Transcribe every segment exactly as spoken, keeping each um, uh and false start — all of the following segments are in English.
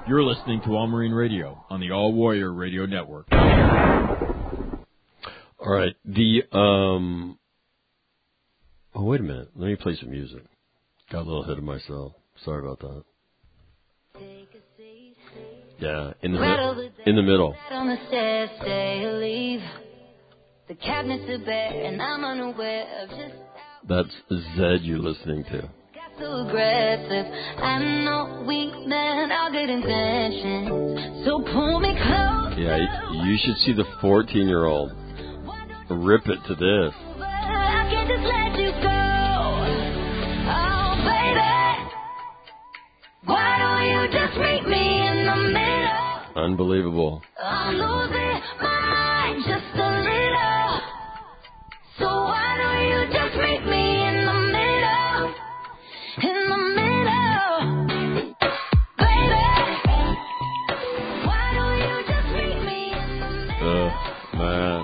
You're listening to All Marine Radio on the All Warrior Radio Network. All right. The, um, oh, wait a minute. Let me play some music. Got a little ahead of myself. Sorry about that. Yeah, in the, mi- in the middle. On the stairs, say leave. The cabinets are bare and I'm unaware of just. That's Zed you're listening to. So aggressive, I know we meant all good intentions. So pull me close. Yeah, you should see the fourteen-year-old rip it to this. I can't just let you go. Oh, baby, why don't you just meet me in the middle? Unbelievable. I'm losing my mind just a little. So why don't you just meet me in the middle? In the middle, baby. Why don't you just meet me in the middle? Oh, man.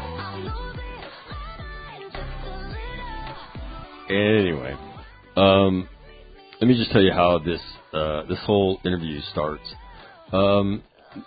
Anyway, um, let me just tell you how this uh, this whole interview starts. Um,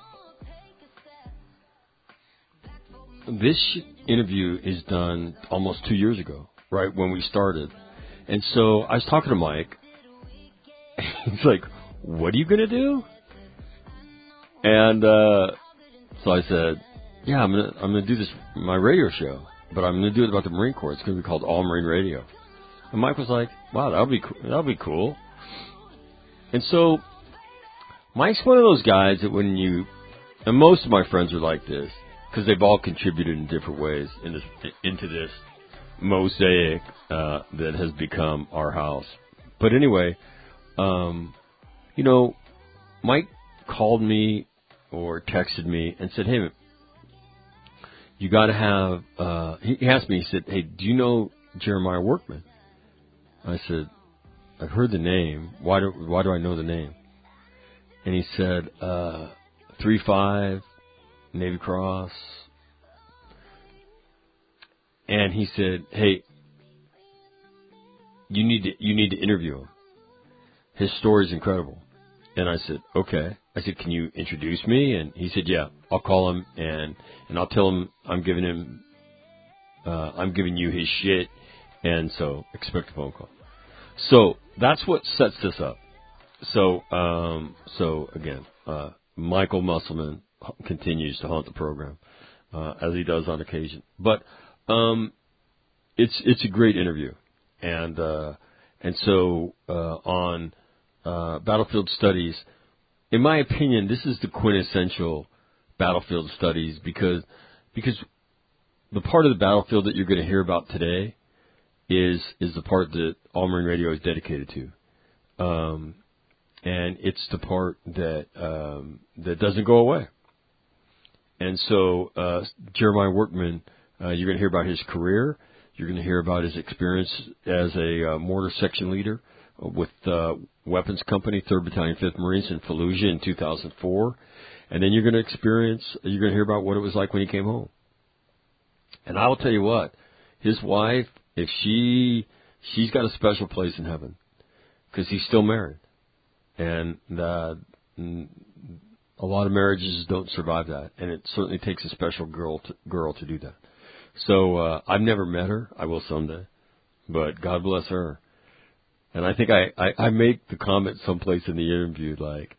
this interview is done almost two years ago, right when we started. And so I was talking to Mike. He's like, "What are you gonna do?" And uh, so I said, "Yeah, I'm gonna I'm gonna do this my radio show, but I'm gonna do it about the Marine Corps. It's gonna be called All Marine Radio." And Mike was like, "Wow, that'll be that'll be cool." And so Mike's one of those guys that when you, and most of my friends are like this because they've all contributed in different ways in this, into this mosaic uh, that has become our house. But anyway, um, you know, Mike called me or texted me and said, "Hey, you got to have." Uh, he asked me. He said, "Hey, do you know Jeremiah Workman?" I said, "I've heard the name. Why do Why do I know the name?" And he said, uh, three five, Navy Cross. And he said, "Hey, you need to you need to interview him. His story's incredible." And I said, "Okay." I said, "Can you introduce me?" And he said, "Yeah, I'll call him and and I'll tell him I'm giving him uh, I'm giving you his shit, and so expect a phone call." So that's what sets this up. So um, so again, uh, Michael Musselman continues to haunt the program uh, as he does on occasion, but. Um, it's it's a great interview, and uh, and so uh, on uh, Battlefield Studies, in my opinion, this is the quintessential Battlefield Studies because because the part of the battlefield that you're going to hear about today is is the part that All Marine Radio is dedicated to, um, and it's the part that um, that doesn't go away. And so uh, Jeremiah Workman. Uh, you're going to hear about his career. You're going to hear about his experience as a uh, mortar section leader with uh, Weapons Company, third Battalion, fifth Marines in Fallujah in two thousand four. And then you're going to experience, you're going to hear about what it was like when he came home. And I will tell you what, his wife, if she, she's got a special place in heaven because he's still married. And uh, a lot of marriages don't survive that. And it certainly takes a special girl to, girl to do that. So uh, I've never met her. I will someday, but God bless her. And I think I, I, I make the comment someplace in the interview like,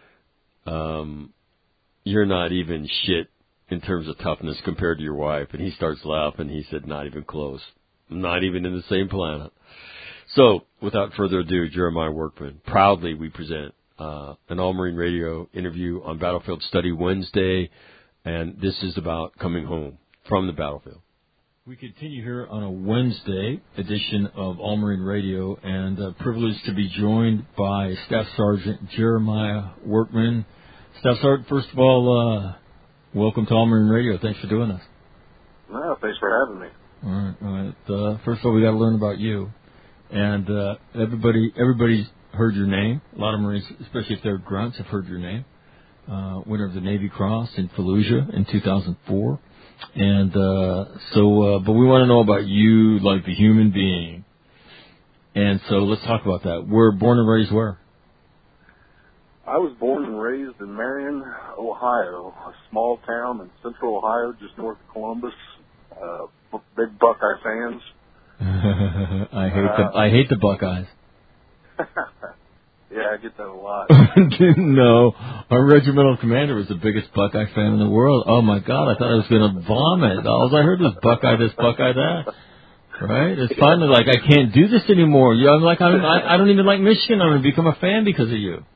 um, "You're not even shit in terms of toughness compared to your wife." And he starts laughing. He said, "Not even close. Not even in the same planet." So without further ado, Jeremiah Workman. Proudly we present uh, an All Marine Radio interview on Battlefield Study Wednesday, and this is about coming home from the battlefield. We continue here on a Wednesday edition of All Marine Radio, and uh, privileged to be joined by Staff Sergeant Jeremiah Workman. Staff Sergeant, first of all, uh, welcome to All Marine Radio. Thanks for doing this. Well, thanks for having me. All right. All right. Uh, first of all, we got to learn about you, and uh, everybody, everybody's heard your name. A lot of Marines, especially if they're grunts, have heard your name. Uh, winner of the Navy Cross in Fallujah in two thousand four. And uh, so, uh, but we want to know about you, like the human being. And so let's talk about that. We're born and raised where? I was born and raised in Marion, Ohio, a small town in central Ohio, just north of Columbus. Uh, big Buckeye fans. I hate the I hate the Buckeyes. Yeah, I get that a lot. Didn't know. Our regimental commander was the biggest Buckeye fan in the world. Oh my God, I thought I was going to vomit. All I heard was Buckeye this, Buckeye that. Right? It's finally like I can't do this anymore. Yeah, I'm like I don't, I, I don't even like Michigan. I'm going to become a fan because of you.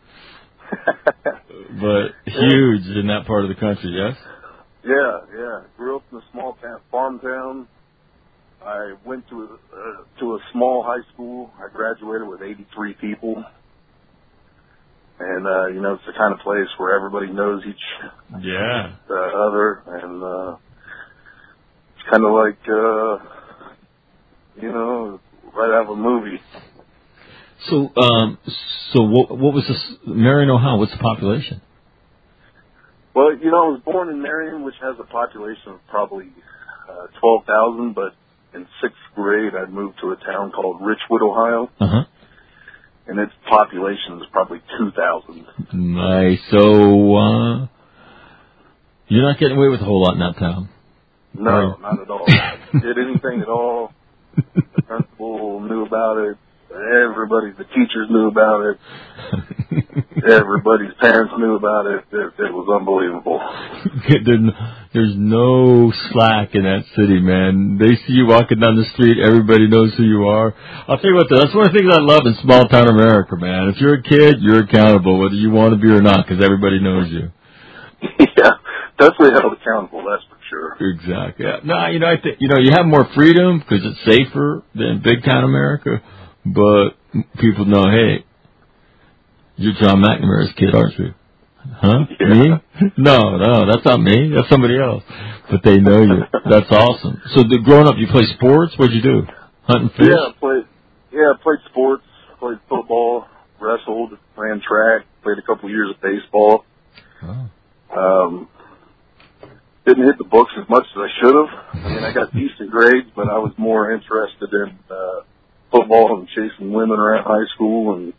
But huge in that part of the country, yes? Yeah, yeah. Grew up in a small town, farm town. I went to a, uh, to a small high school. I graduated with eighty-three people. And, uh, you know, it's the kind of place where everybody knows each yeah. uh, other. And uh, it's kind of like, uh, you know, right out of a movie. So, um, so what, what was this, Marion, Ohio, what's the population? Well, you know, I was born in Marion, which has a population of probably uh, twelve thousand, but in sixth grade I moved to a town called Richwood, Ohio. Uh-huh. And its population is probably two thousand. Nice. So, uh, you're not getting away with a whole lot in that town. No, right. Not at all. Did anything at all. The principal knew about it. Everybody, the teachers knew about it. Everybody's parents knew about it. It, it was unbelievable. There's no slack in that city, man. They see you walking down the street, everybody knows who you are. I'll tell you what, that's one of the things I love in small town America, man. If you're a kid, you're accountable, whether you want to be or not, because everybody knows you. Yeah, definitely held accountable, that's for sure. Exactly. Yeah. No, you know, I think, you know, you have more freedom because it's safer than big town America, but people know, hey, you're John McNamara's kid, aren't you? Huh? Yeah. Me? No, no, that's not me. That's somebody else. But they know you. That's awesome. So, the, growing up, you play sports? What'd you do? Hunt and fish? Yeah, I played. Yeah, I played sports. Played football, wrestled, ran track. Played a couple of years of baseball. Oh. Um, didn't hit the books as much as I should have. I mean, I got decent grades, but I was more interested in uh, football and chasing women around high school and.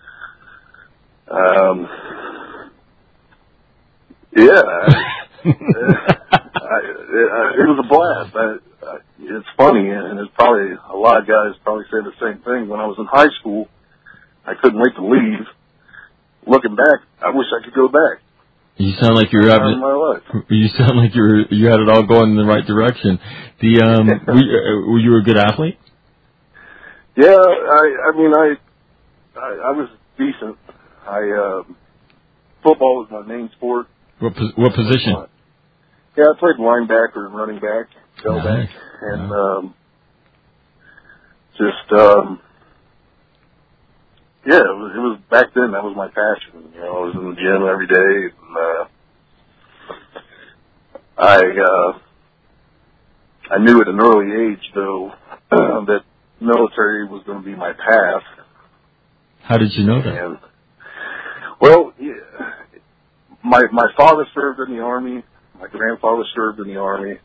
Um, yeah, I, I, it, it was a blast. I, I, it's funny, and it's probably a lot of guys probably say the same thing. When I was in high school, I couldn't wait to leave. Looking back, I wish I could go back. You sound like you're having my life. You sound like you're you had it all going in the right direction. The um, were, you, were you a good athlete? Yeah, I, I mean, I, I, I was decent. I uh, football was my main sport. What what position? Yeah, I played linebacker and running back, tailback, nice. and Wow. um, just um, yeah, it was, it was back then. That was my passion. You know, I was in the gym every day, and uh, I uh, I knew at an early age though that military was going to be my path. How did you know that? And, well, yeah, my my father served in the Army. My grandfather served in the Army.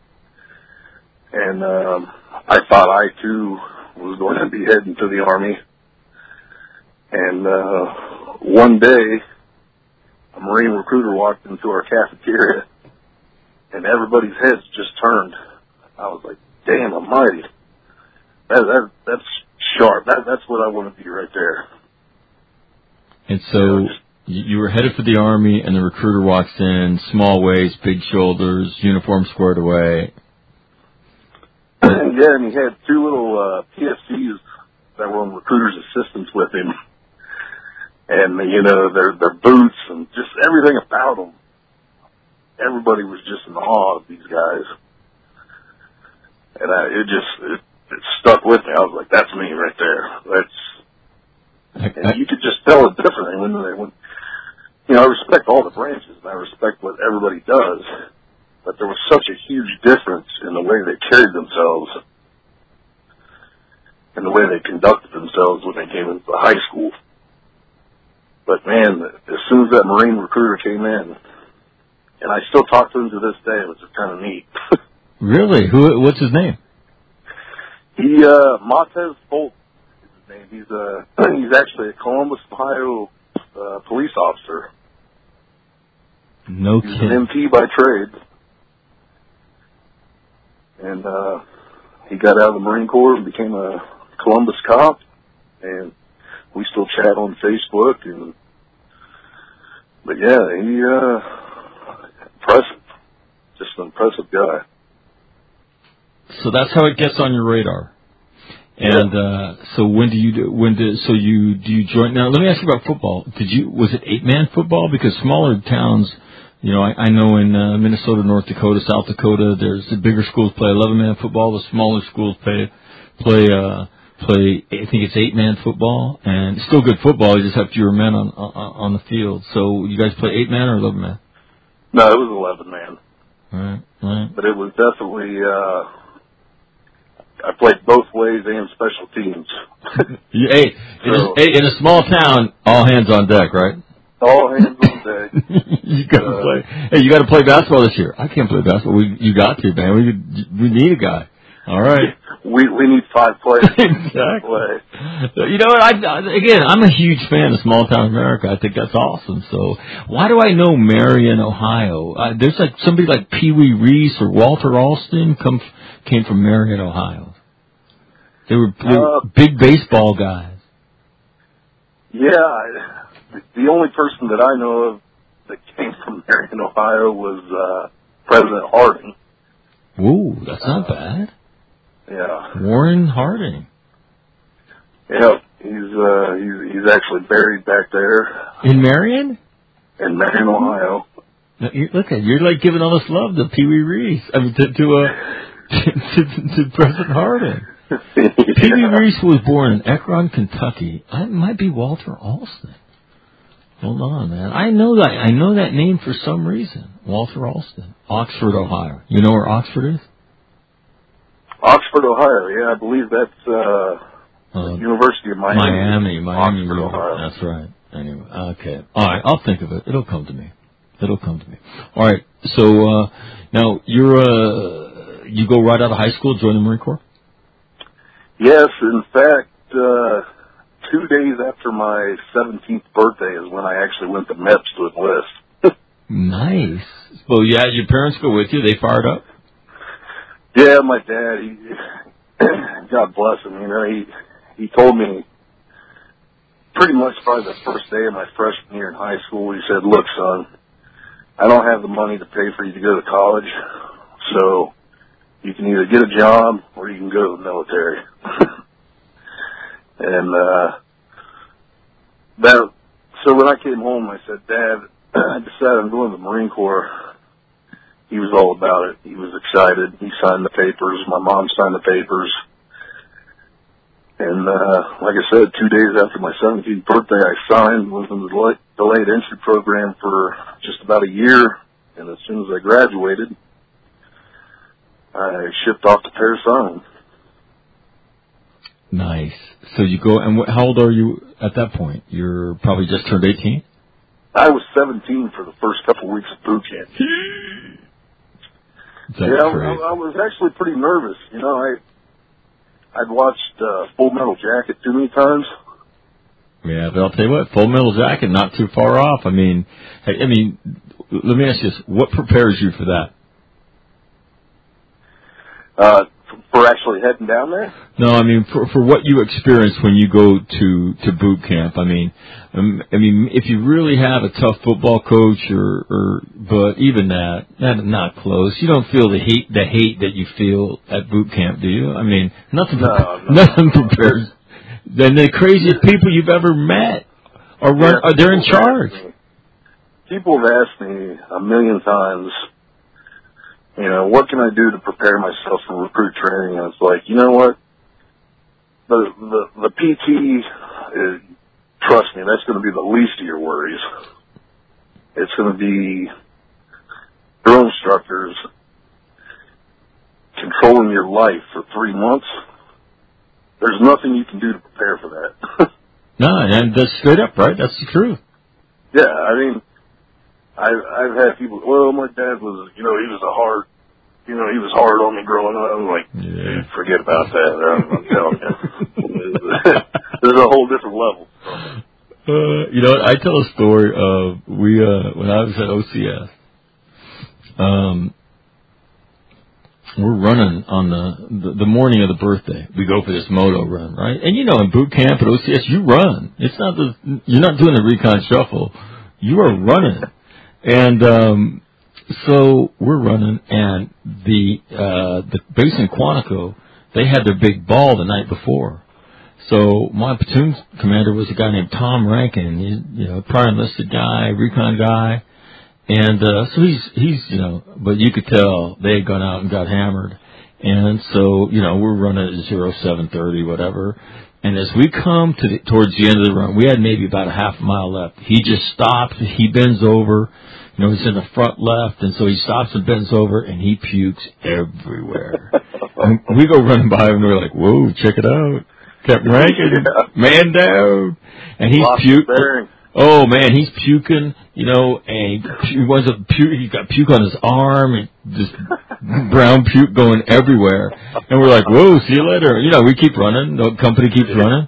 And um, I thought I, too, was going to be heading to the Army. And uh, one day, a Marine recruiter walked into our cafeteria, and everybody's heads just turned. I was like, damn, almighty. That, that, that's sharp. That, that's what I want to be right there. And so you were headed for the Army, and the recruiter walks in, small waist, big shoulders, uniform squared away. Yeah, and he had two little uh, P F Cs that were on recruiter's assistants with him. And, you know, their their boots and just everything about them. Everybody was just in awe of these guys. And I, it just, it, it stuck with me. I was like, that's me right there. That's, and you could just tell it differently when they, when, you know, I respect all the branches and I respect what everybody does, but there was such a huge difference in the way they carried themselves and the way they conducted themselves when they came into the high school. But man, as soon as that Marine recruiter came in, and I still talk to him to this day, which is kind of neat. Really? Who? What's his name? He, uh, Montez Bolt is his name. He's, uh, he's actually a Columbus, Ohio, uh, uh, police officer. No He was kidding. an M T by trade. And uh, he got out of the Marine Corps and became a Columbus cop. And we still chat on Facebook. And But, yeah, he, uh, impressive. Just an impressive guy. So that's how it gets on your radar. And uh, so when do you do, when do so you do you join? Now let me ask you about football. Did you was it eight man football? Because smaller towns, you know, I, I know in uh, Minnesota, North Dakota, South Dakota, there's the bigger schools play eleven man football. The smaller schools play play uh, play I think it's eight man football, and it's still good football. You just have fewer men on on, on the field. So you guys play eight man or eleven man? No, it was eleven man. Right, right. But it was definitely. Uh, I played both ways and special teams. You, hey, in, So- a, hey, in a small town, all hands on deck, right? All hands on deck. you got to Uh, play. Hey, you got to play basketball this year. I can't play basketball. We, you got to, man. We we need a guy. All right. We we need five players to Exactly. play. You know what? I, again, I'm a huge fan of small town America. I think that's awesome. So why do I know Marion, Ohio? Uh, there's like somebody like Pee Wee Reese or Walter Alston come came from Marion, Ohio. They were, they were Uh, big baseball guys. Yeah, I, the only person that I know of that came from Marion, Ohio was uh, President Harding. Ooh, that's not bad. Yeah, Warren Harding. yeah, he's uh, he's he's actually buried back there In Marion? in Marion, Ohio. Now, you, look at you're like giving all this love to Pee Wee Reese. I mean, to to, uh, to, to, to President Harding. Pee Wee Reese was born in Akron, Kentucky. I it might be Walter Alston. Hold on, man. I know that. I know that name for some reason. Walter Alston, Oxford, Ohio. You know where Oxford is? Oxford, Ohio. Yeah, I believe that's uh, Uh, University of Miami. Miami, Miami. Oxford, Ohio. That's right. Anyway, okay. All right, I'll think of it. It'll come to me. It'll come to me. All right. So uh, now you're uh, you go right out of high school, join the Marine Corps. Yes, in fact, uh, two days after my seventeenth birthday is when I actually went to M E P S to enlist. Nice. Well, yeah, your parents go with you. They fired up. Yeah, my dad, he, God bless him, you know, he, he told me pretty much probably the first day of my freshman year in high school, he said, look, son, I don't have the money to pay for you to go to college, so you can either get a job or you can go to the military. and, uh, that, so when I came home, I said, Dad, I decided I'm going to the Marine Corps. He was all about it. He was excited. He signed the papers. My mom signed the papers. And, uh, like I said, two days after my seventeenth birthday, I signed, was in the delay, delayed entry program for just about a year. And as soon as I graduated, I shipped off to Paris Island. Nice. So you go, and wh- how old are you at that point? You're probably just turned eighteen? I was seventeen for the first couple of weeks of boot camp. That's yeah, I, crazy. I was actually pretty nervous. You know, I, I'd watched uh, Full Metal Jacket too many times. Yeah, but I'll tell you what, Full Metal Jacket, not too far off. I mean, hey, I mean, let me ask you this: what prepares you for that? Uh, for actually heading down there? No, I mean for for what you experience when you go to to boot camp. I mean, um, I mean if you really have a tough football coach, or or but even that, that not close. You don't feel the hate the hate that you feel at boot camp, do you? I mean, nothing No, no. nothing prepares. Then the craziest people you've ever met are run, Yeah, are they're in people have charge. asked me- People have asked me a million times, you know, what can I do to prepare myself for recruit training? And it's like, you know what? The the, the P T, is, trust me, that's going to be the least of your worries. It's going to be drill instructors controlling your life for three months. There's nothing you can do to prepare for that. No, and that's straight up, right? That's the truth. Yeah, I mean, I've, I've had people, well, my dad was, you know, he was a hard, you know, he was hard on me growing up. I'm like, Yeah. dude, forget about that. I'm, I'm telling you. There's a whole different level. Uh, you know, I tell a story of we uh, when I was at O C S. Um, we're running on the, the the morning of the birthday. We go for this moto run, right? And you know, in boot camp at O C S, you run. It's not the you're not doing the recon shuffle. You are running, and um, so we're running, and the uh, the base in Quantico, they had their big ball the night before. So my platoon commander was a guy named Tom Rankin. He's, you know, prior enlisted guy, recon guy. And, uh, so he's, he's, you know, but you could tell they had gone out and got hammered. And so, you know, we're running at zero seven thirty, whatever. And as we come to the, towards the end of the run, we had maybe about a half a mile left. He just stops, he bends over, you know, he's in the front left, and so he stops and bends over, and he pukes everywhere. And we go running by him, and we're like, whoa, check it out. Captain Rankin, man down. And he's puking. Oh, man, he's puking, you know, and he was a puke, he's got puke on his arm, and just brown puke going everywhere. And we're like, whoa, see you later. You know, we keep running, the company keeps running.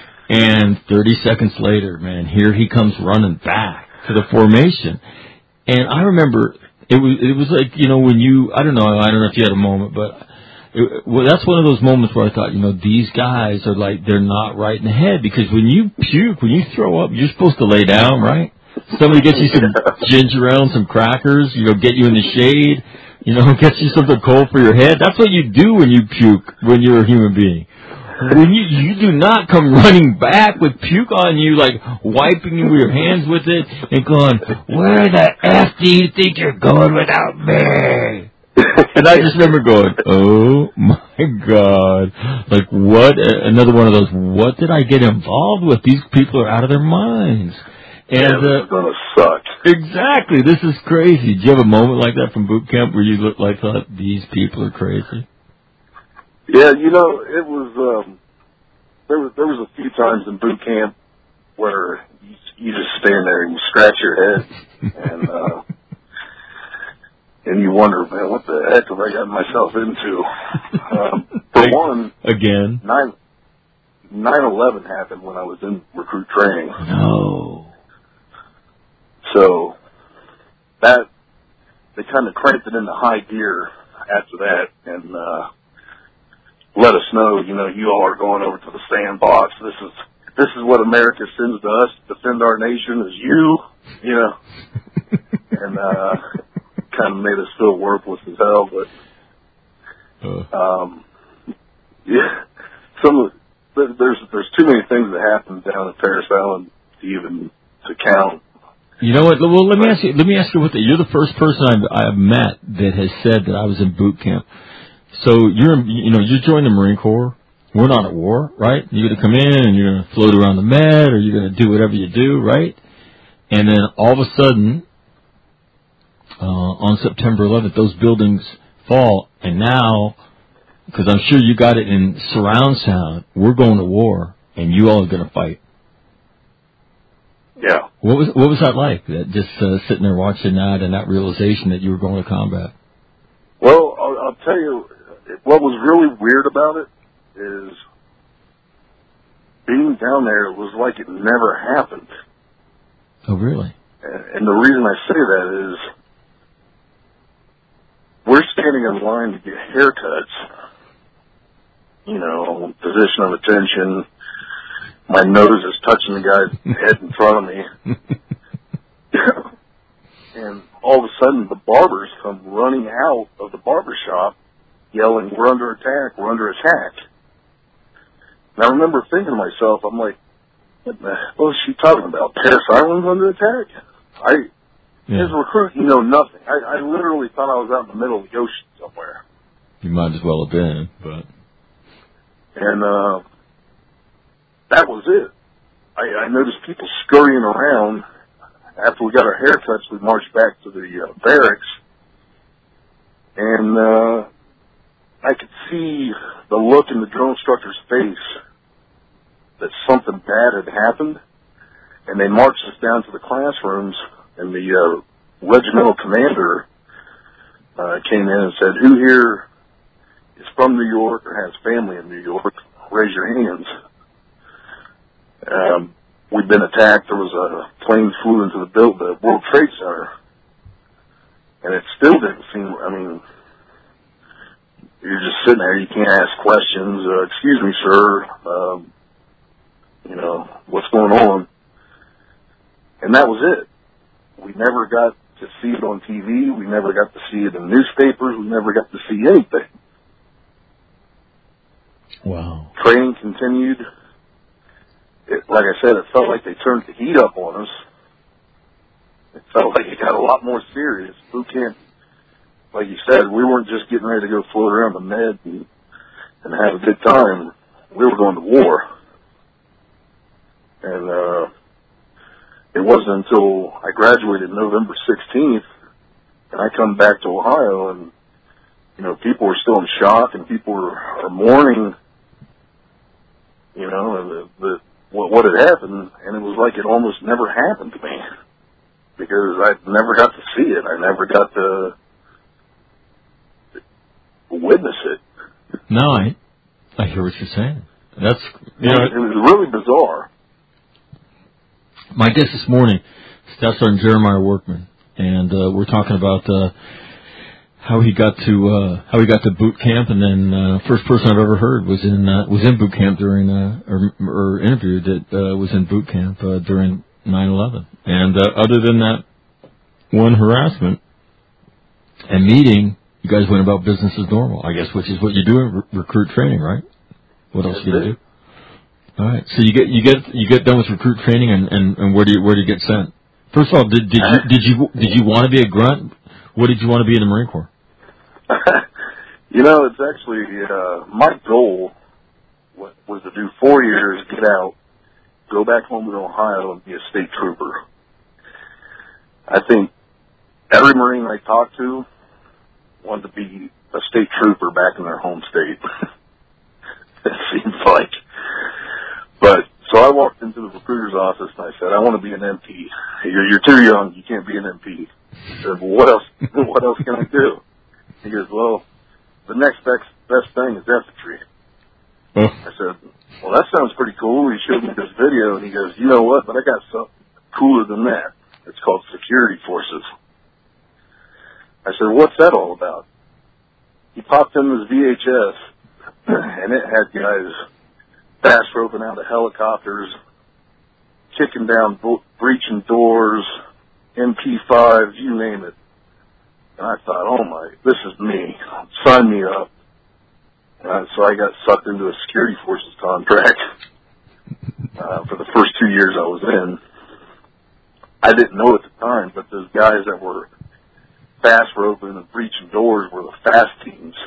And thirty seconds later, man, here he comes running back to the formation. And I remember, it was, it was like, you know, when you, I don't know, I don't know if you had a moment, but It, well, that's one of those moments where I thought, you know, these guys are like, they're not right in the head, because when you puke, when you throw up, you're supposed to lay down, right? Somebody gets you some ginger ale and some crackers, you know, get you in the shade, you know, gets you something cold for your head. That's what you do when you puke, when you're a human being. When you, you do not come running back with puke on you, like wiping your hands with it and going, where the F do you think you're going without me? And I just remember going, oh my God, like what, another one of those, what did I get involved with? These people are out of their minds. And, yeah, this uh, is going to suck. Exactly, this is crazy. Did you have a moment like that from boot camp where you looked like, thought, these people are crazy? Yeah, you know, it was, um, there was, there was a few times in boot camp where you, you just stand there and you scratch your head and, uh, and you wonder, man, what the heck have I gotten myself into? Um, for one, again, nine nine eleven happened when I was in recruit training. No. So that they kind of cranked it into high gear after that, and uh, let us know, you know, you all are going over to the sandbox. This is this is what America sends to us to defend our nation, is you, you know, and. uh kind of made us feel worthless as hell, but um, yeah, some of the, there's there's too many things that happen down at Parris Island to even to count. You know what? Well, let me ask you. Let me ask you what the, you're the first person I've, I've met that has said that I was in boot camp. So you're you know you joined the Marine Corps. We're not at war, right? You're gonna come in and you're gonna float around the med, or you're gonna do whatever you do, right? And then all of a sudden, Uh, on September eleventh, those buildings fall, and now, because I'm sure you got it in surround sound, we're going to war, and you all are going to fight. Yeah. What was what was that like? That just uh, sitting there watching that, and that realization that you were going to combat. Well, I'll, I'll tell you, what was really weird about it is being down there. It was like it never happened. Oh, really? And, and the reason I say that is, we're standing in line to get haircuts, you know, position of attention. My nose is touching the guy's head in front of me. And all of a sudden, the barbers come running out of the barber shop yelling, we're under attack, we're under attack. And I remember thinking to myself, I'm like, what the hell is she talking about? Parris Island's under attack? I... Yeah. As a recruit, you know nothing. I, I literally thought I was out in the middle of the ocean somewhere. You might as well have been, but... And, uh, that was it. I, I noticed people scurrying around. After we got our haircuts, we marched back to the uh, barracks. And, uh, I could see the look in the drill instructor's face that something bad had happened. And they marched us down to the classrooms. And the uh, regimental commander uh, came in and said, who here is from New York or has family in New York? Raise your hands. Um, we'd been attacked. There was a plane flew into the build, the World Trade Center, and it still didn't seem. I mean, you're just sitting there. You can't ask questions. Uh, Excuse me, sir. Um, you know, what's going on? And that was it. We never got to see it on T V. We never got to see it in newspapers. We never got to see anything. Wow. Training continued. It, like I said, it felt like they turned the heat up on us. It felt like it got a lot more serious. Boot camp, like you said, we weren't just getting ready to go float around the med and, and have a good time. We were going to war. And uh, it wasn't until I graduated November sixteenth and I come back to Ohio, and, you know, people were still in shock and people were, are mourning, you know, the, the, what, what had happened, and it was like it almost never happened to me because I never got to see it. I never got to witness it. No, I, I hear what you're saying. That's, you know, it was really bizarre. My guest this morning, Staff Sergeant Jeremiah Workman, and uh, we're talking about uh, how he got to uh, how he got to boot camp, and then uh, first person I've ever heard was in uh, was in boot camp during uh, or, or interviewed that uh, was in boot camp uh, during nine eleven. And uh, other than that one harassment and meeting, you guys went about business as normal, I guess, which is what you do in re- recruit training, right? What else do you do? All right. So you get you get you get done with recruit training, and, and, and where do you where do you get sent? First of all, did did you did you did you want to be a grunt? What did you want to be in the Marine Corps? You know, it's actually uh, my goal was, was to do four years, get out, go back home to Ohio, and be a state trooper. I think every Marine I talked to wanted to be a state trooper back in their home state. It seems like. But, so I walked into the recruiter's office and I said, I want to be an M P. You're, you're too young. You can't be an M P. He said, well, what else, what else can I do? He goes, well, the next best, best thing is infantry. Oh. I said, well, that sounds pretty cool. He showed me this video and he goes, you know what? But I got something cooler than that. It's called security forces. I said, what's that all about? He popped in this V H S and it had guys fast roping out of helicopters, kicking down, bo- breaching doors, M P fives, you name it. And I thought, oh my, this is me. Sign me up. Uh, so I got sucked into a security forces contract uh, for the first two years I was in. I didn't know at the time, but those guys that were fast roping and breaching doors were the fast teams.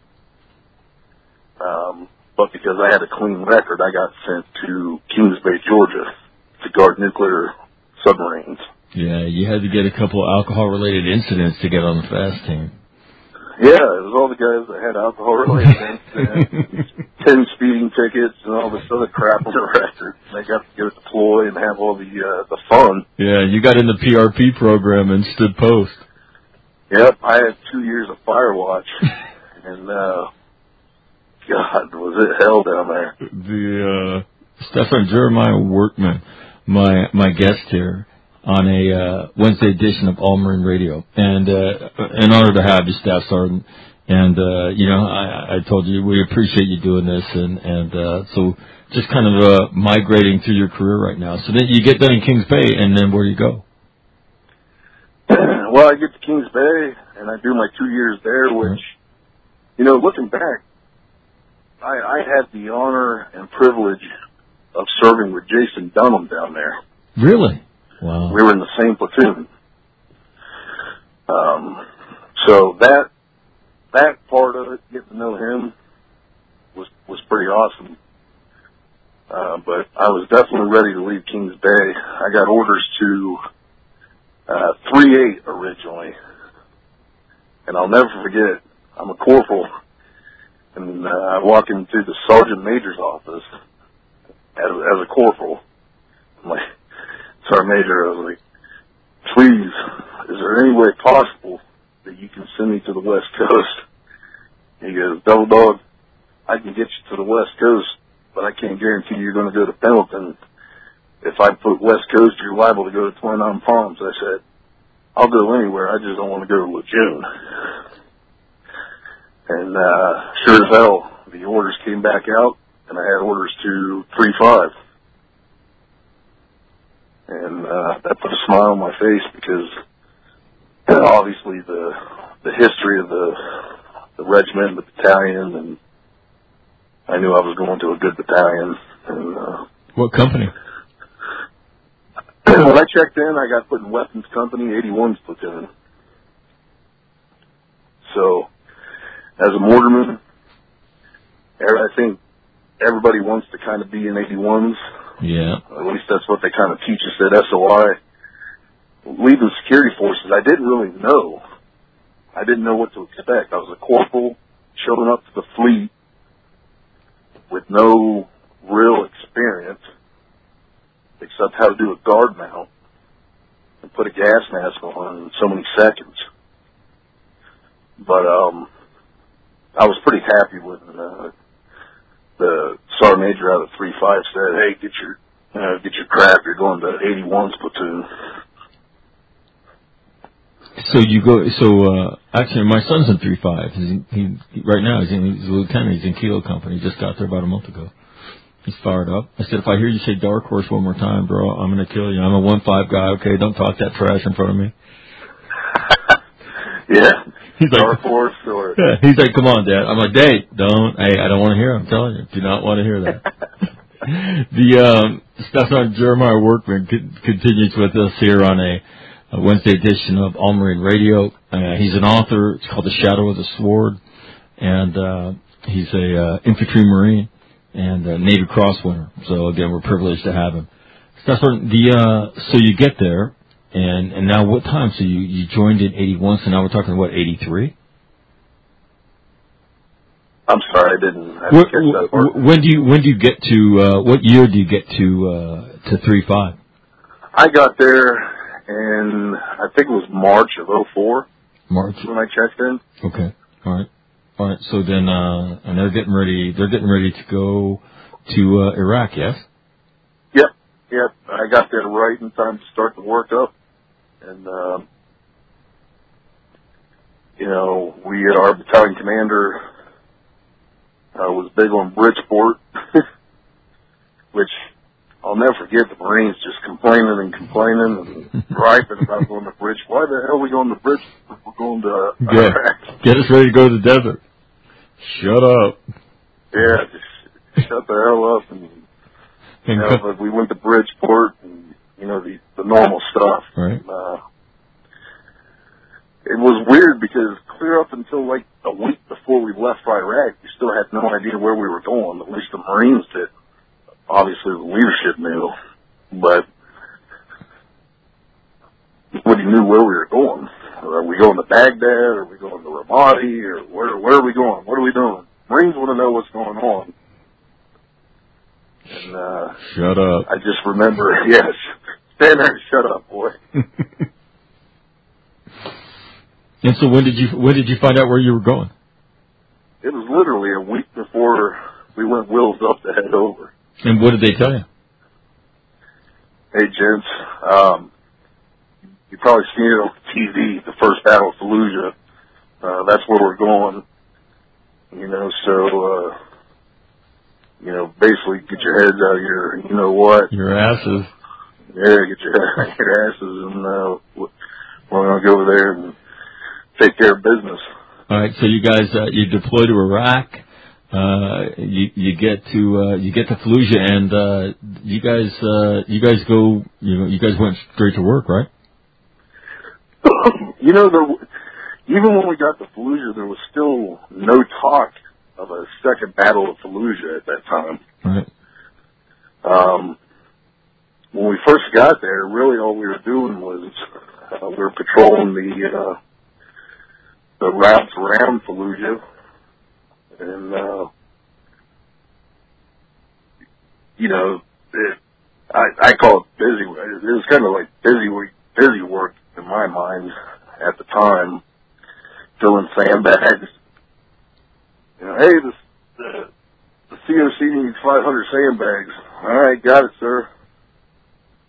Um, but because I had a clean record, I got sent to Kings Bay, Georgia, to guard nuclear submarines. Yeah, you had to get a couple of alcohol-related incidents to get on the fast team. Yeah, it was all the guys that had alcohol-related incidents, ten speeding tickets, and all this other crap on the record. They got to get a deploy and have all the uh, the fun. Yeah, you got in the P R P program and stood post. Yep, I had two years of fire watch, and uh, God, was it hell down there. The uh, Stefan Jeremiah Workman, my my guest here on a uh, Wednesday edition of All Marine Radio, and uh, an honor to have you, Staff Sergeant. And uh, you know, I, I told you we appreciate you doing this, and and uh, so just kind of uh, migrating through your career right now. So then you get done in Kings Bay, and then where do you go? Well, I get to Kings Bay, and I do my two years there, which, you know, looking back, I, I had the honor and privilege of serving with Jason Dunham down there. Really? Wow. We were in the same platoon. Um, so that that part of it, getting to know him, was was pretty awesome. Uh, but I was definitely ready to leave Kings Bay. I got orders to uh, three eight originally. And I'll never forget, I'm a corporal, and uh, I walk into the sergeant major's office as, as a corporal. I'm like, Sergeant Major, I was like, please, is there any way possible that you can send me to the West Coast? He goes, Double Dog, I can get you to the West Coast, but I can't guarantee you're going to go to Pendleton if I put West Coast, you're liable to go to twenty-nine Palms. I said, I'll go anywhere. I just don't want to go to Lejeune. And uh, sure as hell, the orders came back out, and I had orders to three five. And uh, that put a smile on my face because you know, obviously the the history of the the regiment, the battalion, and I knew I was going to a good battalion. And uh, what company? When I checked in, I got put in Weapons Company, eighty-one's platoon. So, as a mortarman, I think everybody wants to kind of be in eighty-ones. Yeah. At least that's what they kind of teach us at S O I. Leaving security forces, I didn't really know. I didn't know what to expect. I was a corporal showing up to the fleet with no real experience except how to do a guard mount and put a gas mask on in so many seconds. But um, I was pretty happy when uh, the sergeant major out of three five said, "Hey, get your uh, get your crap. You're going to eighty-one's platoon." So you go. So uh, actually, my son's in three five. He's, he right now he's in he's a lieutenant. He's in Kilo Company. He just got there about a month ago. He's fired up. I said, if I hear you say Dark Horse one more time, bro, I'm gonna kill you. I'm a one five guy. Okay, don't talk that trash in front of me. Yeah. He's like, Dark Horse or yeah, he's like, come on, Dad. I'm like, Dad, don't. Hey, I don't want to hear. I'm telling you, do not want to hear that. the um, Stefan Jeremiah Workman c- continues with us here on a, a Wednesday edition of All Marine Radio. Uh, he's an author. It's called The Shadow of the Sword, and uh, he's a uh, infantry marine and a Navy Cross winner. So again, we're privileged to have him. Stefan, the uh, so you get there. And and now what time? So you, you joined in eighty-one, so now we're talking, what, eighty-three? I'm sorry, I didn't, I didn't What, catch that part. when do you when do you get to uh, what year do you get to uh, to three five? I got there in, I think it was March of oh four. March. When I checked in. Okay. All right. All right. So then, uh, and they're getting ready. They're getting ready to go to uh, Iraq. Yes. Yep. Yep. I got there right in time to start the work up. And, um, you know, we, our battalion commander, uh, was big on Bridgeport, which I'll never forget the Marines just complaining and complaining and griping about going to Bridgeport. Why the hell are we going to Bridgeport? We're going to Get, Iraq. get us ready to go to the desert. Shut up. Yeah, just shut the hell up. And, you know, but we went to Bridgeport and, you know, the, the normal stuff. Right. Uh, it was weird because clear up until like a week before we left for Iraq, we still had no idea where we were going. At least the Marines did. Obviously, the leadership knew, but nobody knew where we were going. Are we going to Baghdad? Are we going to Ramadi? Or where? Where are we going? What are we doing? Marines want to know what's going on. And uh, shut up. I just remember, yes, stand there and shut up, boy. And so, when did you when did you find out where you were going? It was literally a week before we went wheels up to head over. And what did they tell you? Hey, gents, um, you probably seen it on T V, the first Battle of Fallujah. Uh, that's where we're going. You know, so, uh, you know, basically get your heads out of your, you know what? Your asses. Yeah, get your, your asses, and uh, we're going to go over there and take care of business. All right, so you guys, uh, you deploy to Iraq. Uh, you, you get to, uh, you get to Fallujah, and, uh, you guys, uh, you guys go, you know, you guys went straight to work, right? You know, there, even when we got to Fallujah, there was still no talk of a second Battle of Fallujah at that time. Right. Um, when we first got there, really all we were doing was, uh, we were patrolling the, uh, the routes around Fallujah. And, uh, you know, it, I, I call it busy. It was kind of like busy, busy work in my mind at the time, filling sandbags. You know, hey, this, the, the C O C needs five hundred sandbags. All right, got it, sir.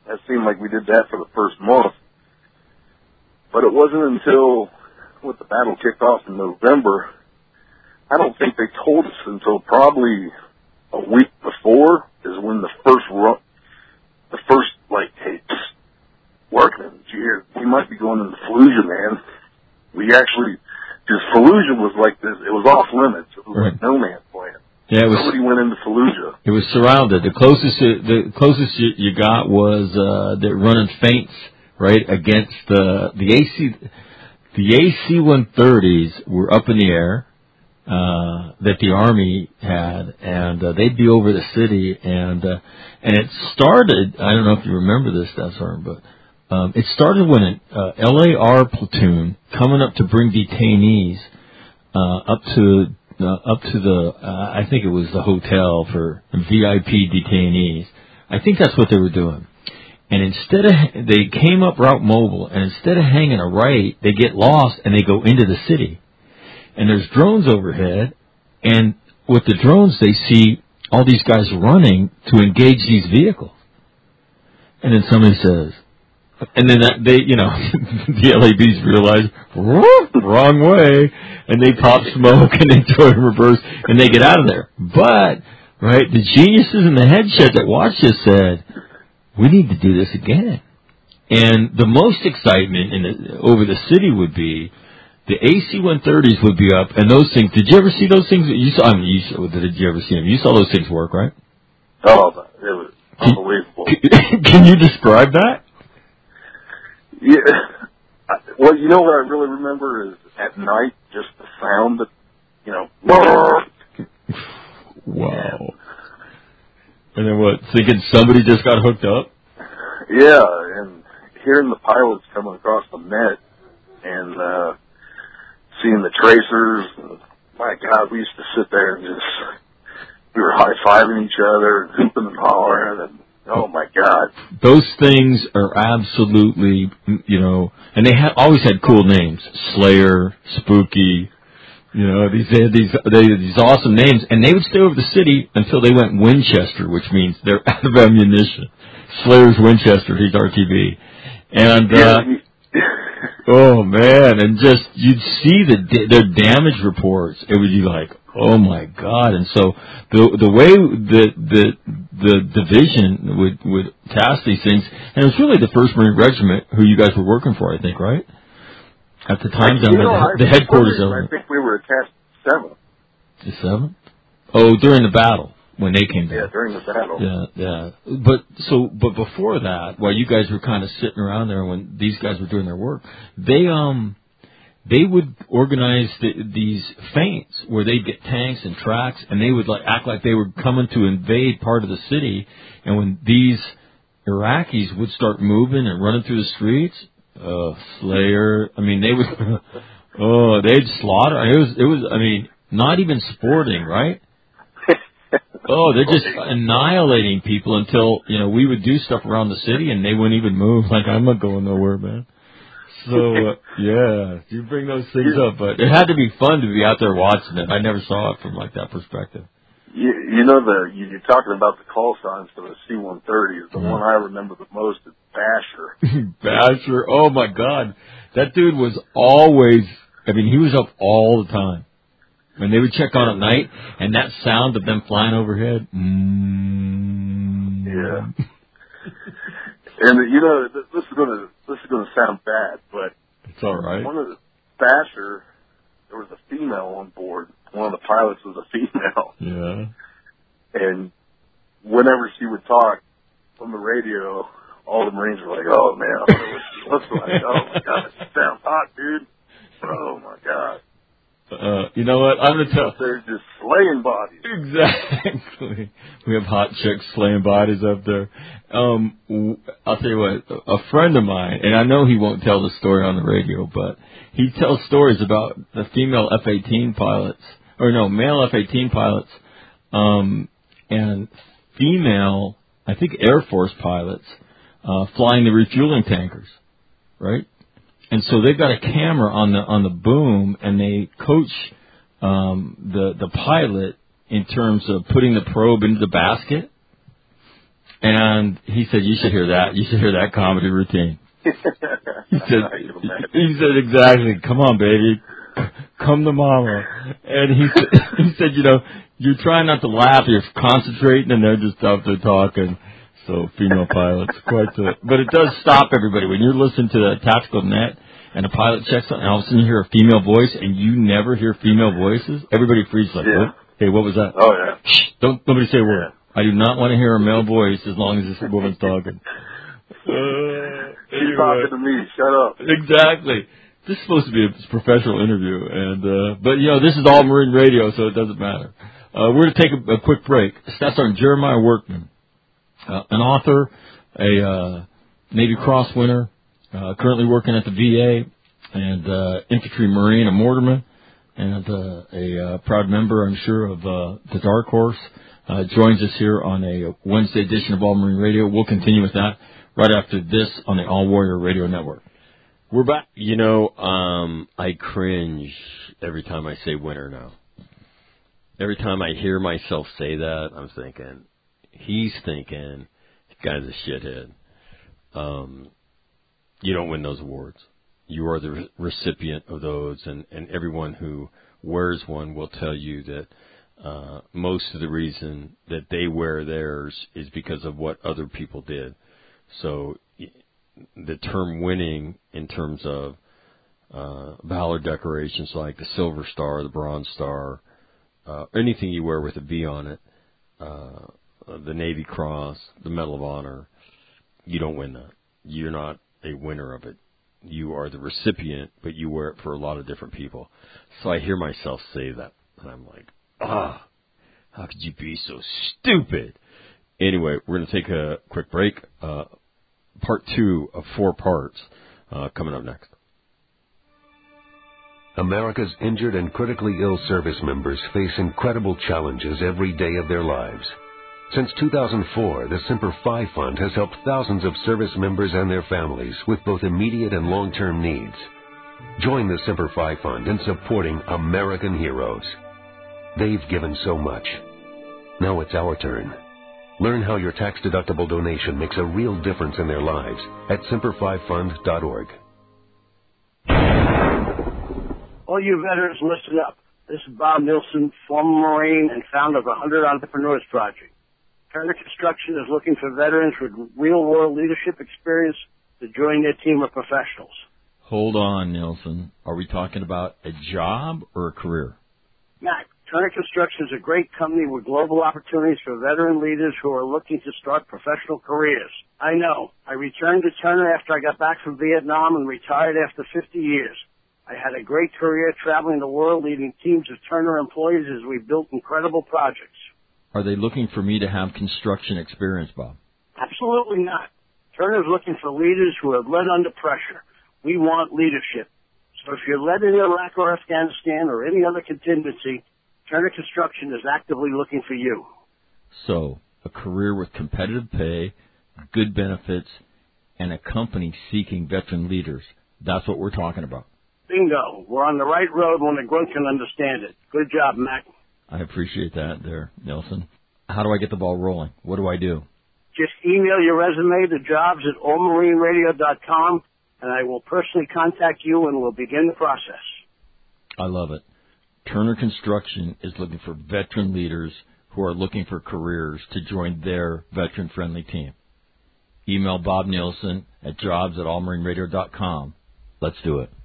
That seemed like we did that for the first month. But it wasn't until with the battle kicked off in November, I don't think they told us until probably a week before is when the first run, the first, like, hey, psst, workman, did you hear, we might be going into Fallujah, man. We actually, because Fallujah was like this, it was off limits. It was right. like no man's land. Yeah, it was, Nobody went into Fallujah. It was surrounded. The closest the closest you, you got was uh, they're running feints right against the the A C the A C one thirties were up in the air uh, that the Army had, and uh, they'd be over the city, and uh, and it started. I don't know if you remember this, Staff Sergeant, but um, it started when an uh, L A R platoon coming up to bring detainees uh, up to. Uh, up to the, uh, I think it was the hotel for V I P detainees. I think that's what they were doing. And instead of, they came up Route Mobile, and instead of hanging a right, they get lost and they go into the city. And there's drones overhead, and with the drones they see all these guys running to engage these vehicles. And then somebody says, and then that, they, you know, the L A Bs realize, wrong way, and they pop smoke and they throw it in reverse and they get out of there. But, right, the geniuses in the headset that watched this said, we need to do this again. And the most excitement in the, over the city would be the A C one thirties would be up, and those things. Did you ever see those things? You saw. I mean, you saw, did you ever see them? You saw those things work, right? Oh, it was unbelievable. Can, can you describe that? Yeah. Well, you know what I really remember is at night, just the sound that, you know. Wow. And then what? Thinking somebody just got hooked up? Yeah, and hearing the pilots coming across the net and uh, seeing the tracers. And my God, we used to sit there and just, we were high-fiving each other and hooping and hollering and, oh my God. Those things are absolutely, you know, and they had always had cool names. Slayer, Spooky, you know, these they had these they had these awesome names, and they would stay over the city until they went Winchester, which means they're out of ammunition. Slayer's Winchester, he's R T B. And uh oh man, and just you'd see the their damage reports. It would be like, oh my God! And so the the way the the the division would would task these things, and it was really the First Marine Regiment who you guys were working for, I think, right? At the time, down at the, the headquarters of I think we were attached to seventh. The seventh? Oh, during the battle when they came down. Yeah, during the battle. Yeah, yeah. But so, but before that, while you guys were kind of sitting around there, when these guys were doing their work, they um. They would organize the, these feints where they'd get tanks and tracks, and they would like act like they were coming to invade part of the city. And when these Iraqis would start moving and running through the streets, uh, Slayer, I mean, they would, oh, they'd slaughter. It was, it was, I mean, not even sporting, right? Oh, they're just annihilating people until, you know, we would do stuff around the city and they wouldn't even move. Like, I'm not going nowhere, man. So, uh, yeah, you bring those things up, but it had to be fun to be out there watching it. I never saw it from, like, that perspective. You, you know, the you, you're talking about the call signs for the C one thirty. The mm-hmm. one I remember the most is Basher. Basher, oh, my God. That dude was always, I mean, he was up all the time. When they would check on at night, and that sound of them flying overhead, mm, yeah. And you know, this is gonna this is gonna sound bad, but it's all right. One of the Basher, there was a female on board. One of the pilots was a female. Yeah. And whenever she would talk on the radio, all the Marines were like, "Oh man, I wonder what she looks like. Oh my God, she sounds hot, dude. Oh my God." Uh, you know what? I'm gonna tell. They're just slaying bodies. Exactly. We have hot chicks slaying bodies up there. Um, I'll tell you what. A friend of mine, and I know he won't tell the story on the radio, but he tells stories about the female F eighteen pilots, or no, male F eighteen pilots, um, and female, I think, Air Force pilots uh, flying the refueling tankers, right? And so they've got a camera on the on the boom, and they coach um, the the pilot in terms of putting the probe into the basket. And he said, you should hear that. You should hear that comedy routine. He said, he said, exactly, come on, baby. Come to mama. And he said, he said, you know, you're trying not to laugh. You're concentrating, and they're just out there talking. So female pilots, quite the, but it does stop everybody. When you're listening to the tactical net and a pilot checks on, and all of a sudden you hear a female voice, and you never hear female voices, everybody freezes like, yeah. what? Hey, what was that? Oh, yeah. Shh, don't, nobody say a word. Yeah. I do not want to hear a male voice as long as this woman's talking. Uh, She's anyway. talking to me. Shut up. Exactly. This is supposed to be a professional interview, and uh, but you know this is all Marine Radio, so it doesn't matter. Uh, we're going to take a, a quick break. That's on Jeremiah Workman, uh, an author, a uh, Navy Cross winner, uh, currently working at the V A, and uh, infantry Marine, a mortarman, and uh, a uh, proud member, I'm sure, of uh, the Dark Horse. Uh, joins us here on a Wednesday edition of All Marine Radio. We'll continue with that right after this on the All Warrior Radio Network. We're back. You know, um, I cringe every time I say winner now. Every time I hear myself say that, I'm thinking, he's thinking, this guy's a shithead. Um, you don't win those awards. You are the re- recipient of those, and, and everyone who wears one will tell you that uh, most of the reason that they wear theirs is because of what other people did. So the term winning in terms of uh, valor decorations like the Silver Star, the Bronze Star, uh, anything you wear with a V on it, uh, the Navy Cross, the Medal of Honor, you don't win that. You're not a winner of it. You are the recipient, but you wear it for a lot of different people. So I hear myself say that, and I'm like, ah, how could you be so stupid? Anyway, we're going to take a quick break. Uh, part two of four parts uh, coming up next. America's injured and critically ill service members face incredible challenges every day of their lives. Since two thousand four, the Semper Fi Fund has helped thousands of service members and their families with both immediate and long-term needs. Join the Semper Fi Fund in supporting American heroes. They've given so much. Now it's our turn. Learn how your tax-deductible donation makes a real difference in their lives at semper fi fund dot org. All you veterans, listen up. This is Bob Nilsson, former Marine and founder of the one hundred Entrepreneurs Project. Turner Construction is looking for veterans with real-world leadership experience to join their team of professionals. Hold on, Nilsson. Are we talking about a job or a career? Mac, Turner Construction is a great company with global opportunities for veteran leaders who are looking to start professional careers. I know. I returned to Turner after I got back from Vietnam and retired after fifty years. I had a great career traveling the world leading teams of Turner employees as we built incredible projects. Are they looking for me to have construction experience, Bob? Absolutely not. Turner's looking for leaders who have led under pressure. We want leadership. So if you're led in Iraq or Afghanistan or any other contingency, Turner Construction is actively looking for you. So, a career with competitive pay, good benefits, and a company seeking veteran leaders. That's what we're talking about. Bingo. We're on the right road when the grunt can understand it. Good job, Mac. I appreciate that there, Nelson. How do I get the ball rolling? What do I do? Just email your resume to jobs at all marine radio dot com, and I will personally contact you and we'll begin the process. I love it. Turner Construction is looking for veteran leaders who are looking for careers to join their veteran-friendly team. Email Bob Nielsen at jobs at all marine radio dot com. Let's do it.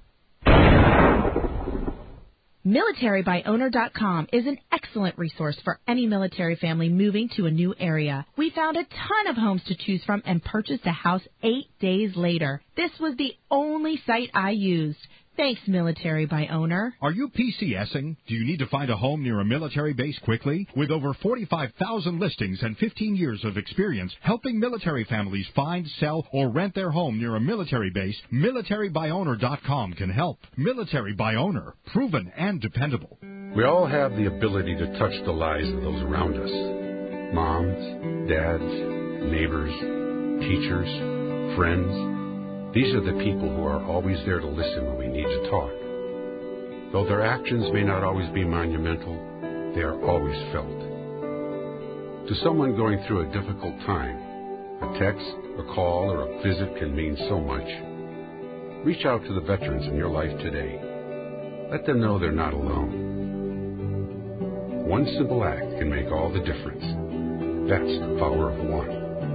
military by owner dot com is an excellent resource for any military family moving to a new area. We found a ton of homes to choose from and purchased a house eight days later. This was the only site I used. Thanks, Military by Owner. Are you PCSing? Do you need to find a home near a military base quickly? With over forty-five thousand listings and fifteen years of experience helping military families find, sell, or rent their home near a military base, military by owner dot com can help. Military by Owner, proven and dependable. We all have the ability to touch the lives of those around us. Moms, dads, neighbors, teachers, friends. These are the people who are always there to listen when we need to talk. Though their actions may not always be monumental, they are always felt. To someone going through a difficult time, A text, a call, or a visit can mean so much. Reach out to the veterans in your life today. Let them know they're not alone. One simple act can make all the difference. That's the power of one.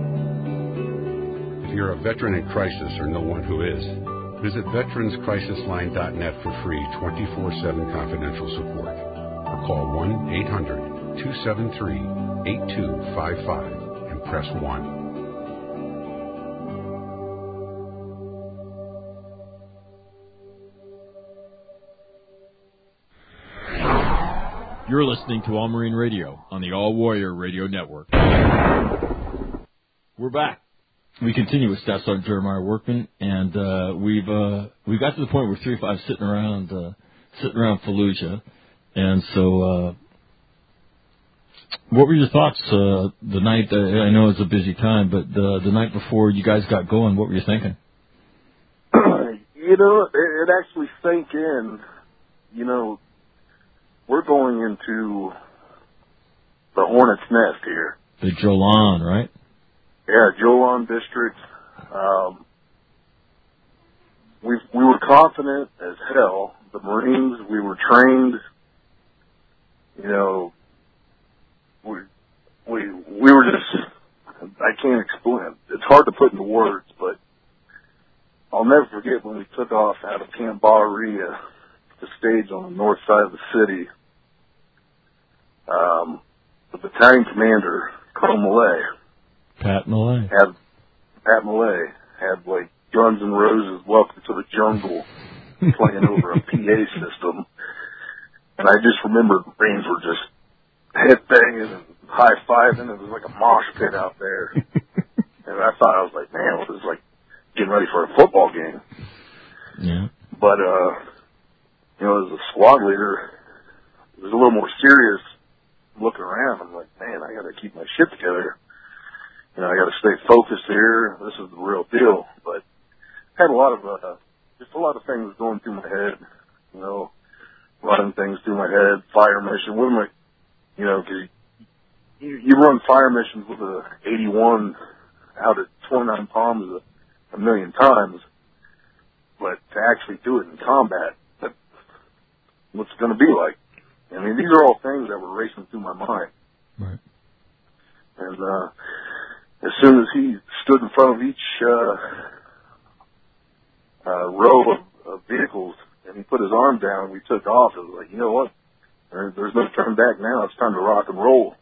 If you're a veteran in crisis or know one who is, visit veterans crisis line dot net for free twenty-four seven confidential support. Or call one eight hundred two seven three eight two five five and press one. You're listening to All Marine Radio on the All Warrior Radio Network. We're back. We continue with Staff Sergeant Jeremiah Workman, and uh, we've uh, we got to the point where three five sitting around uh, sitting around Fallujah, and so uh, what were your thoughts uh, the night? Uh, I know it's a busy time, but the the night before you guys got going, what were you thinking? You know, it, it actually sank in. You know, we're going into the Hornet's Nest here. The Jolan, right? Yeah, Jolan District. Um, we we were confident as hell. The Marines, we were trained. You know, we we we were just. I can't explain. It's hard to put into words, but I'll never forget when we took off out of Camp Bahria, the stage on the north side of the city. Um, the battalion commander, Colonel Millay, Pat Millay, had Pat Millay had like Guns N' Roses' "Welcome to the Jungle" playing over a P A system, and I just remember the Marines were just head banging and high fiving. It was like a mosh pit out there, and I thought I was like, man, this is like getting ready for a football game. Yeah. But uh, you know, as a squad leader, it was a little more serious. Looking around, I'm like, man, I got to keep my shit together. You know, I got to stay focused here. This is the real deal. But had a lot of, uh, just a lot of things going through my head. You know, running things through my head. Fire mission. What am I? You know, because you, you run fire missions with a eighty-one out at twenty-nine Palms a, a million times, but to actually do it in combat, that, what's it going to be like? I mean, these are all things that were racing through my mind. Right. And uh, as soon as he stood in front of each uh, uh, row of, of vehicles and he put his arm down and we took off, it was like, you know what? There, there's no turn back now. It's time to rock and roll.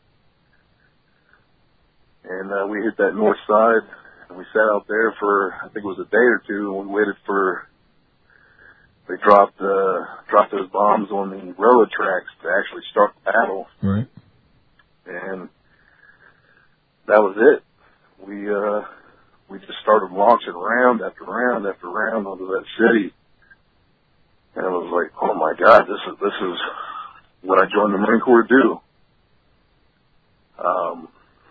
And uh, we hit that north side and we sat out there for, I think it was a day or two, and we waited for... They dropped uh, dropped those bombs on the railroad tracks to actually start the battle. Right. And that was it. We uh, we just started launching round after round after round onto that city. And it was like, oh my God, this is this is what I joined the Marine Corps to do. Um,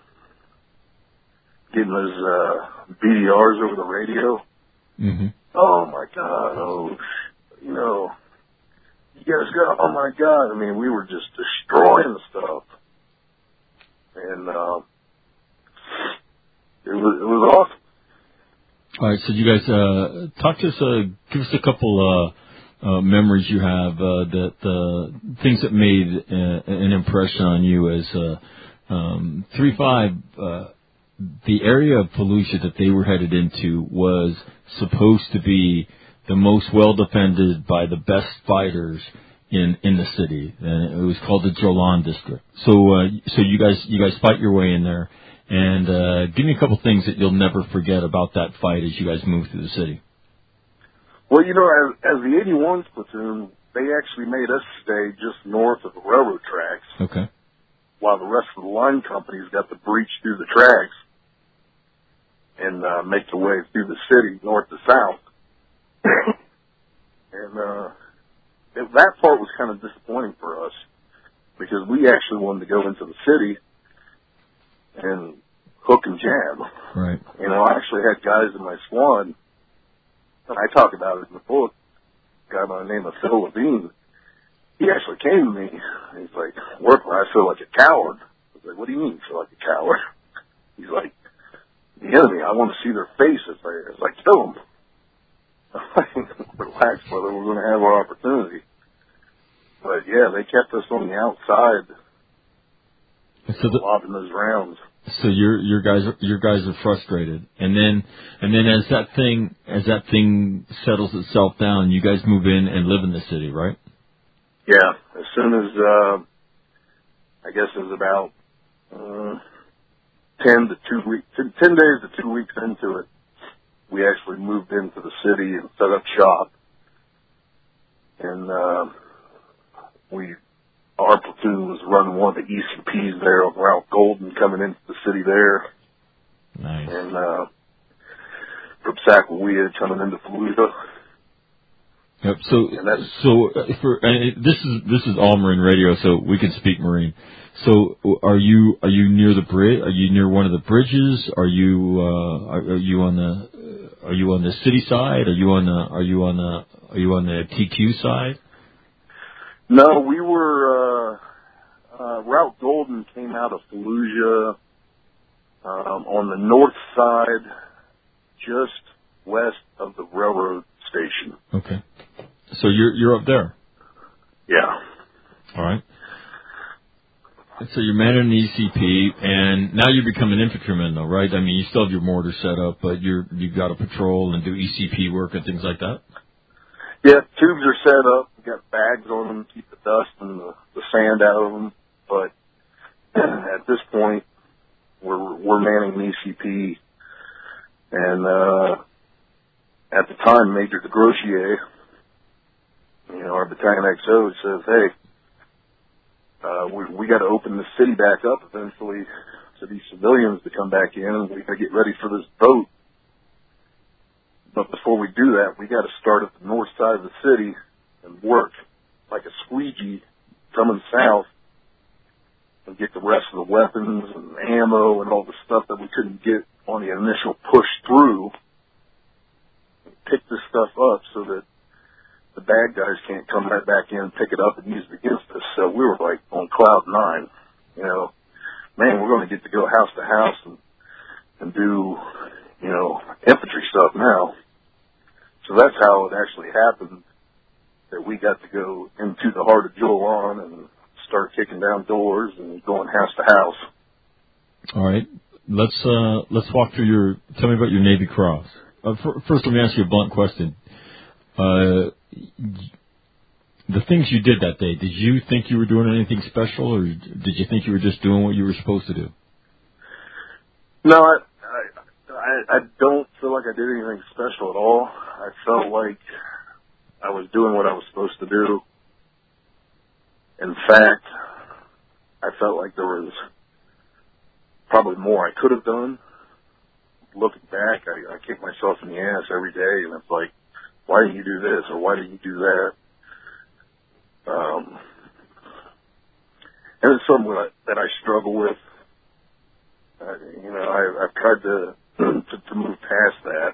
getting those uh, B D Rs over the radio. Mm-hmm. Oh my God! Oh. You know, you guys got, oh my God, I mean, we were just destroying the stuff. And, um, it was, it was awesome. All right, so you guys, uh, talk to us, uh, give us a couple, uh, uh, memories you have, uh, that, uh, things that made uh, an impression on you as, uh, um, three five, uh, the area of Fallujah that they were headed into was supposed to be the most well defended by the best fighters in in the city, and it was called the Jolan District. So, uh, so you guys you guys fight your way in there, and uh, give me a couple things that you'll never forget about that fight as you guys move through the city. Well, you know, as, as the eighty-ones platoon, they actually made us stay just north of the railroad tracks. Okay. While the rest of the line companies got to breach through the tracks and uh, make their way through the city north to south. And uh, it, that part was kind of disappointing for us because we actually wanted to go into the city and hook and jab. Right. You know, I actually had guys in my squad, and I talk about it in the book, a guy by the name of Phil Levine. He actually came to me, and he's like, Workman, I feel like a coward. I was like, what do you mean you feel like a coward? He's like, the enemy. I want to see their face as I, as I kill them. Relax, brother. We're going to have our opportunity. But yeah, they kept us on the outside, so the, lobbing those rounds. So your your guys are, your guys are frustrated, and then and then as that thing as that thing settles itself down, you guys move in and live in the city, right? Yeah. As soon as uh, I guess it was about uh, ten to two weeks, ten days to two weeks into it, we actually moved into the city and set up shop, and uh, we. Our platoon was running one of the E C Ps there on Route Golden coming into the city there. Nice. And, uh, from Sacagawea coming into Fallujah. Yep. So, so uh, for, and this is, this is all Marine radio, so we can speak Marine. So are you, are you near the bridge? Are you near one of the bridges? Are you, uh, are, are you on the, are you on the city side? Are you on the, are you on the, are you on the T Q side? No, we were, uh, uh, Route Golden came out of Fallujah, um, on the north side, just west of the railroad station. Okay. So you're, you're up there? Yeah. All right. So you're manning an E C P, and now you become an infantryman, though, right? I mean, you still have your mortar set up, but you're, you've got to patrol and do E C P work and things like that? Yeah, tubes are set up. We got bags on them to keep the dust and the, the sand out of them. But at this point, we're we're manning an E C P, and uh, at the time, Major DeGrossier, you know, our battalion X O, says, "Hey, uh, we we got to open the city back up eventually for these civilians to come back in, and we got to get ready for this vote. But before we do that, we got to start at the north side of the city and work like a squeegee coming south and get the rest of the weapons and ammo and all the stuff that we couldn't get on the initial push through. Pick this stuff up so that the bad guys can't come right back in and pick it up and use it against us." So we were like on cloud nine, you know, man, we're going to get to go house to house and, and do, you know, infantry stuff now. So that's how it actually happened, that we got to go into the heart of Jolan and start kicking down doors and going house to house. All right. Let's, uh, let's walk through your, tell me about your Navy Cross. Uh, for, first, let me ask you a blunt question. Uh, the things you did that day, did you think you were doing anything special, or did you think you were just doing what you were supposed to do? No, I, I, I don't feel like I did anything special at all. I felt like I was doing what I was supposed to do. In fact, I felt like there was probably more I could have done. Looking back, I, I kick myself in the ass every day, and it's like, why didn't you do this, or why didn't you do that? Um, and it's something that I, that I struggle with. Uh, you know, I, I've tried to, to to move past that,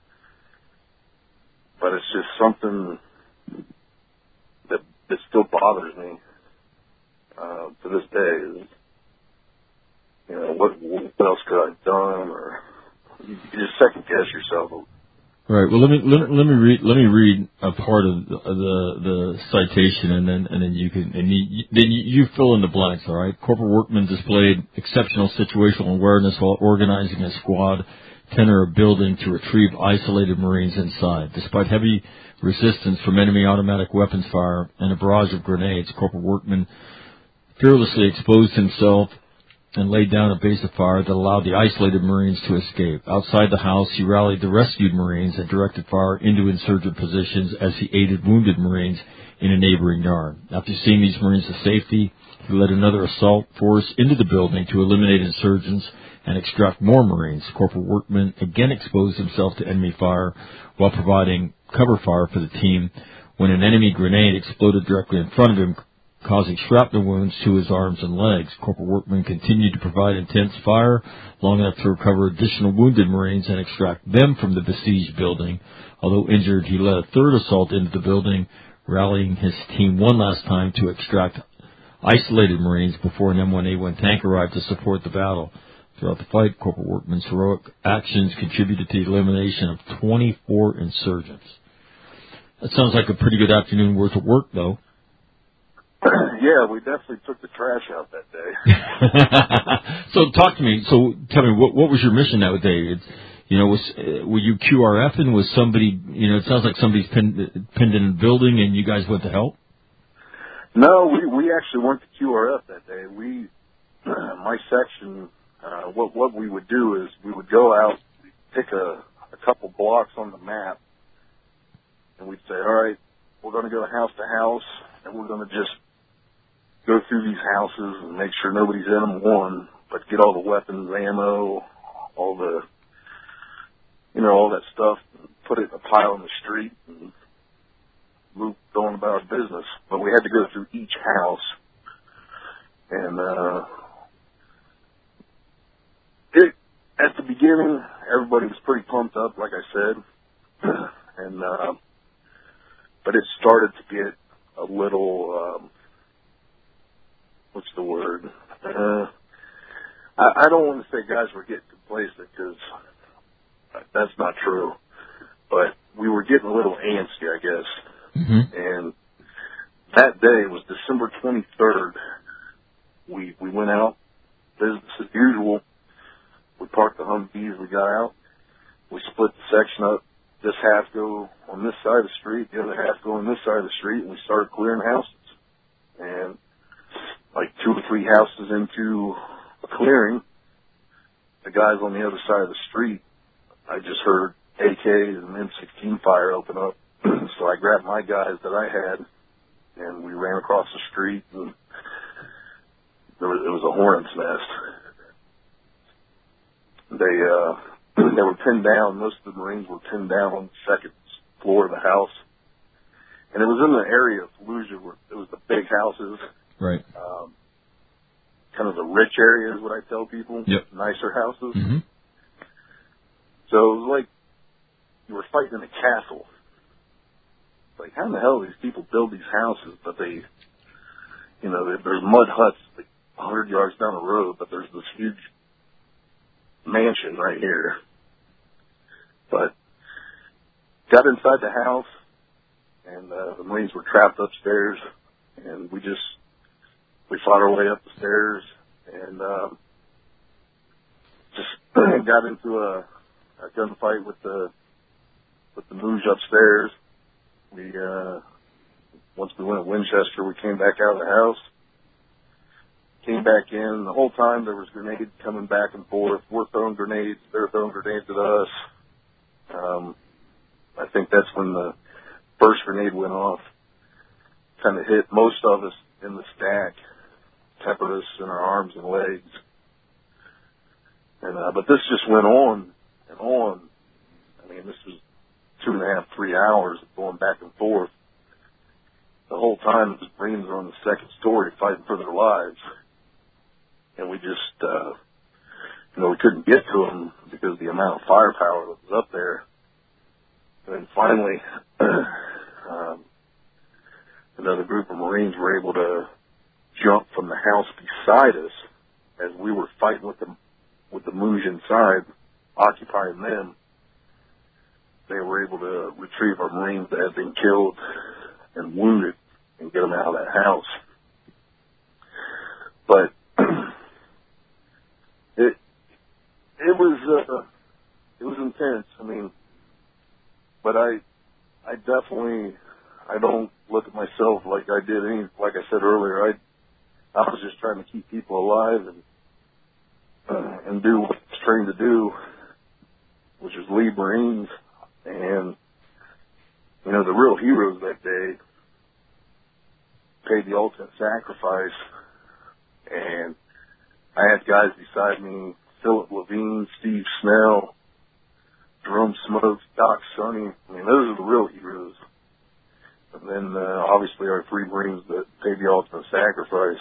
but it's just something that that still bothers me uh, to this day. Is, you know, what what else could I have done, or you, you just second guess yourself. Right. Well, let me let, let me read let me read a part of the the, the citation, and then and then you can and you, then you, you fill in the blanks. All right. Corporal Workman displayed exceptional situational awareness while organizing a squad to enter a building to retrieve isolated Marines inside. Despite heavy resistance from enemy automatic weapons fire and a barrage of grenades, Corporal Workman fearlessly exposed himself and laid down a base of fire that allowed the isolated Marines to escape. Outside the house, he rallied the rescued Marines and directed fire into insurgent positions as he aided wounded Marines in a neighboring yard. After seeing these Marines to safety, he led another assault force into the building to eliminate insurgents and extract more Marines. Corporal Workman again exposed himself to enemy fire while providing cover fire for the team when an enemy grenade exploded directly in front of him, causing shrapnel wounds to his arms and legs. Corporal Workman continued to provide intense fire long enough to recover additional wounded Marines and extract them from the besieged building. Although injured, he led a third assault into the building, rallying his team one last time to extract isolated Marines before an M one A one tank arrived to support the battle. Throughout the fight, Corporal Workman's heroic actions contributed to the elimination of twenty-four insurgents. That sounds like a pretty good afternoon worth of work, though. Yeah, we definitely took the trash out that day. So talk to me. So tell me, what what was your mission that day? It's, you know, was uh, were you Q R F and was somebody? You know, it sounds like somebody's pinned, pinned in a building and you guys went to help. No, we we actually went to Q R F that day. We my section. Uh, what what we would do is we would go out, pick a, a couple blocks on the map, and we'd say, all right, we're going to go house to house, and we're going to just go through these houses and make sure nobody's in them, one, but get all the weapons, ammo, all the, you know, all that stuff, and put it in a pile in the street, and move going about our business. But we had to go through each house, and uh, it, at the beginning, everybody was pretty pumped up, like I said, and uh, but it started to get a little. Um, What's the word? Uh, I, I don't want to say guys were getting complacent because that's not true. But we were getting a little antsy, I guess. Mm-hmm. And that day was December twenty-third. We we went out, business as usual. We parked the Humvees. We got out. We split the section up. This half go on this side of the street, the other half go on this side of the street, and we started clearing houses. And like two or three houses into a clearing, the guys on the other side of the street, I just heard A Ks and M sixteen fire open up. So I grabbed my guys that I had, and we ran across the street, and there was, it was a hornet's nest. They uh, they were pinned down. Most of the Marines were pinned down on the second floor of the house, and it was in the area of Fallujah where it was the big houses. Right. Um, kind of the rich area is what I tell people. Yep. Nicer houses. Mm-hmm. So it was like you were fighting in a castle. Like, how in the hell do these people build these houses? But they, you know, there's mud huts like a hundred yards down the road, but there's this huge mansion right here. But got inside the house, and uh, the Marines were trapped upstairs, and we just we fought our way up the stairs, and um, just got into a, a gunfight with the with the Mooj upstairs. We uh, once we went to Winchester, we came back out of the house, came back in. The whole time there was grenades coming back and forth. We're throwing grenades, they're throwing grenades at us. Um, I think that's when the first grenade went off. Kind of hit most of us in the stack, tempered us in our arms and legs. And uh, but this just went on and on. I mean, this was two and a half, three hours of going back and forth. The whole time the Marines were on the second story fighting for their lives. And we just, uh, you know, we couldn't get to them because of the amount of firepower that was up there. And then finally, um, another group of Marines were able to jump from the house beside us as we were fighting with them, with the Mooj inside, occupying them. They were able to retrieve our Marines that had been killed and wounded and get them out of that house. But it it was uh, it was intense. I mean, but I I definitely I don't look at myself like I did any. Like I said earlier, I I was just trying to keep people alive and uh, and do what I was trained to do, which is lead Marines. And, you know, the real heroes that day paid the ultimate sacrifice. And I had guys beside me, Philip Levine, Steve Snell, Jerome Smokes, Doc Sonny. I mean, those are the real heroes. And then, uh, obviously our three Marines that paid the ultimate sacrifice.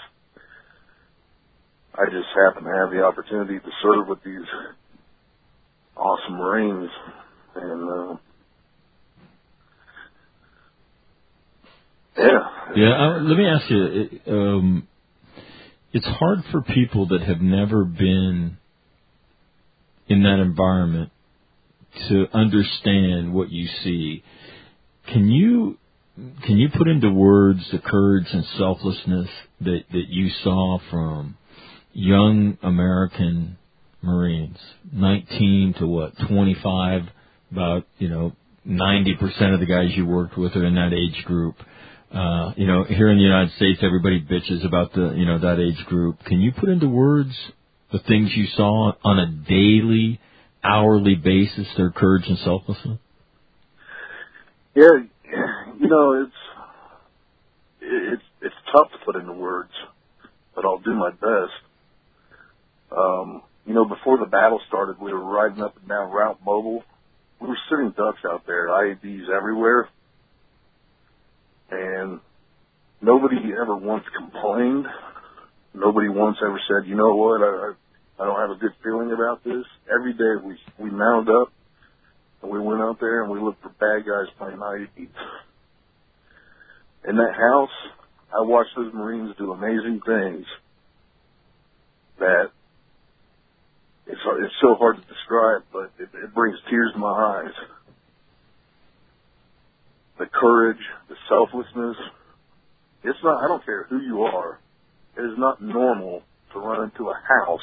I just happened to have the opportunity to serve with these awesome Marines. And, uh, yeah. Yeah, uh, let me ask you, um, it's hard for people that have never been in that environment to understand what you see. Can you can you put into words the courage and selflessness that, that you saw from young American Marines, nineteen to what, twenty-five, about, you know, ninety percent of the guys you worked with are in that age group. Uh, you know, here in the United States, everybody bitches about the, you know, that age group. Can you put into words the things you saw on a daily, hourly basis, their courage and selflessness? Yeah, you know, it's it's it's tough to put into words, but I'll do my best. Um, you know, before the battle started, we were riding up and down Route Mobile. We were sitting ducks out there, I E Ds everywhere, and nobody ever once complained. Nobody once ever said, you know what, I, I don't have a good feeling about this. Every day we we mounted up and we went out there and we looked for bad guys playing I E Ds. In that house, I watched those Marines do amazing things that it's it's so hard to describe, but it, it brings tears to my eyes. The courage, the selflessness. It's not, I don't care who you are. It is not normal to run into a house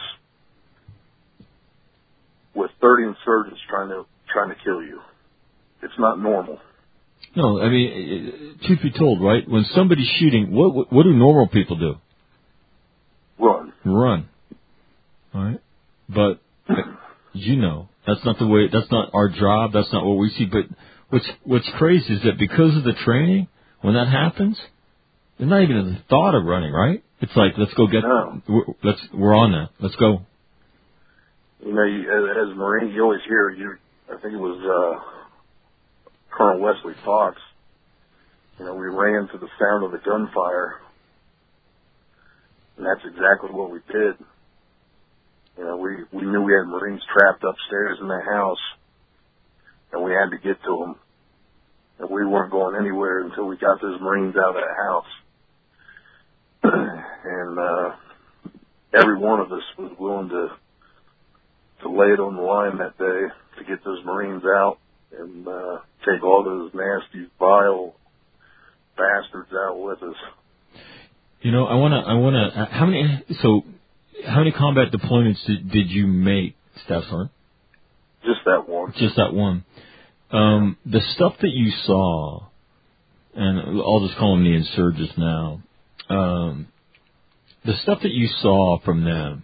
with thirty insurgents trying to trying to kill you. It's not normal. No, I mean, truth be told, right? When somebody's shooting, what what, what do normal people do? Run. Run. All right? But, you know, that's not the way, that's not our job, that's not what we see. But what's what's crazy is that because of the training, when that happens, there's not even a thought of running, right? It's like, let's go get, no. we're, let's, we're on that. Let's go. You know, you, as, as a Marine, you always hear, you, I think it was uh, Colonel Wesley Fox, you know, we ran to the sound of the gunfire, and that's exactly what we did. You know, we, we knew we had Marines trapped upstairs in the house, and we had to get to them. And we weren't going anywhere until we got those Marines out of that house. and uh, every one of us was willing to to lay it on the line that day to get those Marines out and uh, take all those nasty, vile bastards out with us. You know, I want to, I want to, how many, so, how many combat deployments did, did you make, Staff Sergeant? Just that one. Just that one. Um, the stuff that you saw, and I'll just call them the insurgents now, um, the stuff that you saw from them,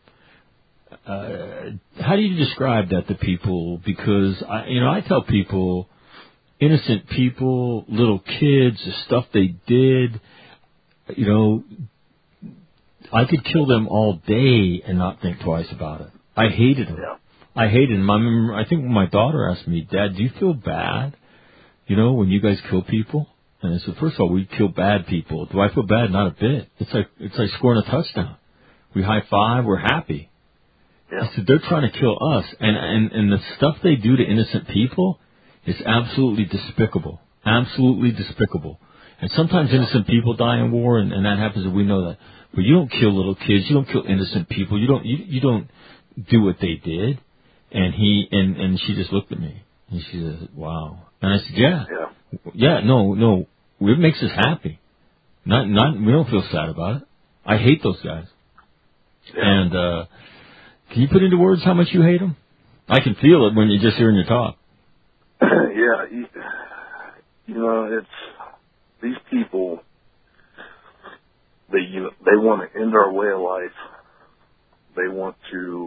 uh, how do you describe that to people? Because, I, you know, I tell people, innocent people, little kids, the stuff they did, you know, I could kill them all day and not think twice about it. I hated them. Yeah. I hated them. I remember, I think my daughter asked me, Dad, do you feel bad, you know, when you guys kill people? And I said, first of all, we kill bad people. Do I feel bad? Not a bit. It's like, it's like scoring a touchdown. We high five, we're happy. Yeah. I said, they're trying to kill us. And, and, and the stuff they do to innocent people is absolutely despicable. Absolutely despicable. And sometimes innocent people die in war, and, and that happens, and we know that. But you don't kill little kids. You don't kill innocent people. You don't, you, you don't do what they did. And he, and, and she just looked at me. And she said, wow. And I said, yeah. Yeah. Yeah, no, no. It makes us happy. Not, not, we don't feel sad about it. I hate those guys. Yeah. And, uh, can you put into words how much you hate them? I can feel it when you're just hearing you talk. yeah. You, you know, it's, these people, they, you know, they want to end our way of life. They want to,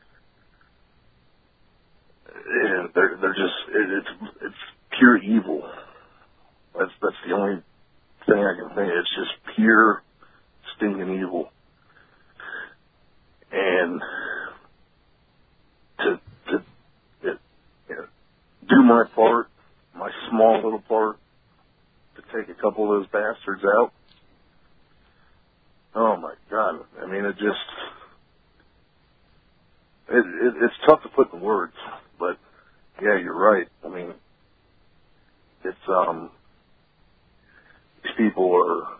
yeah, they're, they're just, it, it's, it's pure evil. That's, that's the only thing I can think. It's just pure stinking evil. And to, to, it, you know, do my part, my small little part, to take a couple of those bastards out. Oh my God. I mean, it just, it, it, it's tough to put in words, but yeah, you're right. I mean, it's, um, these people are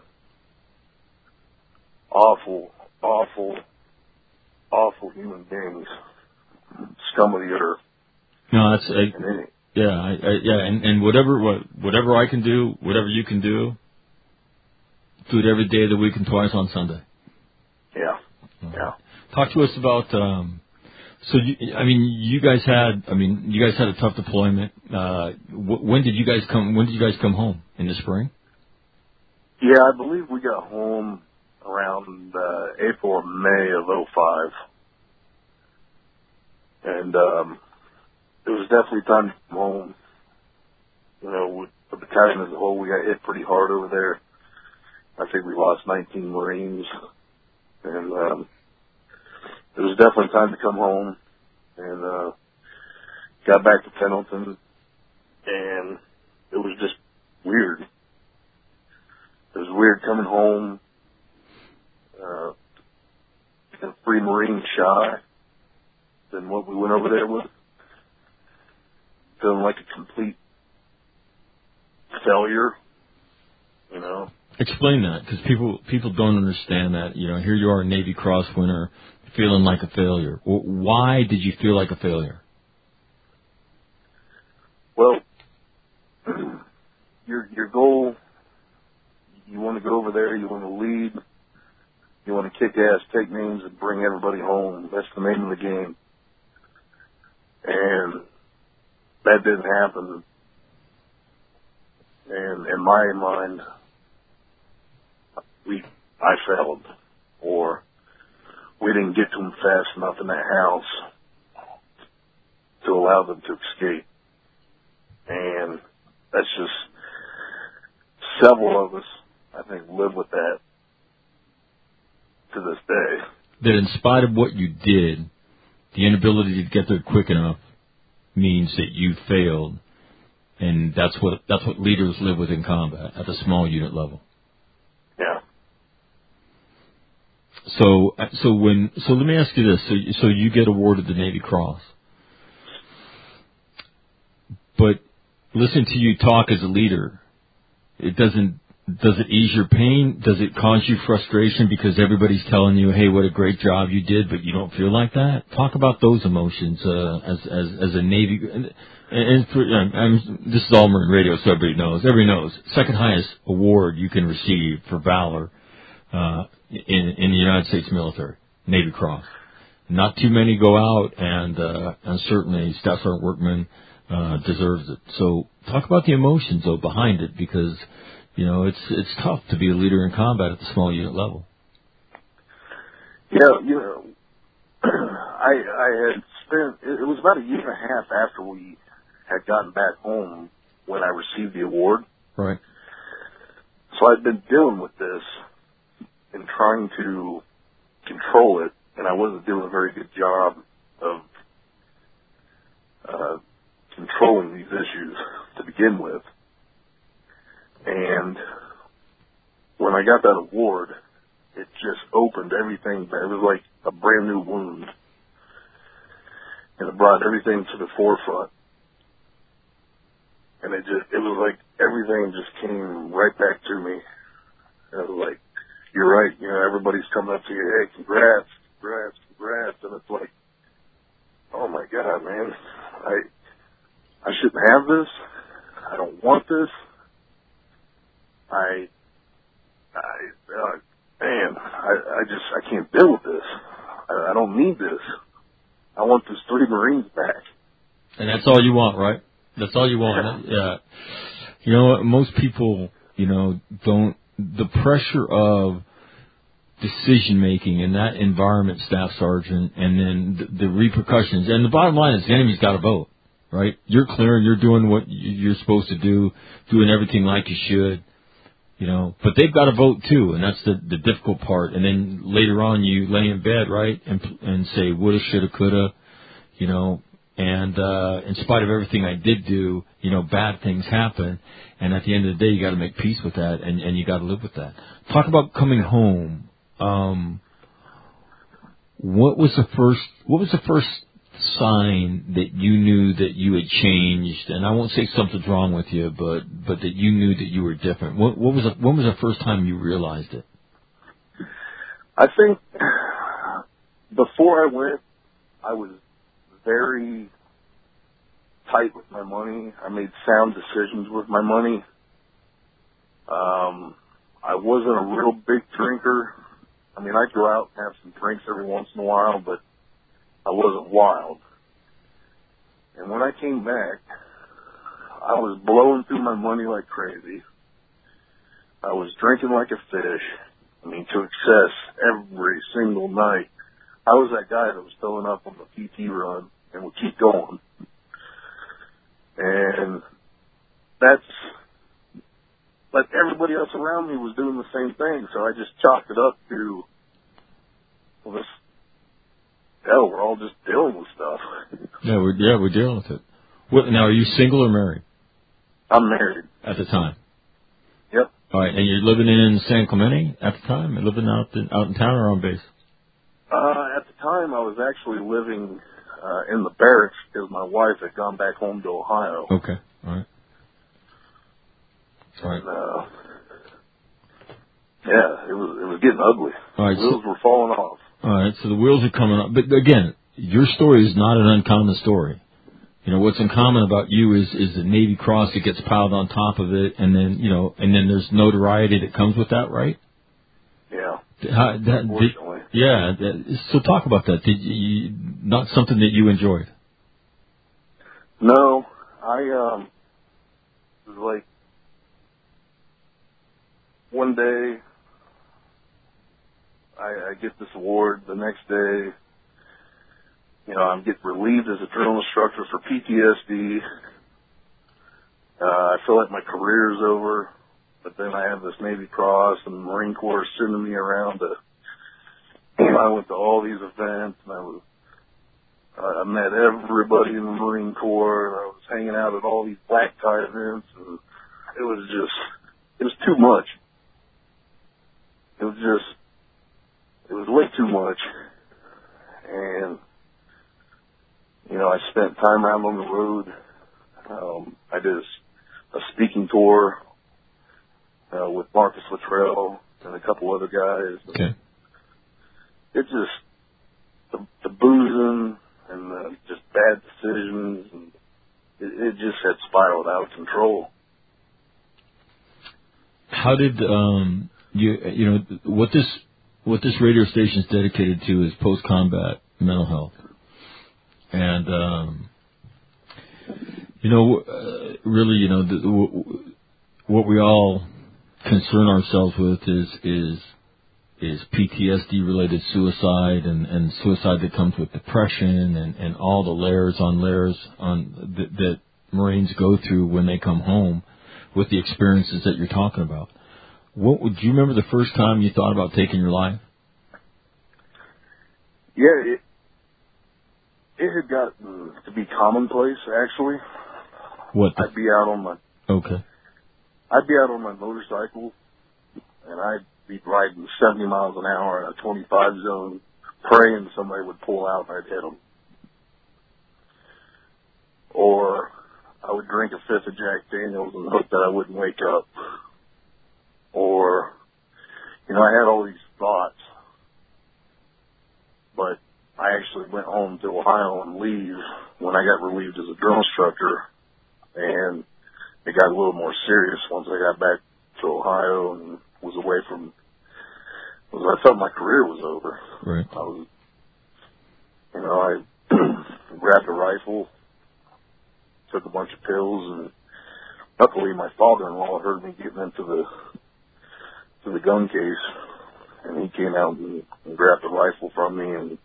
awful, awful, awful human beings. scum of the earth. No, that's I, And then, yeah, I, I, yeah, and, and whatever what, whatever I can do, whatever you can do, do it every day of the week and twice on Sunday. yeah, yeah. Talk to us about. Um, so, you, I mean, you guys had. I mean, you guys had a tough deployment. Uh, wh- when did you guys come? When did you guys come home? In the spring? Yeah, I believe we got home around uh, April or May of oh five. And um, it was definitely time to come home. You know, with the battalion as a whole, we got hit pretty hard over there. I think we lost nineteen Marines. And um, it was definitely time to come home. And uh, got back to Pendleton, and it was just weird. It was weird coming home, uh, three Marines shy than what we went over there with. Feeling like a complete failure, you know. Explain that, because people people don't understand that. You know, here you are, a Navy Cross winner, feeling like a failure. Well, why did you feel like a failure? Well, your your goal, you want to go over there, you want to lead, you want to kick ass, take names, and bring everybody home. That's the name of the game. And that didn't happen. And in my mind, we I failed, or we didn't get to them fast enough in that house to allow them to escape. And that's just, several of us, I think, live with that to this day. That in spite of what you did, the inability to get there quick enough means that you failed, and that's what that's what leaders live with in combat at the small unit level. Yeah. So, so when so let me ask you this: so, so you get awarded the Navy Cross, but listen to you talk as a leader. It doesn't. Does it ease your pain? Does it cause you frustration because everybody's telling you, "Hey, what a great job you did," but you don't feel like that? Talk about those emotions uh, as as as a Navy. And, and for, I'm, this is all Marine Radio, so everybody knows. Everybody knows. Second highest award you can receive for valor uh, in in the United States military, Navy Cross. Not too many go out, and uh, and certainly Staff Sergeant Workman uh, deserves it. So talk about the emotions though behind it, because you know it's it's tough to be a leader in combat at the small unit level. Yeah, you know, I I had spent it was about a year and a half after we had gotten back home when I received the award. Right. So I'd been dealing with this and trying to control it, and I wasn't doing a very good job of uh, controlling these issues to begin with. And when I got that award, it just opened everything. It was like a brand new wound, and it brought everything to the forefront. And it just, it was like everything just came right back to me. And it was like, you're right, you know, everybody's coming up to you, hey, congrats, congrats, congrats. And it's like, oh my God, man, I, I shouldn't have this. I don't want this. I, I, uh, man, I, I just, I can't deal with this. I, I don't need this. I want those three Marines back. And that's all you want, right? That's all you want. Yeah. You know what? Most people, you know, don't, the pressure of decision making in that environment, Staff Sergeant, and then the, the repercussions. And the bottom line is the enemy's got to vote, right? You're clear. You're doing what you're supposed to do, doing everything like you should, you know, but they've got to vote too. And that's the, the difficult part. And then later on you lay in bed, right? And, and say, woulda, shoulda, coulda, you know, and, uh, in spite of everything I did do, you know, bad things happen. And at the end of the day, you got to make peace with that, and, and you got to live with that. Talk about coming home. Um, what was the first, what was the first sign that you knew that you had changed? And I won't say something's wrong with you, but, but that you knew that you were different. What, what was the, when was the first time you realized it? I think before I went, I was very tight with my money. I made sound decisions with my money. Um, I wasn't a real big drinker. I mean, I'd go out and have some drinks every once in a while, but I wasn't wild. And when I came back, I was blowing through my money like crazy. I was drinking like a fish. I mean, to excess every single night. I was that guy that was filling up on the P T run and would keep going. And that's, but everybody else around me was doing the same thing, so I just chalked it up to, well, this, hell, we're all just dealing with stuff. Yeah, we're, yeah, we're dealing with it. What, now, are you single or married? I'm married. At the time? Yep. All right, and you're living in San Clemente at the time? You're living out in, out in town or on base? Uh, at the time, I was actually living uh, in the barracks because my wife had gone back home to Ohio. Okay, all right. All right. And, uh, yeah, it was it was getting ugly. All right, the wheels so, were falling off. All right, so the wheels are coming up. But again, your story is not an uncommon story. You know, what's uncommon about you is, is the Navy Cross that gets piled on top of it, and then, you know, and then there's notoriety that comes with that, right? Yeah. How, that, Unfortunately. Did, yeah. That, so talk about that. Did you, not something that you enjoyed? No, I, um, it was like, one day, I, I get this award. The next day, you know, I'm getting relieved as a drill instructor for P T S D. Uh, I feel like my career is over, but then I have this Navy Cross and the Marine Corps sending me around to, I went to all these events and I was, I met everybody in the Marine Corps and I was hanging out at all these black tie events and it was just, it was too much. It was just, it was way too much. And, you know, I spent time out on the road. Um, I did a, a speaking tour uh, with Marcus Luttrell and a couple other guys. Okay. It just, the, the boozing and the just bad decisions, and it, it just had spiraled out of control. How did, um, you, you know, what this, what this radio station is dedicated to is post-combat mental health. And, um, you know, uh, really, you know, the, w- what we all concern ourselves with is, is, is P T S D related suicide and, and suicide that comes with depression and, and all the layers on layers on th- that Marines go through when they come home with the experiences that you're talking about. What would you remember the first time you thought about taking your life? Yeah, it, it had gotten to be commonplace, actually. What? The, I'd be out on my okay. I'd be out on my motorcycle, and I'd be riding seventy miles an hour in a twenty-five zone, praying somebody would pull out and I'd hit them. Or I would drink a fifth of Jack Daniels and hope that I wouldn't wake up. Or, you know, I had all these thoughts, but I actually went home to Ohio on leave when I got relieved as a drill instructor, and it got a little more serious once I got back to Ohio and was away from, was I felt my career was over. Right. I was, you know, I grabbed a rifle, took a bunch of pills, and luckily my father-in-law heard me getting into the to the gun case, and he came out and, and grabbed the rifle from me, and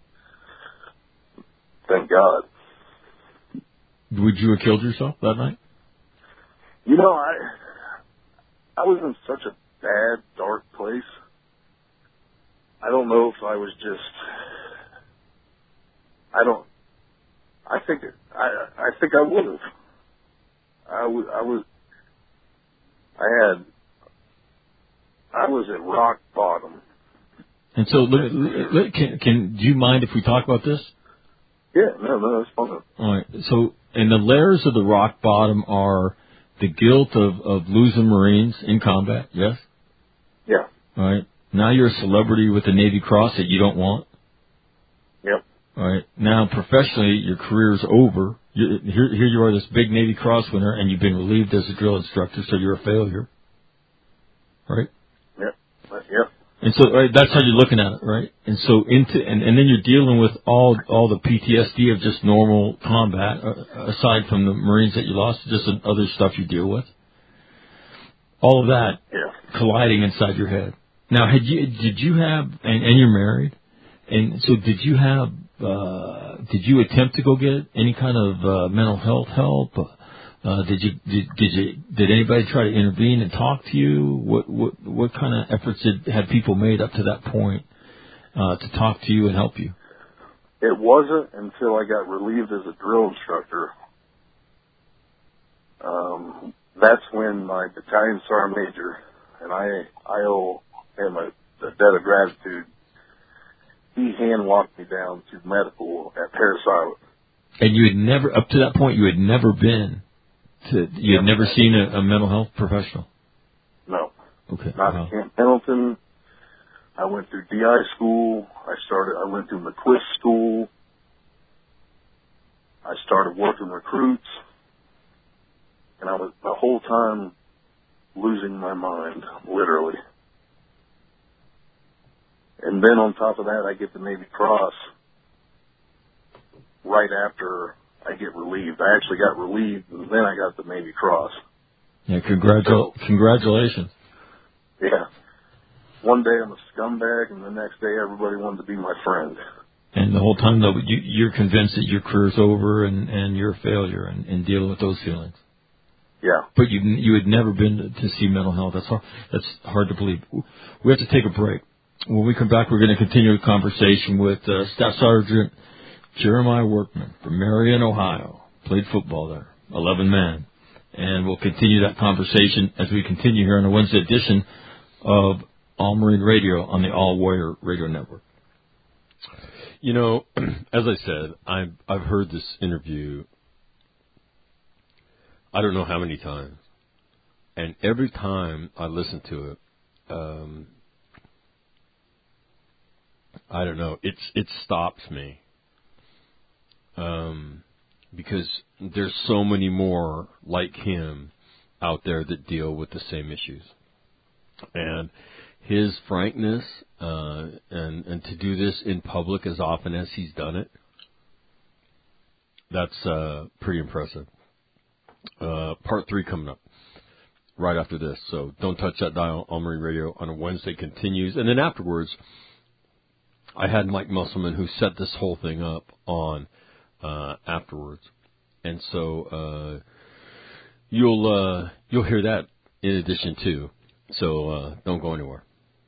thank God. Would you have killed yourself that night? You know, I I was in such a bad, dark place. I don't know if I was just, I don't, I think, I, I think I would have. I was, I was, I had, I was at rock bottom. And so, let, let, can, can, do you mind if we talk about this? Yeah, no, no, that's fine. All right. So, and the layers of the rock bottom are the guilt of, of losing Marines in combat, yes? Yeah. All right. Now you're a celebrity with the Navy Cross that you don't want? Yep. All right. Now, professionally, your career's over. You, here, here you are, this big Navy Cross winner, and you've been relieved as a drill instructor, so you're a failure. Right? Yep. Yep. And so right, that's how you're looking at it, right? And so into and, and then you're dealing with all all the P T S D of just normal combat, uh, aside from the Marines that you lost, just other stuff you deal with. All of that yeah. colliding inside your head. Now, had you did you have and, and you're married, and so did you have uh, did you attempt to go get any kind of uh, mental health help? Uh, did you did, did you did anybody try to intervene and talk to you? What what what kind of efforts did, had people made up to that point uh, to talk to you and help you? It wasn't until I got relieved as a drill instructor. Um, that's when my battalion sergeant major, and I I owe him a, a debt of gratitude. He hand walked me down to medical at Parris Island. And you had never up to that point you had never been. To, you had never seen a, a mental health professional? No. Okay. Not wow. at Camp Pendleton. I went through D I school. I started. I went through McQuist school. I started working recruits, and I was the whole time losing my mind, literally. And then on top of that, I get the Navy Cross right after I get relieved. I actually got relieved, and then I got the Navy Cross. Yeah, congratu- so, congratulations. Yeah. One day I'm a scumbag, and the next day everybody wanted to be my friend. And the whole time, though, you, you're convinced that your career's over and, and you're a failure and, and dealing with those feelings. Yeah. But you you had never been to, to see mental health. That's hard, that's hard to believe. We have to take a break. When we come back, we're going to continue the conversation with uh, Staff Sergeant Jeremiah Workman from Marion, Ohio. Played football there, eleven man. And we'll continue that conversation as we continue here on the Wednesday edition of All Marine Radio on the All Warrior Radio Network. You know, as I said, I've, I've heard this interview I don't know how many times. And every time I listen to it, um, I don't know, it's it stops me. Um, because there's so many more like him out there that deal with the same issues. And his frankness, uh, and, and to do this in public as often as he's done it, that's uh, pretty impressive. Uh, part three coming up right after this. So don't touch that dial. All Marine Radio on a Wednesday continues. And then afterwards, I had Mike Musselman who set this whole thing up on uh, afterwards. And so uh, you'll uh, you'll hear that in addition too. So uh, don't go anywhere.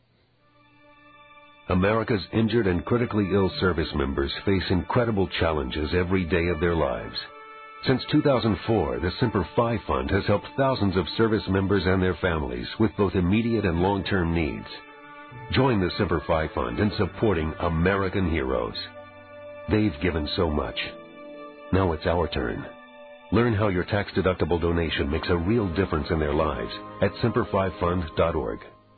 America's injured and critically ill service members face incredible challenges every day of their lives. Since two thousand four, the Semper Fi Fund has helped thousands of service members and their families with both immediate and long-term needs. Join the Semper Fi Fund in supporting American heroes. They've given so much. Now it's our turn. Learn how your tax-deductible donation makes a real difference in their lives at semper fi fund dot org.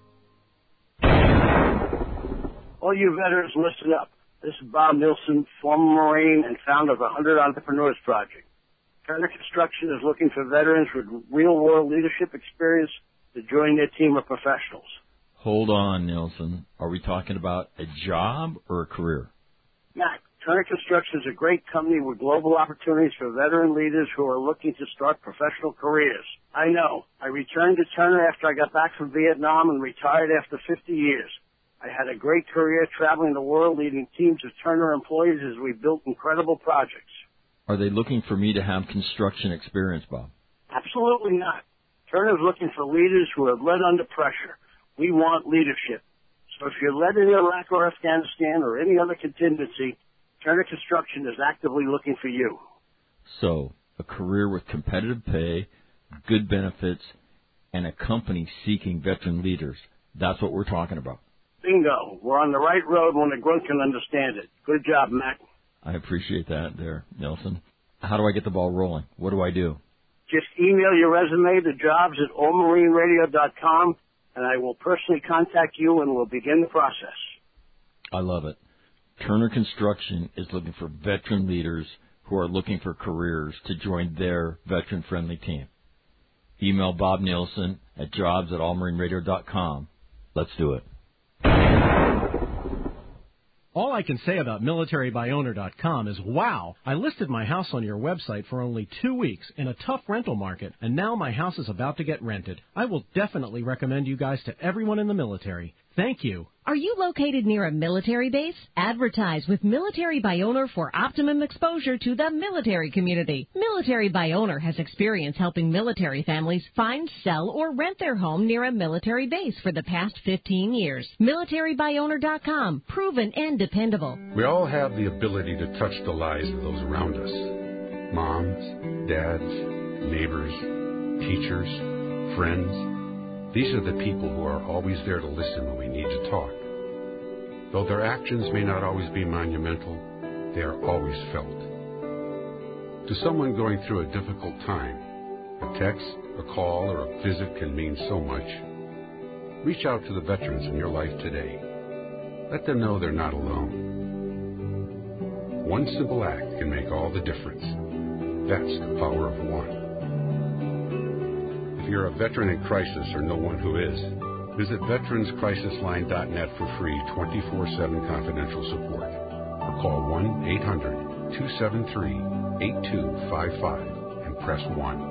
All you veterans, listen up. This is Bob Nilsson, former Marine and founder of the one hundred Entrepreneurs Project. Turner Construction is looking for veterans with real-world leadership experience to join their team of professionals. Hold on, Nilsson. Are we talking about a job or a career? Matt, Turner Construction is a great company with global opportunities for veteran leaders who are looking to start professional careers. I know. I returned to Turner after I got back from Vietnam and retired after fifty years. I had a great career traveling the world leading teams of Turner employees as we built incredible projects. Are they looking for me to have construction experience, Bob? Absolutely not. Turner is looking for leaders who have led under pressure. We want leadership. So if you're led in Iraq or Afghanistan or any other contingency, Turner Construction is actively looking for you. So, a career with competitive pay, good benefits, and a company seeking veteran leaders. That's what we're talking about. Bingo. We're on the right road when a grunt can understand it. Good job, Mac. I appreciate that there, Nelson. How do I get the ball rolling? What do I do? Just email your resume to jobs at all marine radio dot com, and I will personally contact you and we'll begin the process. I love it. Turner Construction is looking for veteran leaders who are looking for careers to join their veteran-friendly team. Email Bob Nielsen at jobs at allmarineradio dot com. Let's do it. All I can say about military by owner dot com is, wow, I listed my house on your website for only two weeks in a tough rental market, and now my house is about to get rented. I will definitely recommend you guys to everyone in the military. Thank you. Are you located near a military base? Advertise with Military by Owner for optimum exposure to the military community. Military by Owner has experience helping military families find, sell, or rent their home near a military base for the past fifteen years. military by owner dot com. Proven and dependable. We all have the ability to touch the lives of those around us. Moms, dads, neighbors, teachers, friends. These are the people who are always there to listen when we need to talk. Though their actions may not always be monumental, they are always felt. To someone going through a difficult time, a text, a call, or a visit can mean so much. Reach out to the veterans in your life today. Let them know they're not alone. One simple act can make all the difference. That's the power of one. If you're a veteran in crisis or know one who is, visit veterans crisis line dot net for free twenty-four seven confidential support. Or call one eight hundred two seven three eight two five five and press one.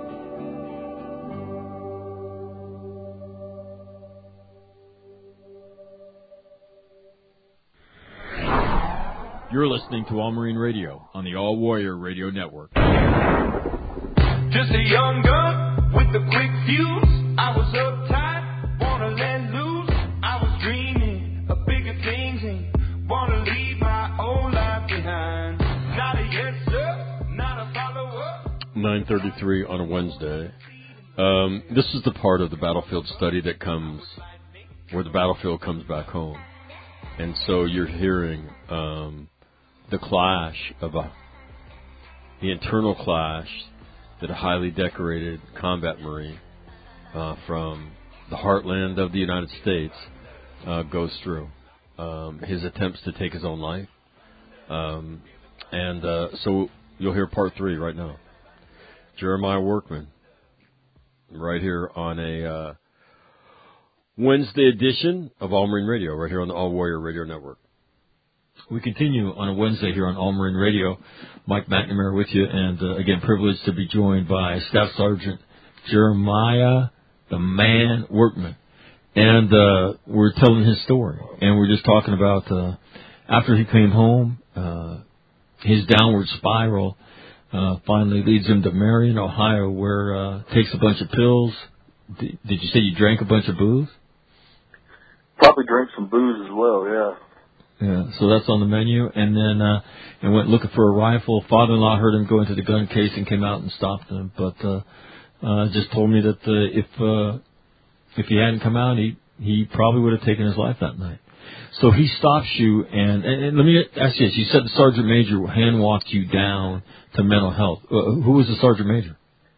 You're listening to All Marine Radio on the All Warrior Radio Network. Just a young gun with a quick fuse. I was uptight, wanna let loose. I was dreaming of bigger things and wanna leave my old life behind. Not a yes sir, not a follower. nine thirty-three on a Wednesday. Um, this is the part of the battlefield study that comes where the battlefield comes back home. And so you're hearing um, the clash of a, the internal clash that a highly decorated combat Marine uh, from the heartland of the United States uh, goes through. Um, his attempts to take his own life. Um, and uh, so you'll hear part three right now. Jeremiah Workman, right here on a uh, Wednesday edition of All Marine Radio, right here on the All Warrior Radio Network. We continue on a Wednesday here on All Marine Radio. Mike McNamara with you, and uh, again, privileged to be joined by Staff Sergeant Jeremiah, the Man Workman. And uh, we're telling his story, and we're just talking about uh, after he came home, uh, his downward spiral uh, finally leads him to Marion, Ohio, where uh, takes a bunch of pills. D- did you say you drank a bunch of booze? Probably drank some booze as well, yeah. Yeah, so that's on the menu, and then uh, and went looking for a rifle. Father-in-law heard him go into the gun case and came out and stopped him, but uh, uh, just told me that uh, if uh, if he hadn't come out, he he probably would have taken his life that night. So he stops you, and, and, and let me ask you this: you said the sergeant major hand walked you down to mental health. Uh, who was the sergeant major?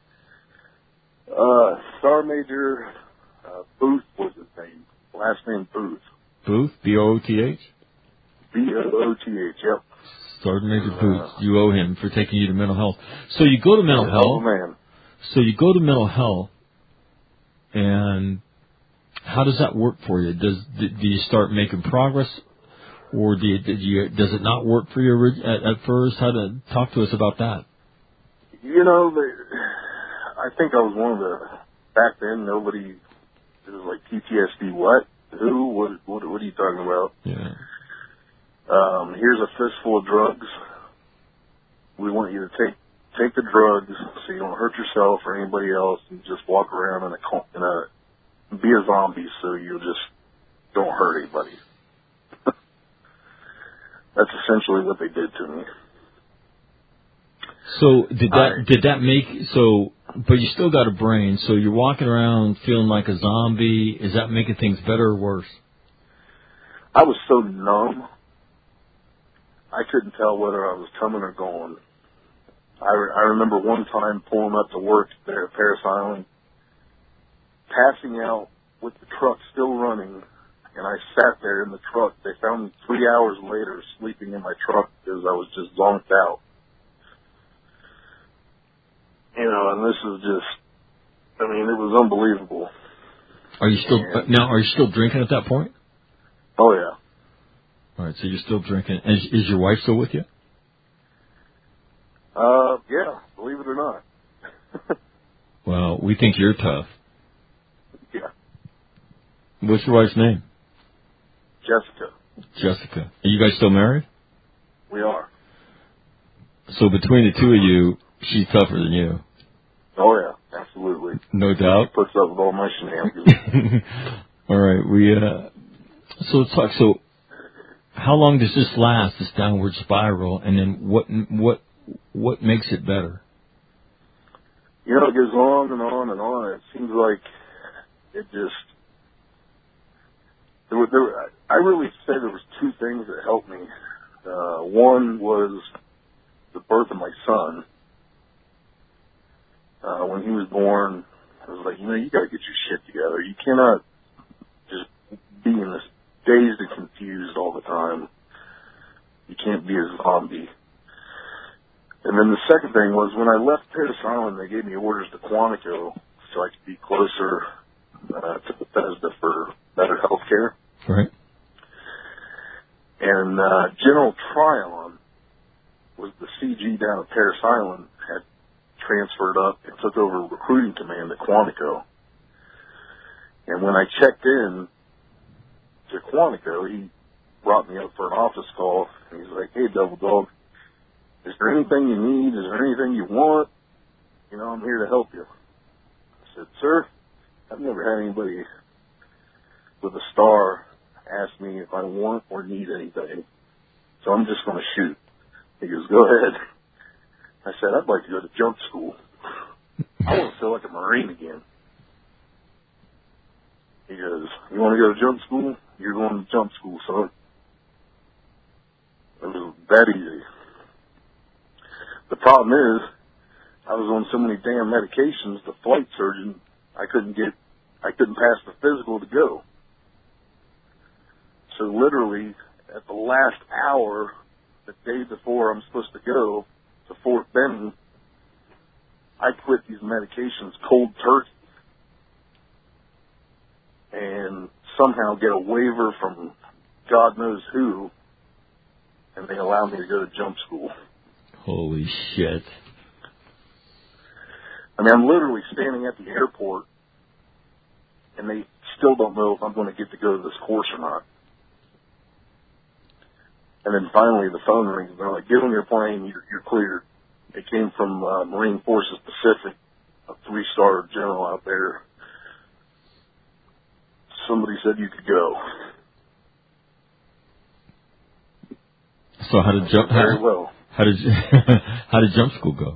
Uh, Star Major uh, Booth was his name. Last name Booth. Booth, B O O T H. B O O T H, yep. Sergeant Major Booth, you owe him for taking you to mental health. So you go to mental health. Oh, man. So you go to mental health, and how does that work for you? Does do you start making progress, or do you, did you does it not work for you at, at first? How to talk to us about that? You know, the, I think I was one of the back then. Nobody it was like P T S D. What? Who? What? What, what are you talking about? Yeah. Um, here's a fistful of drugs. We want you to take take the drugs so you don't hurt yourself or anybody else, and just walk around in a in a be a zombie so you just don't hurt anybody. That's essentially what they did to me. So did that I, did that make so? But you still got a brain, so you're walking around feeling like a zombie. Is that making things better or worse? I was so numb. I couldn't tell whether I was coming or going. I, re- I remember one time pulling up to work there at Paris Island, passing out with the truck still running, and I sat there in the truck. They found me three hours later sleeping in my truck because I was just zonked out. You know, and this is just, I mean, it was unbelievable. Are you still, and, now, are you still drinking at that point? Oh, yeah. All right, so you're still drinking. Is, is your wife still with you? Uh, yeah, believe it or not. Well, we think you're tough. Yeah. What's your wife's name? Jessica. Jessica. Are you guys still married? We are. So between the two of you, she's tougher than you. Oh, yeah, absolutely. No doubt. She puts up with all my shenanigans. All right, we, uh, so let's talk. So how long does this last, this downward spiral, and then what, what, what makes it better? You know, it goes on and on and on. It seems like it just, there were, there, I really say there was two things that helped me. Uh, one was the birth of my son. Uh, when he was born, I was like, you know, you gotta get your shit together. You cannot just be in this dazed and confused all the time. You can't be a zombie. And then the second thing was when I left Parris Island, they gave me orders to Quantico so I could be closer uh, to Bethesda for better health care. Right. And uh, General Tryon was the C G down at Parris Island, had transferred up and took over recruiting command at Quantico. And when I checked in to Quantico, he brought me up for an office call, and he's like, hey, Double Dog, is there anything you need? Is there anything you want? You know, I'm here to help you. I said, sir, I've never had anybody with a star ask me if I want or need anything, so I'm just going to shoot. He goes, go ahead. I said, I'd like to go to jump school. I want to feel like a Marine again. He goes, you want to go to jump school? You're going to jump school, son. It was that easy. The problem is, I was on so many damn medications, the flight surgeon, I couldn't get, I couldn't pass the physical to go. So literally, at the last hour, the day before I'm supposed to go to Fort Benning, I quit these medications cold turkey and somehow get a waiver from God knows who, and they allow me to go to jump school. Holy shit. I mean, I'm literally standing at the airport, and they still don't know if I'm going to get to go to this course or not. And then finally the phone rings, and they're like, get on your plane, you're, you're cleared. It came from uh, Marine Forces Pacific, a three-star general out there. Somebody said you could go. So how did jump? Very how, well. How did how did jump school go?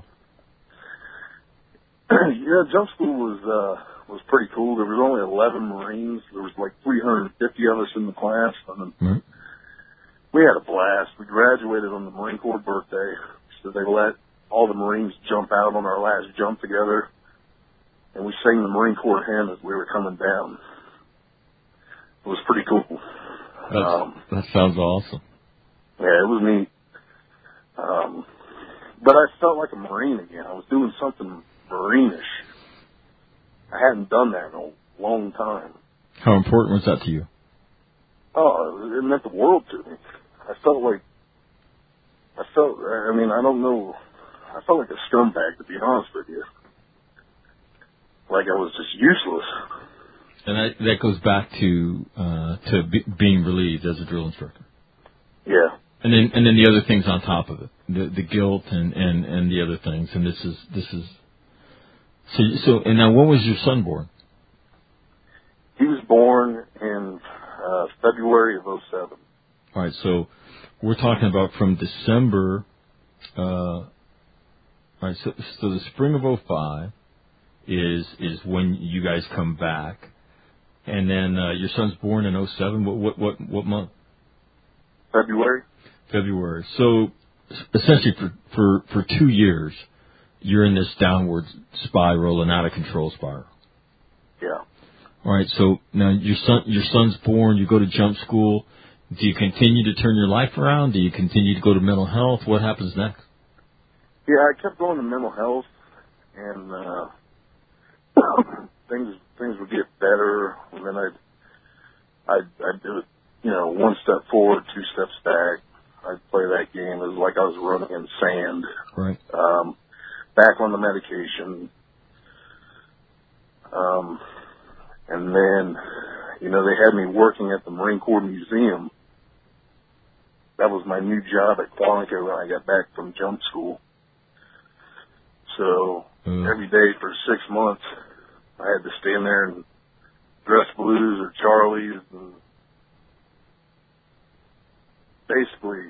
Yeah, jump school was uh, was pretty cool. There was only eleven Marines. There was like three hundred fifty of us in the class, and Mm-hmm. we had a blast. We graduated on the Marine Corps birthday, so they let all the Marines jump out on our last jump together, and we sang the Marine Corps hymn as we were coming down. It was pretty cool. That's, um, that sounds awesome. Yeah, it was neat. Um, but I felt like a Marine again. I was doing something Marine-ish. I hadn't done that in a long time. How important was that to you? Oh, it meant the world to me. I felt like, I felt, I mean, I don't know, I felt like a scumbag, to be honest with you. Like I was just useless. And that, that goes back to uh, to be, being relieved as a drill instructor. Yeah. And then and then the other things on top of it, the the guilt and, and, and the other things. And this is this is so so. And now, when was your son born? He was born in uh, February of oh seven. All right, so we're talking about from December. Uh, all right, so so the spring of oh five is is when you guys come back, and then uh, your son's born in oh seven. What what what what month? February. February. So essentially, for for for two years, you're in this downward spiral and out of control spiral. Yeah. All right. So now your son, your son's born. You go to jump school. Do you continue to turn your life around? Do you continue to go to mental health? What happens next? Yeah, I kept going to mental health, and uh, things things would get better, and then I'd I'd, I'd do it, you know, one step forward, two steps back. I'd play that game. It was like I was running in sand. Right. Um, back on the medication. Um, and then, you know, they had me working at the Marine Corps Museum. That was my new job at Quantico when I got back from jump school. So mm. every day for six months, I had to stand there and dress blues or Charlies, and basically,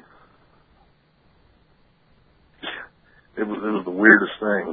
it was it was the weirdest thing.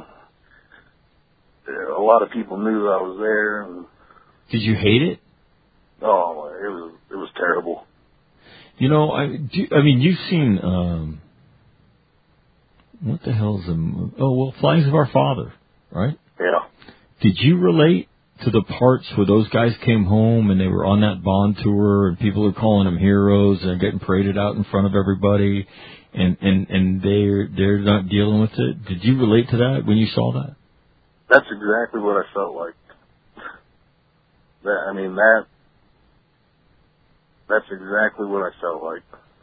A lot of people knew that I was there. And did you hate it? Oh, it was it was terrible. You know, I do, I mean, you've seen um, what the hell is a oh well, Flags of Our Father, right? Yeah. Did you relate to the parts where those guys came home and they were on that Bond tour and people are calling them heroes and getting paraded out in front of everybody, and and and they're they're not dealing with it? Did you relate to that when you saw that? That's exactly what I felt like. That I mean that. That's exactly what I felt like.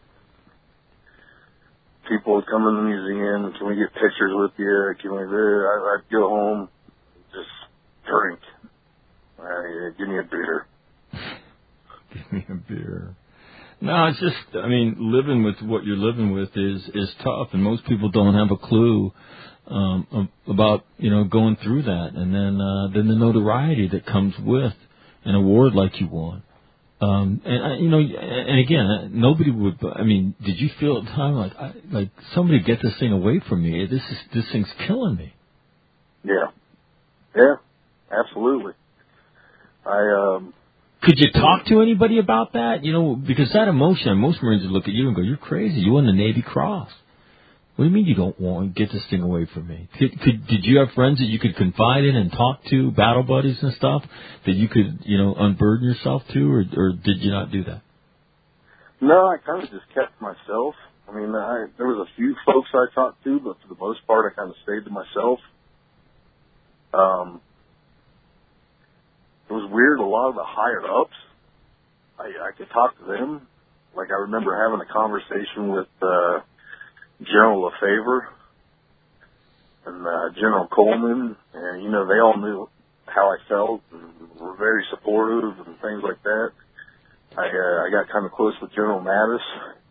People would come in the museum. Can we get pictures with you? Can we? I, I'd go home, just drink. Uh, give me a beer. Give me a beer. No, it's just, I mean, living with what you're living with is is tough, and most people don't have a clue um, about, you know, going through that, and then uh, then the notoriety that comes with an award like you won. Um, and uh, you know, and again, nobody would. I mean, did you feel at the time like, I, like somebody get this thing away from me? This is this thing's killing me. Yeah, yeah, absolutely. I um. Could you talk to anybody about that? You know, because that emotion, most Marines would look at you and go, "You're crazy. You won the Navy Cross. What do you mean you don't want to get this thing away from me?" Could, could, did you have friends that you could confide in and talk to, battle buddies and stuff, that you could, you know, unburden yourself to, or, or did you not do that? No, I kind of just kept myself. I mean, I, there was a few folks I talked to, but for the most part, I kind of stayed to myself. Um, it was weird. A lot of the higher ups, I, I could talk to them. Like I remember having a conversation with uh, General Lefebvre and uh, General Coleman, and, you know, they all knew how I felt and were very supportive and things like that. I uh, I got kind of close with General Mattis,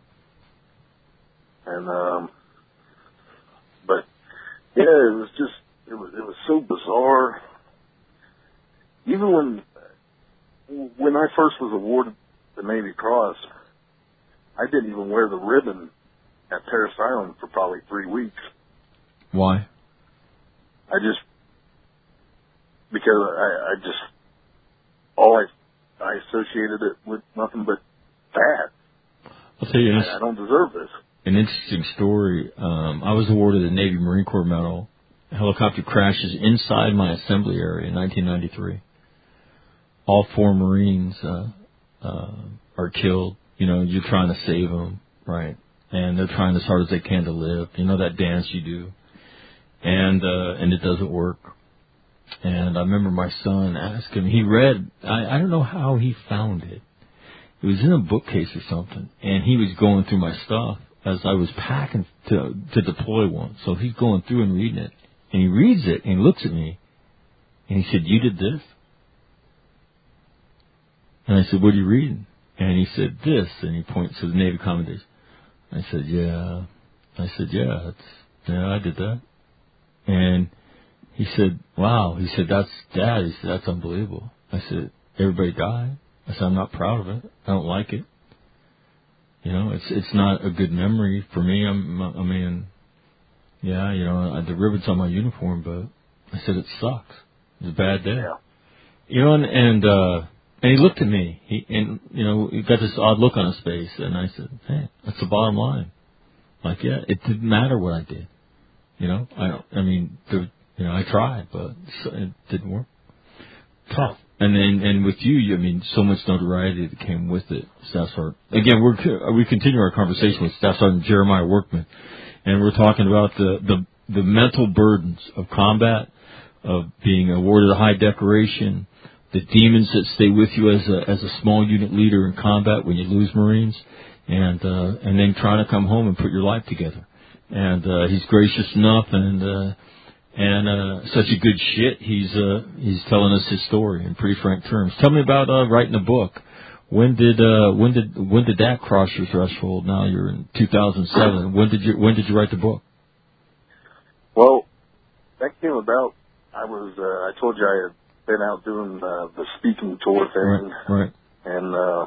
and um, but yeah, it was just it was it was so bizarre. Even when when I first was awarded the Navy Cross, I didn't even wear the ribbon at Parris Island for probably three weeks. Why? I just, because I, I just, all I, I associated it with nothing but bad. I'll tell you, I, I don't deserve this. An interesting story. Um, I was awarded a Navy Marine Corps medal. A helicopter crashes inside my assembly area in nineteen ninety-three. All four Marines uh, uh, are killed. You know, you're trying to save them, right? And they're trying as hard as they can to live. You know that dance you do, and uh, and it doesn't work. And I remember my son asking. He read. I, I don't know how he found it. It was in a bookcase or something, and he was going through my stuff as I was packing to to deploy one. So he's going through and reading it, and he reads it and he looks at me, and he said, "You did this?" And I said, "What are you reading?" And he said, "This," and he points to the Navy Commendation. I said, "Yeah." I said, "Yeah, it's, yeah, I did that." And he said, "Wow." He said, "That's Dad." He said, "That's unbelievable." I said, "Everybody died." I said, "I'm not proud of it. I don't like it. You know, it's it's not a good memory for me. I'm, I mean, yeah, you know, the ribbon's on my uniform, but I said it sucks. It was a bad day." Yeah. You know, and and, uh, and he looked at me, he, and you know, he got this odd look on his face, and I said, "Hey, that's the bottom line." Like, yeah, it didn't matter what I did. You know, I I mean, there, you know, I tried, but it didn't work. Tough. And then, and with you, you- I mean, so much notoriety that came with it, Staff Sergeant. Again, we're we continue our conversation with Staff Sergeant Jeremiah Workman, and we're talking about the the, the mental burdens of combat, of being awarded a high decoration, the demons that stay with you as a as a small unit leader in combat when you lose Marines, and uh, and then trying to come home and put your life together. And uh, he's gracious enough, and. Uh, And uh, such a good shit. He's uh, he's telling us his story in pretty frank terms. Tell me about uh, writing a book. When did uh, when did when did that cross your threshold? Now you're in two thousand seven. When did you when did you write the book? Well, that came about. I was uh, I told you I had been out doing uh, the speaking tour thing, Right. right. and uh,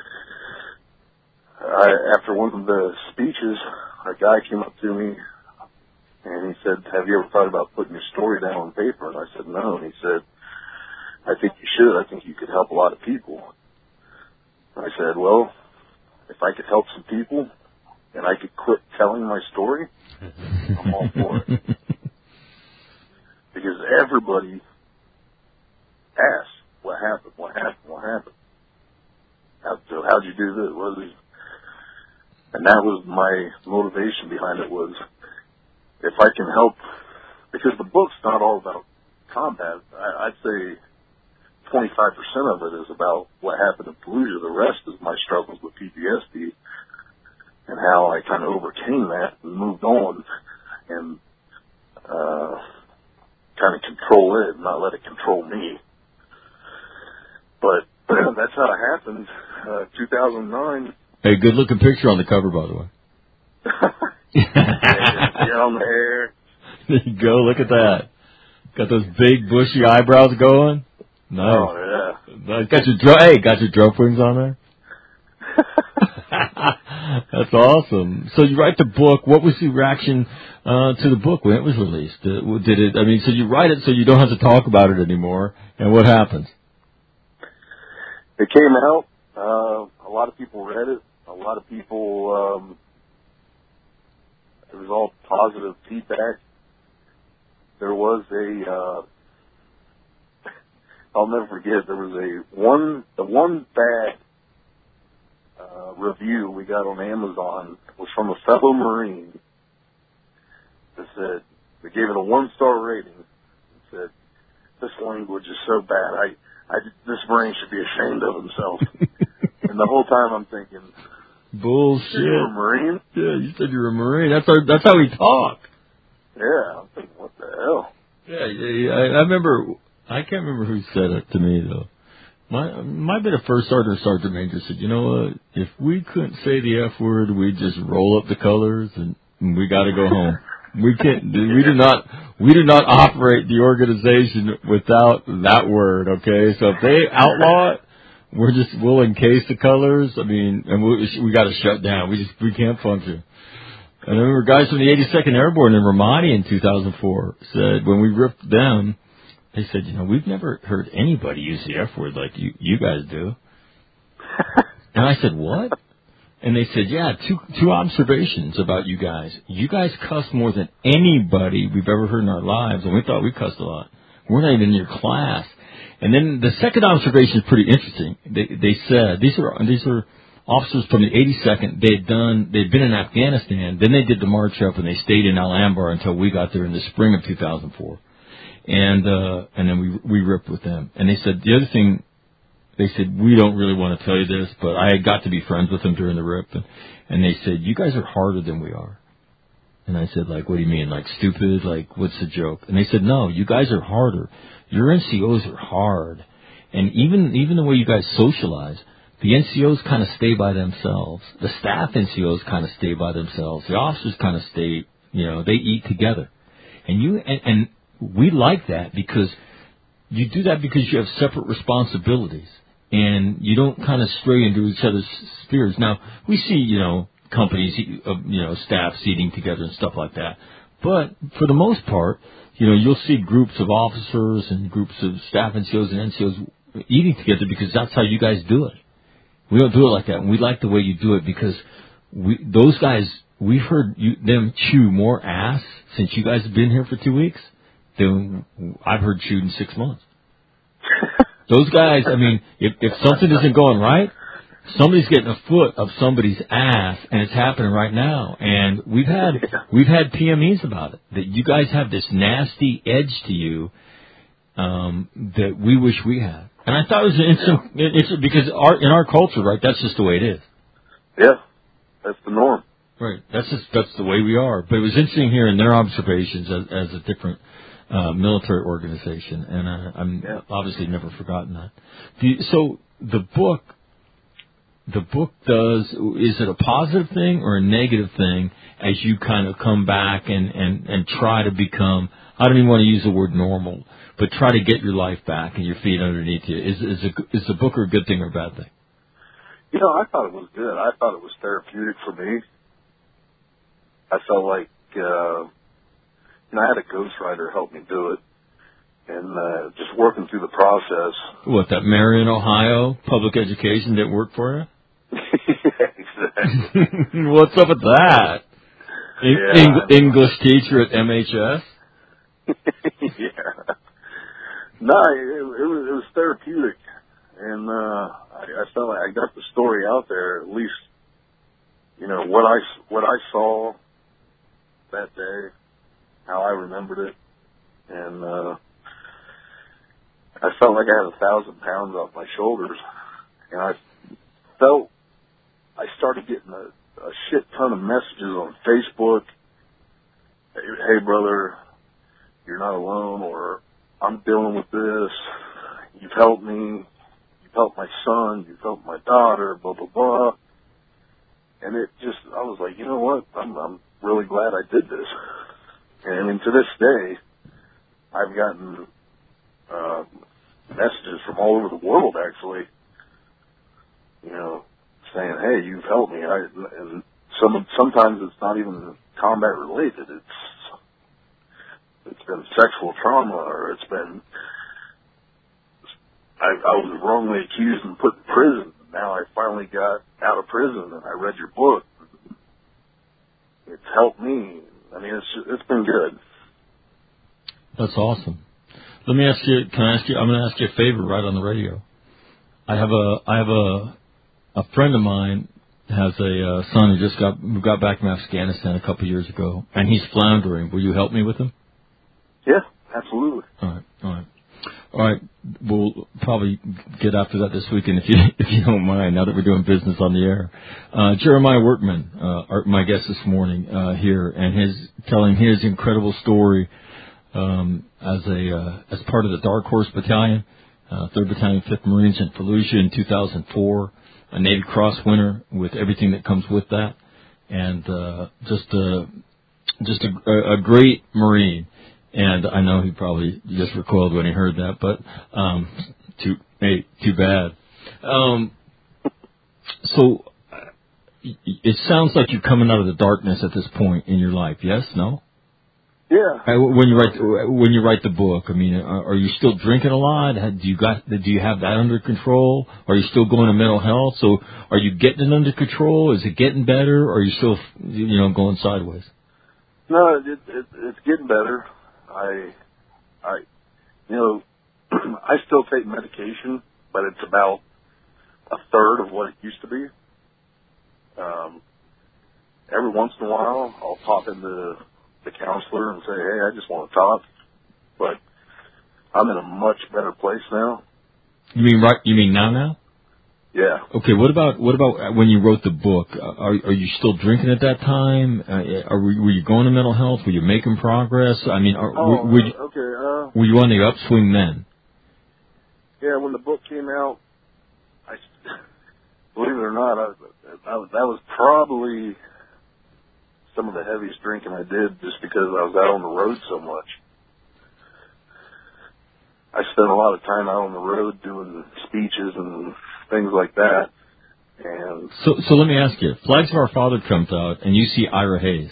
I, after one of the speeches, a guy came up to me. And he said, have you ever thought about putting your story down on paper? And I said, no. And he said, I think you should. I think you could help a lot of people. And I said, well, if I could help some people and I could quit telling my story, I'm all for it. Because everybody asks, what happened? What happened? What happened? How, so how'd you do this? What was it? And that was my motivation behind it was, if I can help, because the book's not all about combat. I, I'd say twenty-five percent of it is about what happened in Fallujah. The rest is my struggles with P T S D and how I kind of overcame that and moved on and uh, kind of control it and not let it control me. But that's how it happened. Uh, two thousand nine. Hey, good looking picture on the cover, by the way. Yeah, on the hair. There you go. Look at that. Got those big bushy eyebrows going. Nice. Oh yeah. Nice. Got your dro- hey, got your drop wings on there. That's awesome. So you write the book. What was the reaction uh, to the book when it was released? Did, did it? I mean, so you write it so you don't have to talk about it anymore. And what happens? It came out. Uh, a lot of people read it. A lot of people. Um, It was all positive feedback. There was a, uh, I'll never forget, there was a one, the one bad, uh, review we got on Amazon was from a fellow Marine that said, they gave it a one star rating and said, this language is so bad, I, I, this Marine should be ashamed of himself. And the whole time I'm thinking, bullshit. You're a Marine? Yeah, you said you're a Marine. That's our, that's how we talk. Yeah, I'm thinking, what the hell? Yeah, yeah, yeah. I, I remember. I can't remember who said it to me though. My might have been a first sergeant or sergeant major said, you know what? If we couldn't say the F word, we'd just roll up the colors and, and we got to go home. We can't. We do not. We do not operate the organization without that word. Okay, so if they outlaw it, we're just we'll encase the colors. I mean, and we we got to shut down. We just we can't function. And I remember guys from the eighty-second Airborne in Ramadi in two thousand four said when we ripped them, they said, you know, we've never heard anybody use the F word like you you guys do. And I said, what? And they said, yeah, two two observations about you guys. You guys cuss more than anybody we've ever heard in our lives, and we thought we cussed a lot. We're not even in your class. And then the second observation is pretty interesting. They they said these are these are officers from the eighty-second. They had done they'd been in Afghanistan. Then they did the march up and they stayed in Al Anbar until we got there in the spring of two thousand four. And uh, and then we we ripped with them. And they said the other thing. They said, we don't really want to tell you this, but I got to be friends with them during the rip. And, and they said, you guys are harder than we are. And I said, like, what do you mean? Like, stupid? Like, what's the joke? And they said, no, you guys are harder. Your N C Os are hard. And even even the way you guys socialize, the N C Os kind of stay by themselves. The staff N C Os kind of stay by themselves. The officers kind of stay, you know, they eat together. And you and, and we like that because you do that because you have separate responsibilities. And you don't kind of stray into each other's spheres. Now, we see, you know, companies, uh, you know, staffs eating together and stuff like that. But for the most part, you know, you'll see groups of officers and groups of staff N C Os and N C Os eating together because that's how you guys do it. We don't do it like that. And we like the way you do it because we, those guys, we've heard you, them chew more ass since you guys have been here for two weeks than I've heard chewed in six months. Those guys, I mean, if, if something isn't going right, somebody's getting a foot of somebody's ass, and it's happening right now. And we've had we've had P M Es about it, that you guys have this nasty edge to you um, that we wish we had. And I thought it was an instant, it's because our, in our culture, right, that's just the way it is. Yeah, that's the norm. Right, that's just that's the way we are. But it was interesting hearing their observations as, as a different uh, military organization, and I, I'm yeah. obviously never forgotten that. The, so the book, the book does, is it a positive thing or a negative thing as you kind of come back and, and, and try to become, I don't even want to use the word normal, but try to get your life back and your feet underneath you? Is, is, a, is the book a good thing or a bad thing? You know, I thought it was good. I thought it was therapeutic for me. I felt like, uh, you know, I had a ghostwriter help me do it, and uh, just working through the process. What, that Marion, Ohio public education didn't work for you? Yeah, exactly. What's up with that? Yeah, Eng- English teacher at M H S? Yeah. No, it, it, was, it was therapeutic, and uh, I, I felt like I got the story out there, at least, you know, what I, what I saw that day, how I remembered it, and uh, I felt like I had a thousand pounds off my shoulders, and I felt I started getting a, a shit ton of messages on Facebook. Hey, hey, brother, you're not alone, or I'm dealing with this. You've helped me. You've helped my son. You've helped my daughter. Blah blah blah. And it just, I was like, you know what? I'm, I'm really glad I did this. And I mean, to this day, I've gotten uh, messages from all over the world, actually, you know, saying, hey, you've helped me. I, and some, sometimes it's not even combat related. It's, it's been sexual trauma, or it's been, I, I was wrongly accused and put in prison. Now I finally got out of prison, and I read your book. It's helped me. I mean, it's it's been good. That's awesome. Let me ask you. Can I ask you? I'm going to ask you a favor right on the radio. I have a I have a a friend of mine has a uh, son who just got who got back from Afghanistan a couple of years ago, and he's floundering. Will you help me with him? Yeah, absolutely. All right. All right. All right, we'll probably get after that this weekend if you if you don't mind. Now that we're doing business on the air, uh, Jeremiah Workman, uh, our, my guest this morning uh, here, and his telling his incredible story um, as a uh, as part of the Dark Horse Battalion, uh, Third Battalion, Fifth Marines in Fallujah in two thousand four, a Navy Cross winner with everything that comes with that, and uh, just a just a, a great Marine. And I know he probably just recoiled when he heard that, but um, too hey, too bad. Um, so it sounds like you're coming out of the darkness at this point in your life. Yes? No? Yeah. When you write when you write the book, I mean, are you still drinking a lot? Do you got do you have that under control? Are you still going to mental health? So are you getting it under control? Is it getting better? Or are you still you know going sideways? No, it, it, it's getting better. I, I, you know, I still take medication, but it's about a third of what it used to be. Um, every once in a while, I'll pop into the counselor and say, hey, I just want to talk. But I'm in a much better place now. You mean right? You mean now now? Yeah. Okay. What about what about when you wrote the book? Are are you still drinking at that time? Uh, are were you going to mental health? Were you making progress? I mean, are, oh, were, were you, okay. Uh, were you on the upswing then? Yeah. When the book came out, I believe it or not, I, I, that was probably some of the heaviest drinking I did, just because I was out on the road so much. I spent a lot of time out on the road doing speeches and things like that. And so, so let me ask you: Flags of Our Father comes out, and you see Ira Hayes.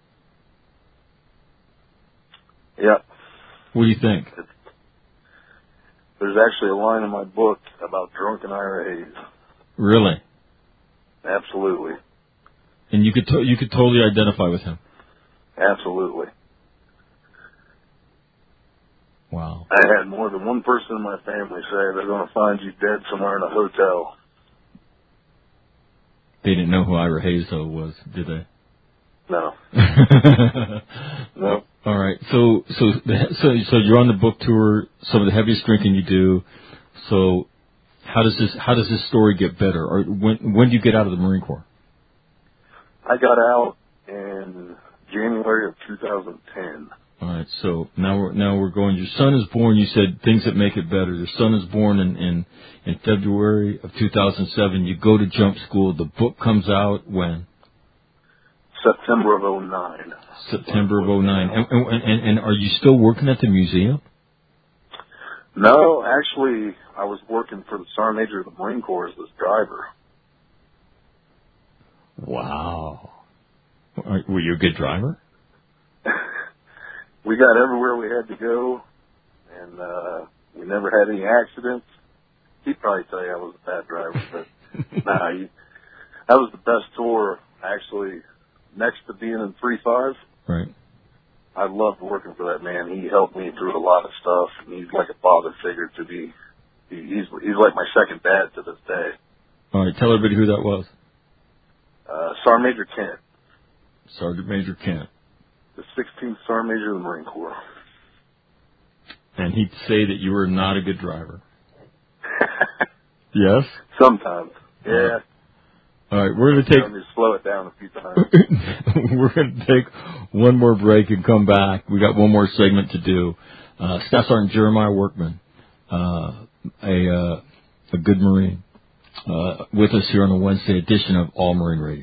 Yeah. What do you think? It's, there's actually a line in my book about drunken Ira Hayes. Really? Absolutely. And you could to, you could totally identify with him. Absolutely. Wow. I had more than one person in my family say they're going to find you dead somewhere in a hotel. They didn't know who Ira Hayes though was, did they? No. No. All right. So so so so you're on the book tour. Some of the heaviest drinking you do. So how does this how does this story get better? Or when when do you get out of the Marine Corps? I got out in January of two thousand ten. All right. So now we're now we're going. Your son is born. You said things that make it better. Your son is born in in, in February of two thousand seven. You go to jump school. The book comes out when? September of oh nine. September of oh nine. And, and, and, and are you still working at the museum? No, actually, I was working for the Sergeant Major of the Marine Corps as this driver. Wow. Were you a good driver? We got everywhere we had to go, and uh, we never had any accidents. He'd probably tell you I was a bad driver, but nah, he, that was the best tour, actually, next to being in three five. Right. I loved working for that man. He helped me through a lot of stuff, and he's like a father figure to me. He, he's he's like my second dad to this day. All right, tell everybody who that was. Uh, Sergeant Major Kent. Sergeant Major Kent. The sixteenth Sergeant Major of the Marine Corps. And he'd say that you were not a good driver. Yes? Sometimes. Yeah. All right, we're going to take... Tell me to slow it down a few times. We're going to take one more break and come back. We got one more segment to do. Uh, Staff Sergeant Jeremiah Workman, uh, a uh, a good Marine, uh, with us here on the Wednesday edition of All Marine Radio.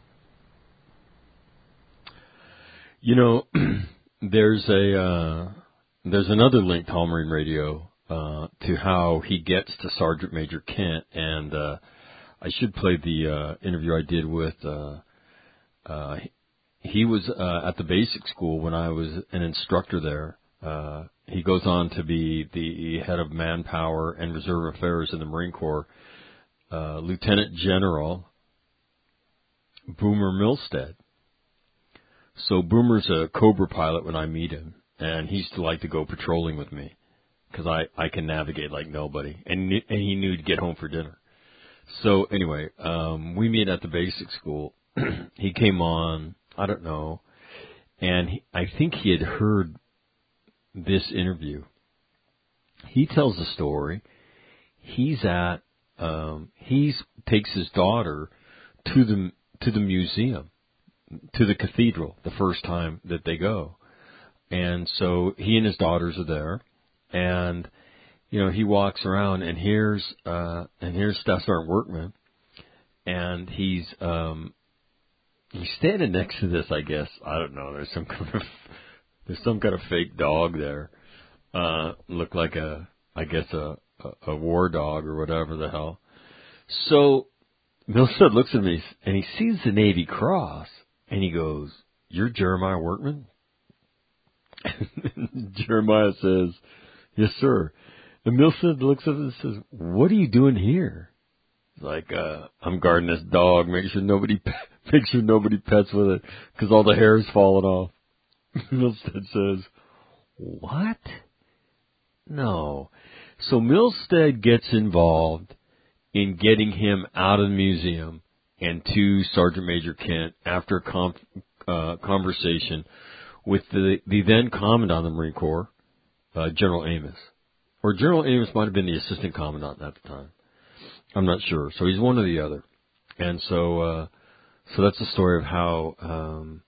You know, there's a uh, there's another link to All Marine Radio uh, to how he gets to Sergeant Major Kent, and uh, I should play the uh, interview I did with. Uh, uh, he was uh, at the basic school when I was an instructor there. Uh, he goes on to be the head of manpower and reserve affairs in the Marine Corps. Uh, Lieutenant General Boomer Milstead. So Boomer's a Cobra pilot when I meet him, and he used to like to go patrolling with me because I, I can navigate like nobody, and, and he knew to get home for dinner. So anyway, um, we meet at the basic school. He came on, I don't know, and he, I think he had heard this interview. He tells the story. He's at, um, he's takes his daughter to the to the museum, to the cathedral, the first time that they go, and so he and his daughters are there, and you know he walks around, and here's uh, and here's Staff Sergeant Workman, and he's um, he's standing next to this. I guess I don't know. There's some kind of there's some kind of fake dog there. Uh, looked like a I guess a, a a war dog or whatever the hell. So Milstead looks at me and he sees the Navy Cross and he goes, "You're Jeremiah Workman?" Jeremiah says, "Yes, sir." And Milstead looks at him and says, "What are you doing here?" He's like, uh, "I'm guarding this dog. Make sure nobody, make sure nobody pets with it, because all the hair's falling off." Milstead says, "What? No." So Milstead gets involved in getting him out of the museum and to Sergeant Major Kent after a com- uh, conversation with the, the then Commandant of the Marine Corps, uh, General Amos. Or General Amos might have been the Assistant Commandant at the time. I'm not sure. So he's one or the other. And so, uh, so that's the story of how, um,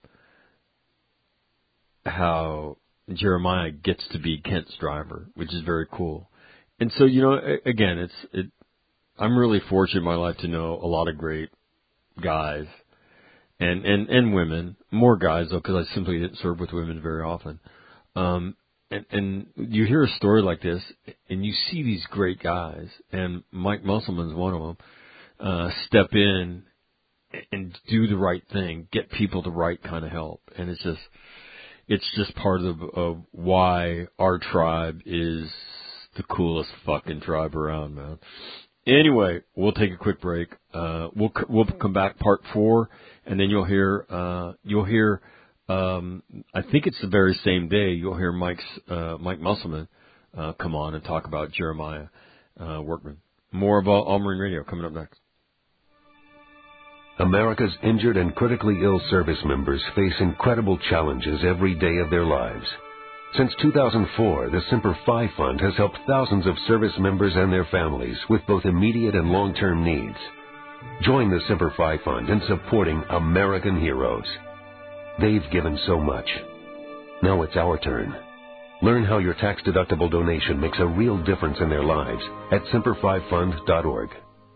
how Jeremiah gets to be Kent's driver, which is very cool. And so, you know, again, it's, it, I'm really fortunate in my life to know a lot of great guys and, and, and women, more guys though, because I simply didn't serve with women very often. Um, and, and you hear a story like this and you see these great guys, and Mike Musselman's one of them, uh, step in and do the right thing, get people the right kind of help. And it's just, it's just part of, of why our tribe is the coolest fucking tribe around, man. Anyway, we'll take a quick break. Uh, we'll we'll come back part four, and then you'll hear uh, you'll hear. Um, I think it's the very same day. You'll hear Mike's uh, Mike Musselman uh, come on and talk about Jeremiah uh, Workman. More about All Marine Radio coming up next. America's injured and critically ill service members face incredible challenges every day of their lives. Since two thousand four, the Semper Fi Fund has helped thousands of service members and their families with both immediate and long-term needs. Join the Semper Fi Fund in supporting American heroes. They've given so much. Now it's our turn. Learn how your tax-deductible donation makes a real difference in their lives at semper fi fund dot org.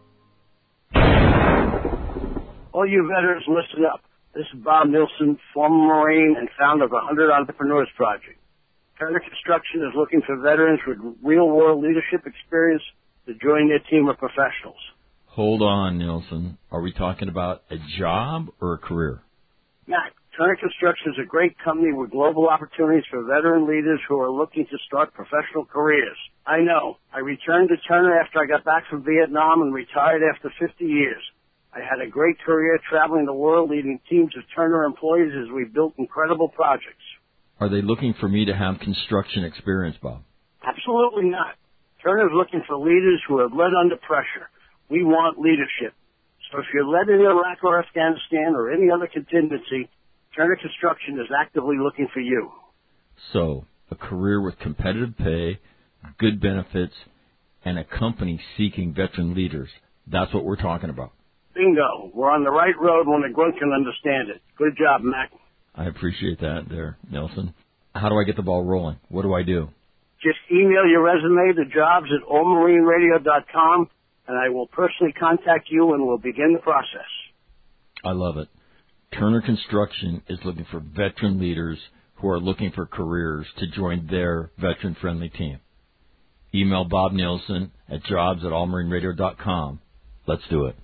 All you veterans, listen up. This is Bob Nilsson, former Marine and founder of the one hundred Entrepreneurs Project. Turner Construction is looking for veterans with real-world leadership experience to join their team of professionals. Hold on, Nilsson. Are we talking about a job or a career? Matt, Turner Construction is a great company with global opportunities for veteran leaders who are looking to start professional careers. I know. I returned to Turner after I got back from Vietnam and retired after fifty years. I had a great career traveling the world leading teams of Turner employees as we built incredible projects. Are they looking for me to have construction experience, Bob? Absolutely not. Turner is looking for leaders who have led under pressure. We want leadership. So if you're led in Iraq or Afghanistan or any other contingency, Turner Construction is actively looking for you. So, a career with competitive pay, good benefits, and a company seeking veteran leaders. That's what we're talking about. Bingo. We're on the right road when a grunt can understand it. Good job, Mac. I appreciate that there, Nelson. How do I get the ball rolling? What do I do? Just email your resume to jobs at all marine radio dot com, and I will personally contact you and we'll begin the process. I love it. Turner Construction is looking for veteran leaders who are looking for careers to join their veteran-friendly team. Email Bob Nielsen at jobs at all marine radio dot com. Let's do it.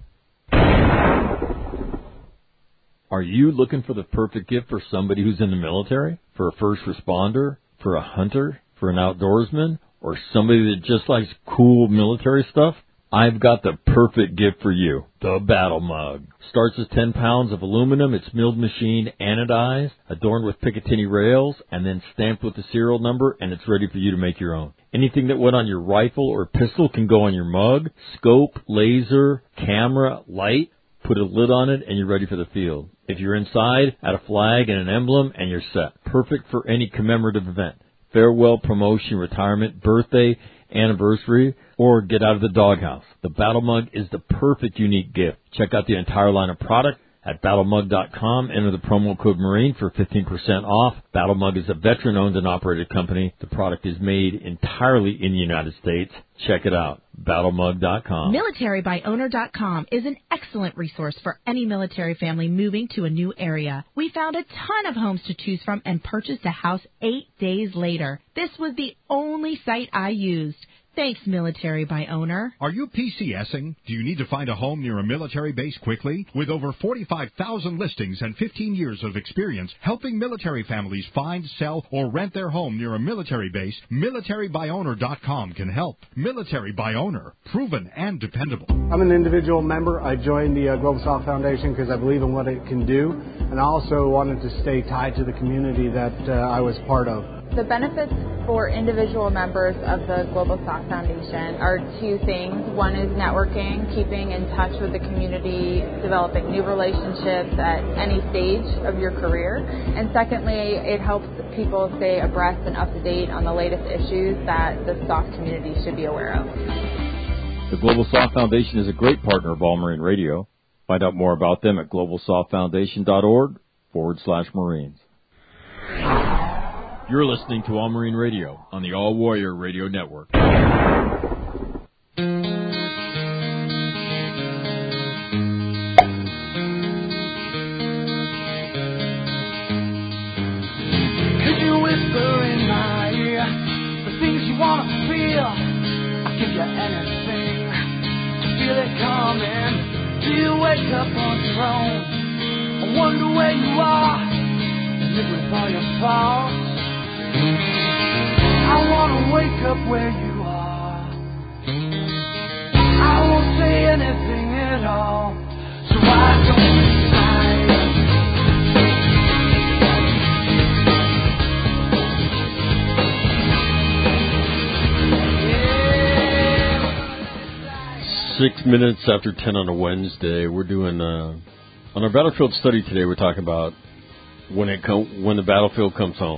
Are you looking for the perfect gift for somebody who's in the military, for a first responder, for a hunter, for an outdoorsman, or somebody that just likes cool military stuff? I've got the perfect gift for you, the Battle Mug. Starts as ten pounds of aluminum. It's milled machined, anodized, adorned with Picatinny rails, and then stamped with the serial number, and it's ready for you to make your own. Anything that went on your rifle or pistol can go on your mug. Scope, laser, camera, light. Put a lid on it, and you're ready for the field. If you're inside, add a flag and an emblem, and you're set. Perfect for any commemorative event. Farewell, promotion, retirement, birthday, anniversary, or get out of the doghouse. The Battle Mug is the perfect unique gift. Check out the entire line of product at battle mug dot com. Enter the promo code Marine for fifteen percent off. Battle Mug is a veteran-owned and operated company. The product is made entirely in the United States. Check it out, battle mug dot com. military by owner dot com is an excellent resource for any military family moving to a new area. We found a ton of homes to choose from and purchased a house eight days later. This was the only site I used. Thanks, Military by Owner. Are you PCSing? Do you need to find a home near a military base quickly? With over forty-five thousand listings and fifteen years of experience helping military families find, sell, or rent their home near a military base, military by owner dot com can help. Military by Owner, proven and dependable. I'm an individual member. I joined the uh, Global South Foundation because I believe in what it can do, and I also wanted to stay tied to the community that uh, I was part of. The benefits for individual members of the Global South Foundation are two things. One is networking, keeping in touch with the community, developing new relationships at any stage of your career. And secondly, it helps people stay abreast and up to date on the latest issues that the S O F community should be aware of. The Global South Foundation is a great partner of All Marine Radio. Find out more about them at global south foundation dot org forward slash Marines. You're listening to All Marine Radio on the All Warrior Radio Network. Could you whisper in my ear the things you want to feel? I'll give you anything to feel it coming. Do you wake up on your own? I wonder where you are and live with all your faults. I wanna wake up where you are. I won't say anything at all, so I don't decide. six minutes after ten on a Wednesday. We're doing uh, on our battlefield study today. We're talking about when it com- when the battlefield comes home,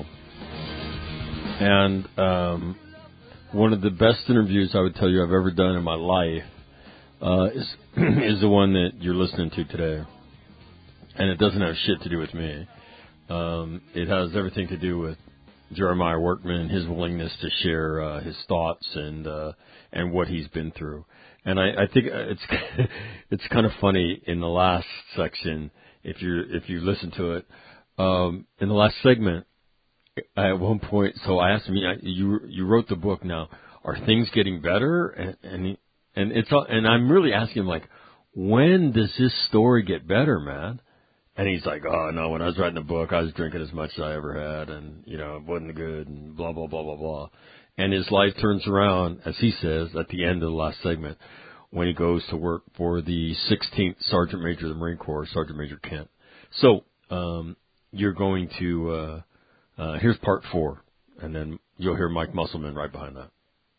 and um, one of the best interviews I would tell you I've ever done in my life uh, is is the one that you're listening to today, and it doesn't have shit to do with me. Um, it has everything to do with Jeremiah Workman and his willingness to share uh, his thoughts and uh, and what he's been through. And I, I think it's it's kind of funny in the last section if you if you listen to it um, in the last segment. At one point, so I asked him, "You you wrote the book now. Are things getting better?" And and, he, and it's all, and I'm really asking him like, when does this story get better, man? And he's like, oh, no, when I was writing the book, I was drinking as much as I ever had, and, you know, it wasn't good, and blah, blah, blah, blah, blah. And his life turns around, as he says, at the end of the last segment, when he goes to work for the sixteenth Sergeant Major of the Marine Corps, Sergeant Major Kent. So um, you're going to, uh, uh, here's part four, and then you'll hear Mike Musselman right behind that.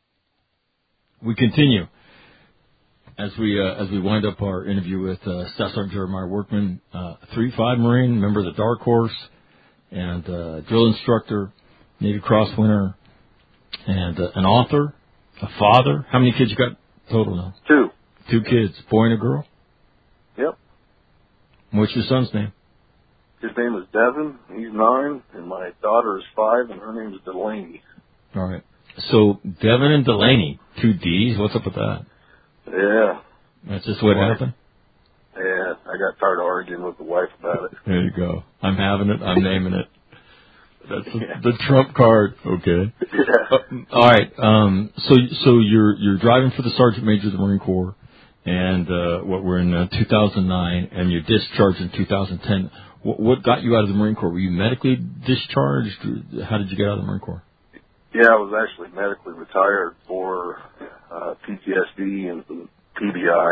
We continue. As we uh, as we wind up our interview with uh, Staff Sergeant Jeremiah Workman, uh, three five Marine, member of the Dark Horse, and uh, drill instructor, Navy Cross winner, and uh, an author, a father. How many kids you got total now? Two. Two kids, boy and a girl? Yep. What's your son's name? His name is Devin. He's nine, and my daughter is five, and her name is Delaney. All right. So Devin and Delaney, two D's. What's up with that? Yeah. That's just what Wife. happened? Yeah, I got tired of arguing with the wife about it. There you go. I'm having it. I'm naming it. That's the, yeah. the trump card. Okay. Yeah. Uh, all right. Um, so so you're you're driving for the Sergeant Major of the Marine Corps, and uh, what we're in uh, two thousand nine, and you're discharged in two thousand ten. What, what got you out of the Marine Corps? Were you medically discharged? How did you get out of the Marine Corps? Yeah, I was actually medically retired for uh, P T S D and P B I.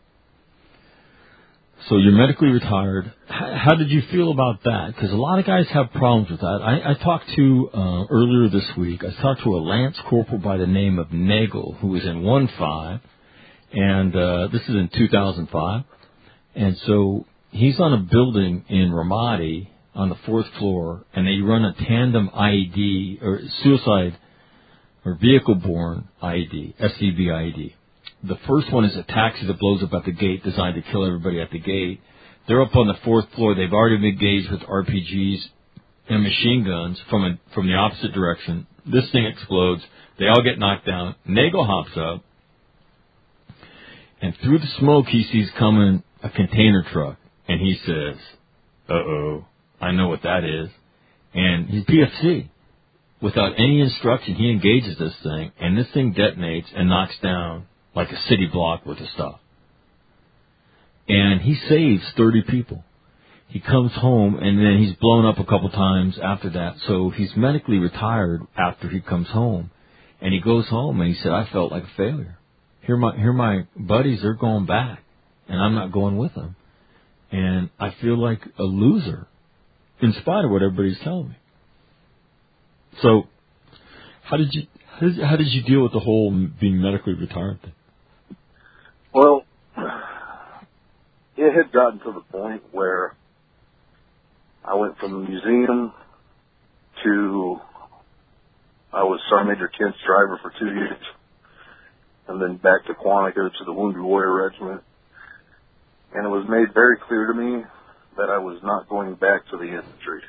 So you're medically retired. How, how did you feel about that? Because a lot of guys have problems with that. I, I talked to, uh, earlier this week, I talked to a Lance Corporal by the name of Nagel, who was in one five, and uh, this is in two thousand five. And so he's on a building in Ramadi, on the fourth floor, and they run a tandem I E D, or suicide, or vehicle-borne I E D, S C B I E D. The first one is a taxi that blows up at the gate, designed to kill everybody at the gate. They're up on the fourth floor. They've already been engaged with R P Gs and machine guns from a, from the opposite direction. This thing explodes. They all get knocked down. Nagel hops up, and through the smoke, he sees coming a container truck, and he says, uh-oh. I know what that is. And he's P F C. Without any instruction, he engages this thing, and this thing detonates and knocks down like a city block worth of stuff. And he saves thirty people. He comes home, and then he's blown up a couple times after that. So he's medically retired after he comes home. And he goes home, and he said, I felt like a failure. Here my, here my buddies, they're going back, and I'm not going with them. And I feel like a loser, in spite of what everybody's telling me. So, how did you how did, how did you deal with the whole being medically retired thing? Well, it had gotten to the point where I went from the museum to I was Sergeant Major Kent's driver for two years, and then back to Quantico to the Wounded Warrior Regiment, and it was made very clear to me that I was not going back to the infantry.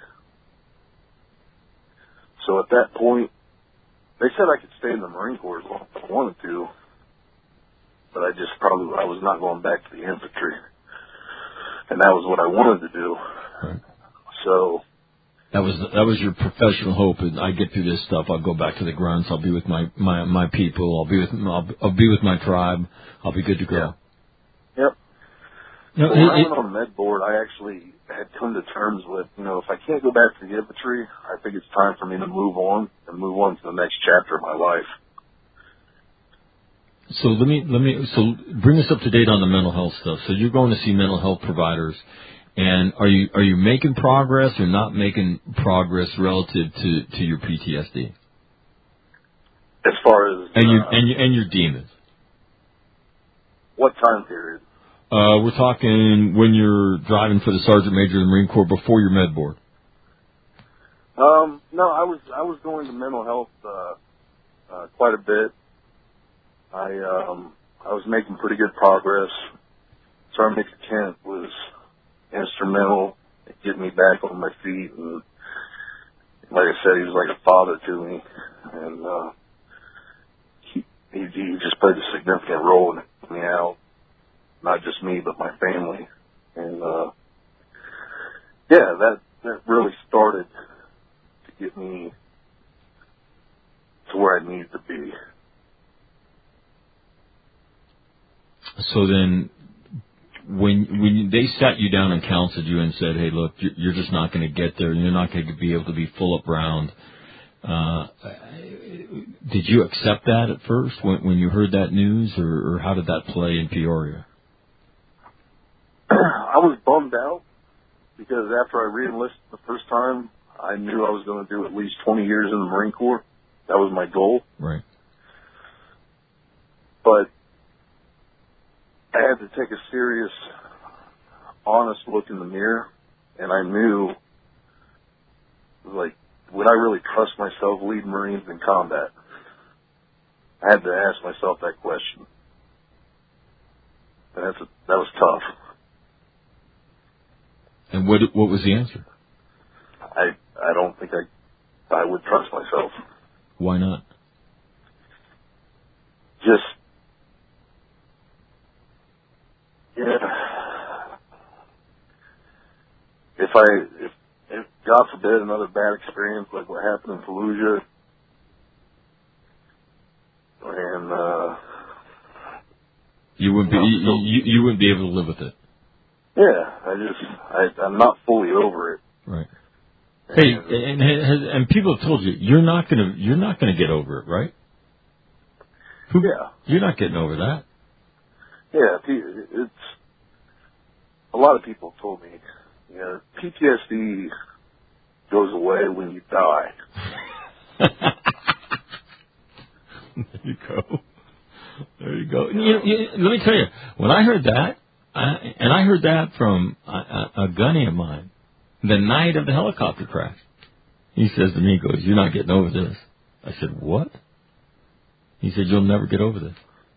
So at that point, they said I could stay in the Marine Corps as long as I wanted to, but I just probably, I was not going back to the infantry. And that was what I wanted to do. Right. So. That was, that was your professional hope, and I get through this stuff, I'll go back to the grunts, I'll be with my, my, my people, I'll be with, I'll, I'll be with my tribe, I'll be good to go. Yeah. Yep. You know, well, when it, I went on med board, I actually had come to terms with, you know, if I can't go back to the infantry, I think it's time for me to move on and move on to the next chapter of my life. So let me, let me, so bring us up to date on the mental health stuff. So you're going to see mental health providers, and are you, are you making progress or not making progress relative to, to your P T S D? As far as, and your, uh, and your, and your demons. What time period? Uh, we're talking when you're driving for the Sergeant Major of the Marine Corps before your med board. Um, no, I was I was going to mental health uh, uh, quite a bit. I um, I was making pretty good progress. Sergeant Major Kent was instrumental in getting me back on my feet, and like I said, he was like a father to me, and uh, he, he he just played a significant role in getting me out. Not just me, but my family. And, uh, yeah, that, that really started to get me to where I needed to be. So then, when, when they sat you down and counseled you and said, hey, look, you're just not going to get there, you're not going to be able to be full up round, uh, did you accept that at first when, when you heard that news, or, or how did that play in Peoria? I was bummed out because after I re-enlisted the first time, I knew I was going to do at least twenty years in the Marine Corps. That was my goal. Right. But I had to take a serious, honest look in the mirror, and I knew, like, would I really trust myself leading Marines in combat? I had to ask myself that question. And that's a, that was tough. And what what was the answer? I I don't think I I would trust myself. Why not? Just yeah. If I if, if God forbid another bad experience like what happened in Fallujah, and uh, you wouldn't be you, you you wouldn't be able to live with it. Yeah, I just, I, I'm not fully over it. Right. Hey, and, and and people have told you you're not gonna you're not gonna get over it, right? Who, yeah. You're not getting over that. Yeah, it's a lot of people have told me, you know, P T S D goes away when you die. There you go. There you go. You, you, let me tell you, when I heard that. I, and I heard that from a, a, a gunny of mine the night of the helicopter crash. He says to me, he goes, you're not getting over this. I said, what? He said, you'll never get over this.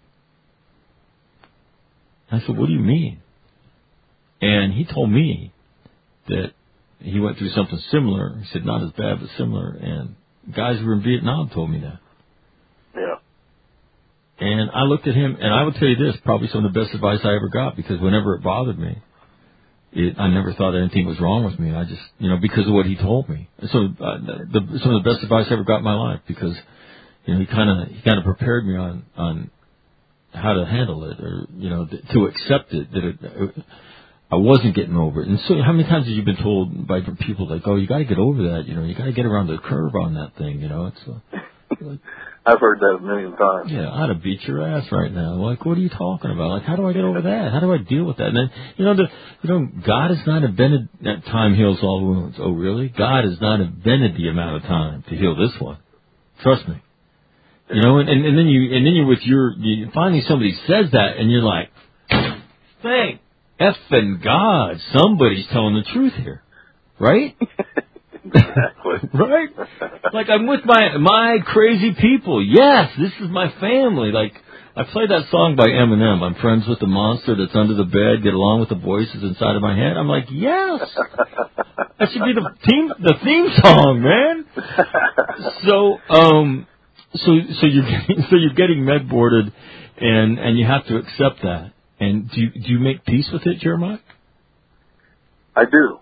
I said, what do you mean? And he told me that he went through something similar. He said, not as bad, but similar. And guys who were in Vietnam told me that. Yeah. And I looked at him, and I would tell you this, probably some of the best advice I ever got, because whenever it bothered me, it, I never thought anything was wrong with me. I just, you know, because of what he told me. So uh, the, some of the best advice I ever got in my life, because, you know, he kind of he kind of prepared me on on how to handle it, or, you know, th- to accept it, that it, it, I wasn't getting over it. And so how many times have you been told by people, like, oh, you got to get over that, you know, you got to get around the curve on that thing, you know, it's uh, like, I've heard that a million times. Yeah, I'd have beat your ass right now. Like, what are you talking about? Like, how do I get over that? How do I deal with that? And then, you know, the, you know, God has not invented that time heals all wounds. Oh, really? God has not invented the amount of time to heal this one. Trust me. You know, and, and, and then you, and then you're with your, you, finally somebody says that, and you're like, thank effing God, somebody's telling the truth here, right? Exactly. Right? Like, I'm with my my crazy people. Yes, this is my family. Like, I play that song by Eminem. I'm friends with the monster that's under the bed. Get along with the voices inside of my head. I'm like, yes, that should be the theme the theme song, man. So, um, so so you're getting, so you're getting med boarded, and and you have to accept that. And do you, do you make peace with it, Jeremiah? I do.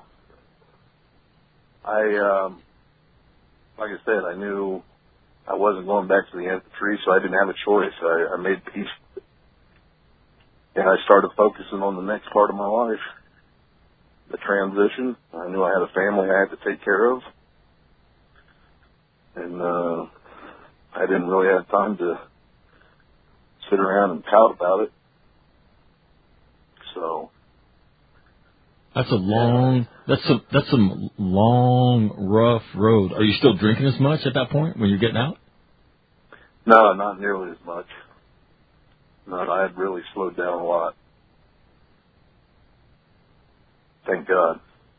I, um, like I said, I knew I wasn't going back to the infantry, so I didn't have a choice. I, I made peace. And I started focusing on the next part of my life, the transition. I knew I had a family I had to take care of. And, uh, I didn't really have time to sit around and pout about it. So. That's a long, that's a, that's some long, rough road. Are you still drinking as much at that point when you're getting out? No, not nearly as much. But I had really slowed down a lot. Thank God.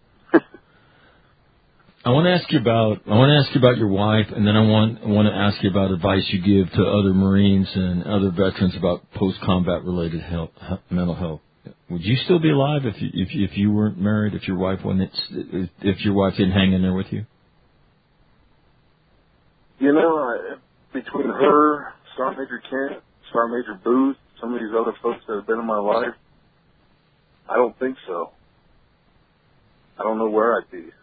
I want to ask you about I want to ask you about your wife, and then I want I want to ask you about advice you give to other Marines and other veterans about post-combat related health, mental health. Would you still be alive if you, if if you weren't married? If your wife wasn't if your wife didn't hang in there with you? You know, I, between her, Sergeant Major Kent, Sergeant Major Booth, some of these other folks that have been in my life, I don't think so. I don't know where I'd be.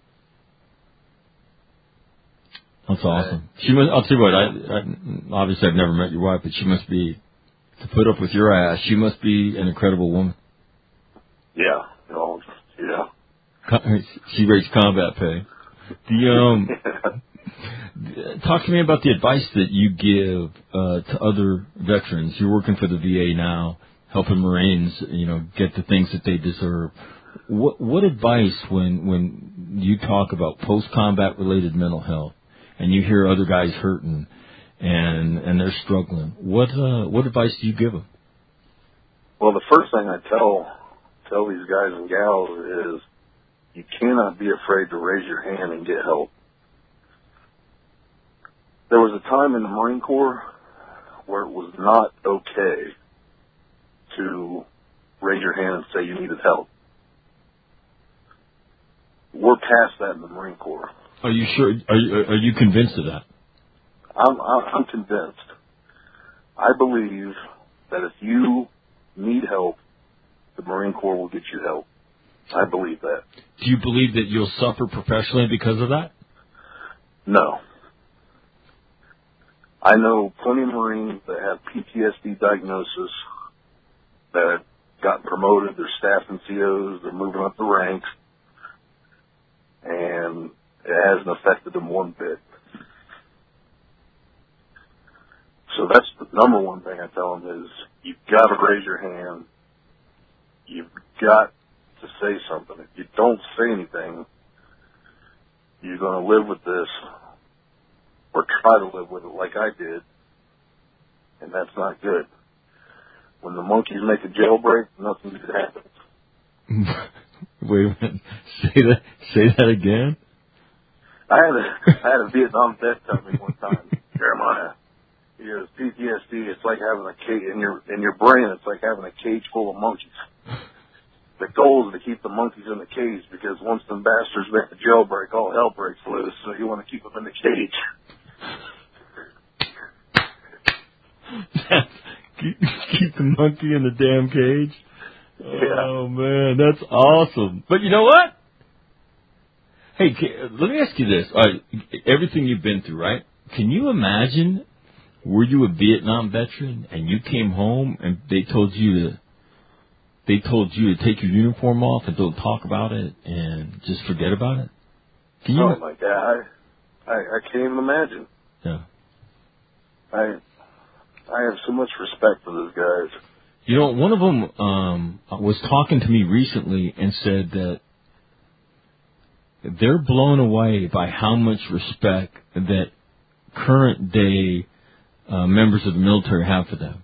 That's awesome. She must. I'll tell you what. I, I obviously I've never met your wife, but she must be, to put up with your ass. She must be an incredible woman. Yeah. No. Yeah. She rates combat pay. The um. Talk to me about the advice that you give uh, to other veterans. You're working for the V A now, helping Marines, you know, get the things that they deserve. What what advice when when you talk about post-combat related mental health? And you hear other guys hurting, and and they're struggling. What uh, what advice do you give them? Well, the first thing I tell tell these guys and gals is you cannot be afraid to raise your hand and get help. There was a time in the Marine Corps where it was not okay to raise your hand and say you needed help. We're past that in the Marine Corps. Are you sure? Are you, are you convinced of that? I'm, I'm convinced. I believe that if you need help, the Marine Corps will get you help. I believe that. Do you believe that you'll suffer professionally because of that? No. I know plenty of Marines that have P T S D diagnosis that have gotten promoted. They're staff N C Os. They're moving up the ranks. And it hasn't affected them one bit. So that's the number one thing I tell them is you've got to raise your hand. You've got to say something. If you don't say anything, you're going to live with this or try to live with it like I did, and that's not good. When the monkeys make a jailbreak, nothing good happens. Wait a minute. Say that, say that again? I had a I had a Vietnam vet tell me one time, Jeremiah, he goes, P T S D, it's like having a cage in your in your brain. It's like having a cage full of monkeys. The goal is to keep the monkeys in the cage because once the bastards make the jailbreak, all hell breaks loose. So you want to keep them in the cage. keep, keep the monkey in the damn cage. Yeah. Oh man, that's awesome. But you know what? Hey, let me ask you this. All right, everything you've been through, right? Can you imagine, were you a Vietnam veteran and you came home and they told you to, they told you to take your uniform off and don't talk about it and just forget about it? Can you? Oh my God, I, I, I can't even imagine. Yeah. I, I have so much respect for those guys. You know, one of them um, was talking to me recently and said that they're blown away by how much respect that current day uh, members of the military have for them.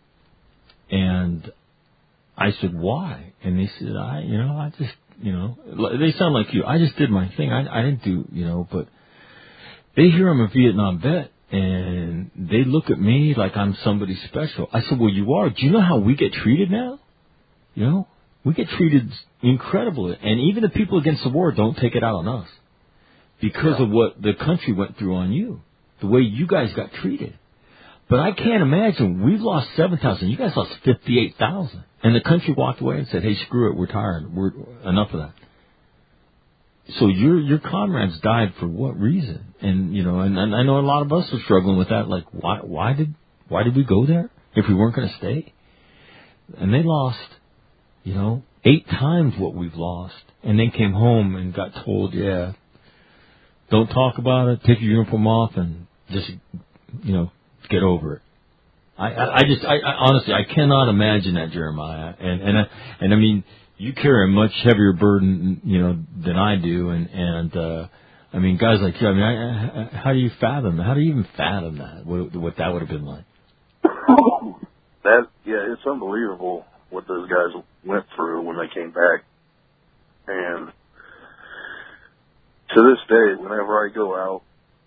And I said, why? And they said, I, you know, I just, you know, they sound like you. I just did my thing. I, I didn't do, you know, but they hear I'm a Vietnam vet and they look at me like I'm somebody special. I said, well, you are. Do you know how we get treated now? You know? We get treated incredibly, and even the people against the war don't take it out on us because yeah. of what the country went through on you, the way you guys got treated. But I can't imagine, we've lost seven thousand, you guys lost fifty-eight thousand, and the country walked away and said, hey, screw it, we're tired, we're enough of that. So your your comrades died for what reason? And, you know, and, and I know a lot of us are struggling with that, like, why why did why did we go there if we weren't going to stay? And they lost, you know, eight times what we've lost, and then came home and got told, yeah, don't talk about it, take your uniform off, and just, you know, get over it. I, I, I just, I, I honestly, I cannot imagine that, Jeremiah. And and I, and I mean, you carry a much heavier burden, you know, than I do, and and uh, I mean, guys like you. I mean, I, I, how do you fathom? How do you even fathom that? What, what that would have been like? that, yeah, it's unbelievable what those guys went through when they came back. And to this day, whenever I go out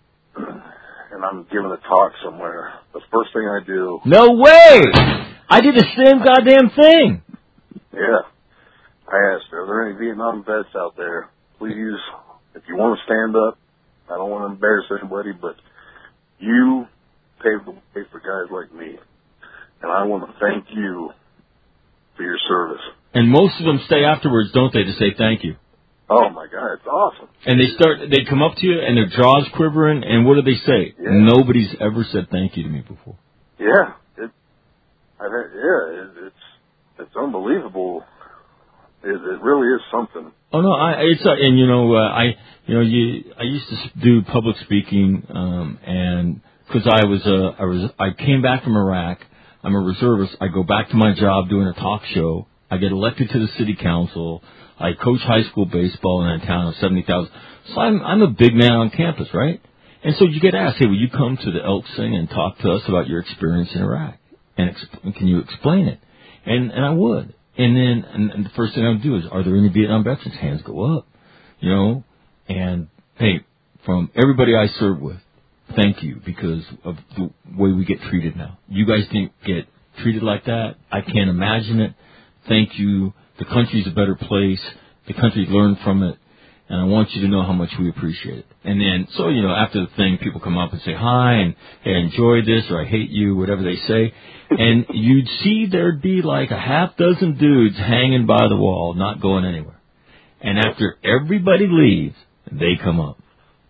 and I'm giving a talk somewhere, the first thing I do... No way! I did the same goddamn thing. Yeah. I asked, are there any Vietnam vets out there? Please, if you want to stand up, I don't want to embarrass anybody, but you paved the way for guys like me. And I want to thank you for your service. And most of them stay afterwards, don't they, to say thank you? Oh, my God, it's awesome. And they start, they come up to you, and their jaw's quivering, and what do they say? Yeah. Nobody's ever said thank you to me before. Yeah. It, I, yeah, it, it's it's unbelievable. It, it really is something. Oh no, I it's uh, and you know uh, I you know you I used to s- do public speaking um, and because I was uh, I was I came back from Iraq. I'm a reservist. I go back to my job doing a talk show. I get elected to the city council. I coach high school baseball in a town of seventy thousand. So I'm I'm a big man on campus, right? And so you get asked, hey, will you come to the Elk Sing and talk to us about your experience in Iraq? And exp- can you explain it? And and I would. And then and, and the first thing I would do is, are there any Vietnam veterans? Hands go up, you know. And hey, from everybody I served with, thank you because of the way we get treated now. You guys didn't get treated like that. I can't imagine it. Thank you. The country's a better place. The country learned from it. And I want you to know how much we appreciate it. And then, so, you know, after the thing, people come up and say hi and, hey, I enjoy this or I hate you, whatever they say. And you'd see there'd be like a half dozen dudes hanging by the wall, not going anywhere. And after everybody leaves, they come up.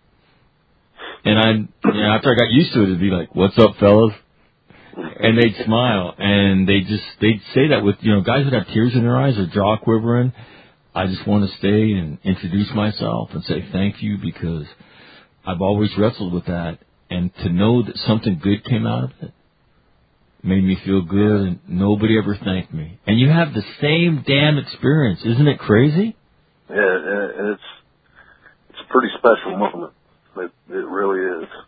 And I, you know, after I got used to it, it'd be like, what's up, fellas? And they'd smile. And they just, they'd say that with, you know, guys that have tears in their eyes or jaw quivering. I just want to stay and introduce myself and say thank you because I've always wrestled with that. And to know that something good came out of it made me feel good, and nobody ever thanked me. And you have the same damn experience. Isn't it crazy? Yeah, and it's it's a pretty special moment. It, it really is.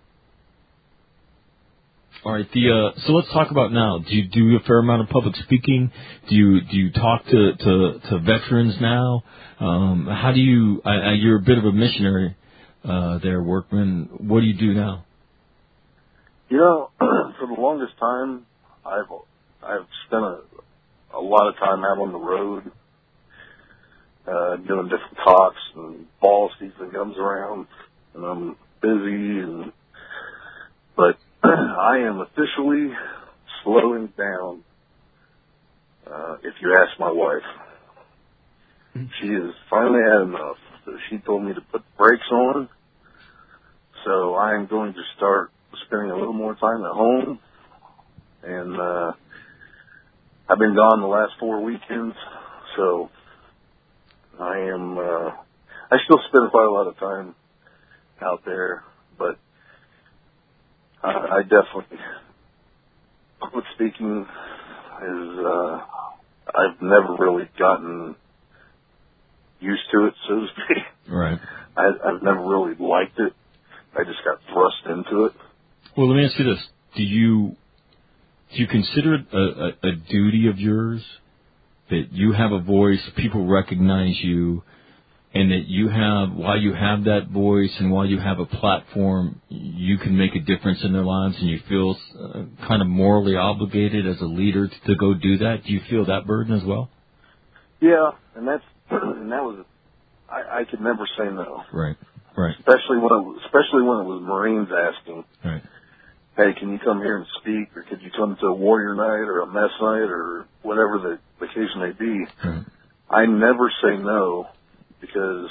All right, the uh, so let's talk about now. Do you do a fair amount of public speaking? Do you do you talk to to, to veterans now? Um, how do you? I, I, you're a bit of a missionary uh, there, Workman. What do you do now? You know, for the longest time, I've I've spent a, a lot of time out on the road, uh, doing different talks, and ball season comes around, and I'm busy, and but. I am officially slowing down, uh, if you ask my wife. She has finally had enough. So she told me to put the brakes on. So I am going to start spending a little more time at home. And uh, I've been gone the last four weekends. So I am, uh, I still spend quite a lot of time out there. But Uh, I definitely, public speaking is, uh, I've never really gotten used to it, so to speak. Right. I, I've never really liked it. I just got thrust into it. Well, let me ask you this. Do you, do you consider it a, a, a duty of yours that you have a voice, people recognize you, and that you have, while you have that voice and while you have a platform, you can make a difference in their lives, and you feel uh, kind of morally obligated as a leader to, to go do that? Do you feel that burden as well? Yeah, and that's and that was I, I could never say no. Right, right. Especially when it was, especially when it was Marines asking, right. Hey, can you come here and speak, or could you come to a warrior night or a mess night or whatever the, the case may be? Right. I never say no. Because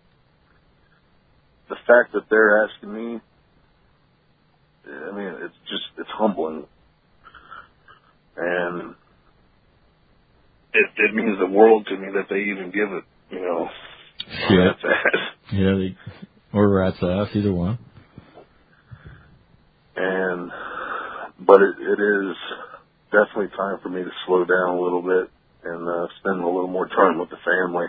the fact that they're asking me, I mean, it's just, it's humbling. And it, it means the world to me that they even give it, you know, yeah. rat's ass. Yeah, they, or rat's ass, either one. And, but it, it is definitely time for me to slow down a little bit and uh, spend a little more time with the family.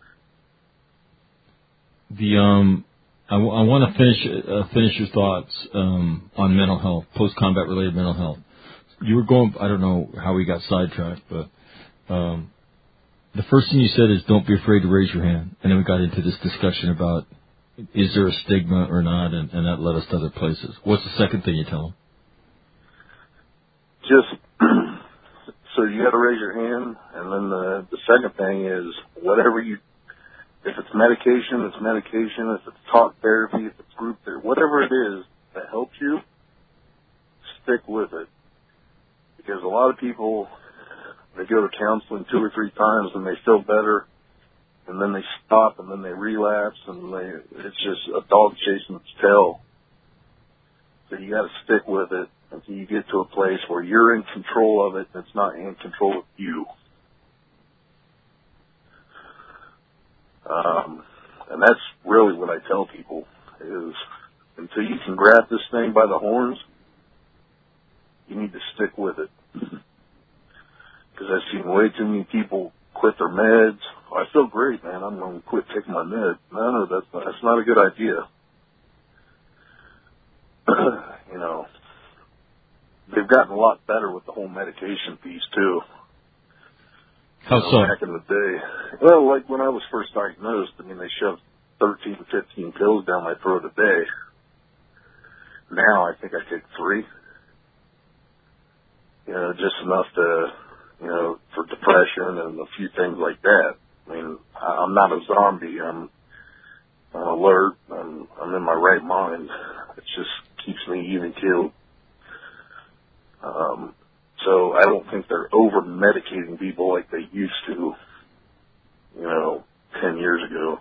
The um, I, w- I want to finish uh, finish your thoughts um, on mental health, post combat related mental health. you were going, I don't know how we got sidetracked, but um, the first thing you said is don't be afraid to raise your hand. And then we got into this discussion about is there a stigma or not, and, and that led us to other places. What's the second thing you tell them? Just, so you got to raise your hand, and then the, the second thing is whatever you, if it's medication, it's medication. If it's talk therapy, if it's group therapy, whatever it is that helps you, stick with it. Because a lot of people, they go to counseling two or three times and they feel better, and then they stop, and then they relapse, and they, it's just a dog chasing its tail. So you got to stick with it until you get to a place where you're in control of it and it's not in control of you. Um, and that's really what I tell people is until you can grab this thing by the horns, you need to stick with it. Because I've seen way too many people quit their meds. Oh, I feel great, man. I'm going to quit taking my meds. No, no, that's not, that's not a good idea. You know, they've gotten a lot better with the whole medication piece, too. How you know, so? Back in the day. Well, like when I was first diagnosed, I mean, they shoved thirteen, fifteen pills down my throat a day. Now I think I take three. You know, just enough to, you know, for depression and a few things like that. I mean, I'm not a zombie. I'm, I'm alert. I'm, I'm in my right mind. It just keeps me even keeled. Um, so I don't think they're over medicating people like they used to, you know, ten years ago.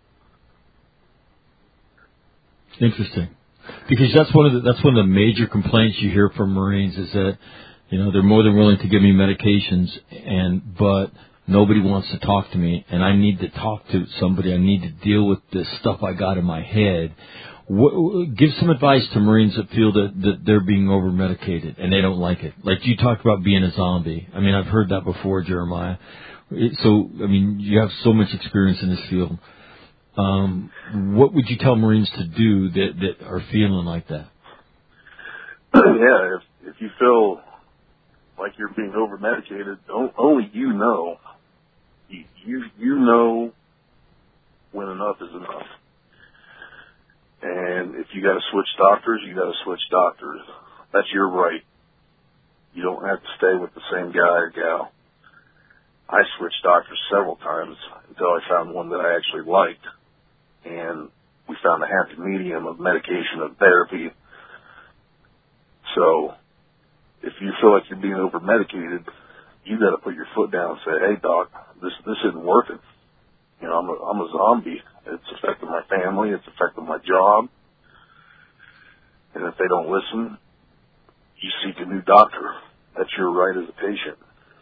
Interesting, because that's one of the that's one of the major complaints you hear from Marines is that, you know, they're more than willing to give me medications, and but nobody wants to talk to me, and I need to talk to somebody. I need to deal with this stuff I got in my head. What, give some advice to Marines that feel that, that they're being over medicated and they don't like it. Like you talked about being a zombie. I mean, I've heard that before, Jeremiah. It, so, I mean, you have so much experience in this field. Um, what would you tell Marines to do that, that are feeling like that? Yeah, if, if you feel like you're being over medicated, don't, only you know. You, you you know when enough is enough. And if you got to switch doctors, you got to switch doctors. That's your right. You don't have to stay with the same guy or gal. I switched doctors several times until I found one that I actually liked. And we found a happy medium of medication and therapy. So if you feel like you're being over medicated, you got to put your foot down and say, "Hey, doc, this this isn't working. You know, I'm a, I'm a zombie. It's affecting my family. It's affecting my job. And if they don't listen, you seek a new doctor. That's your right as a patient."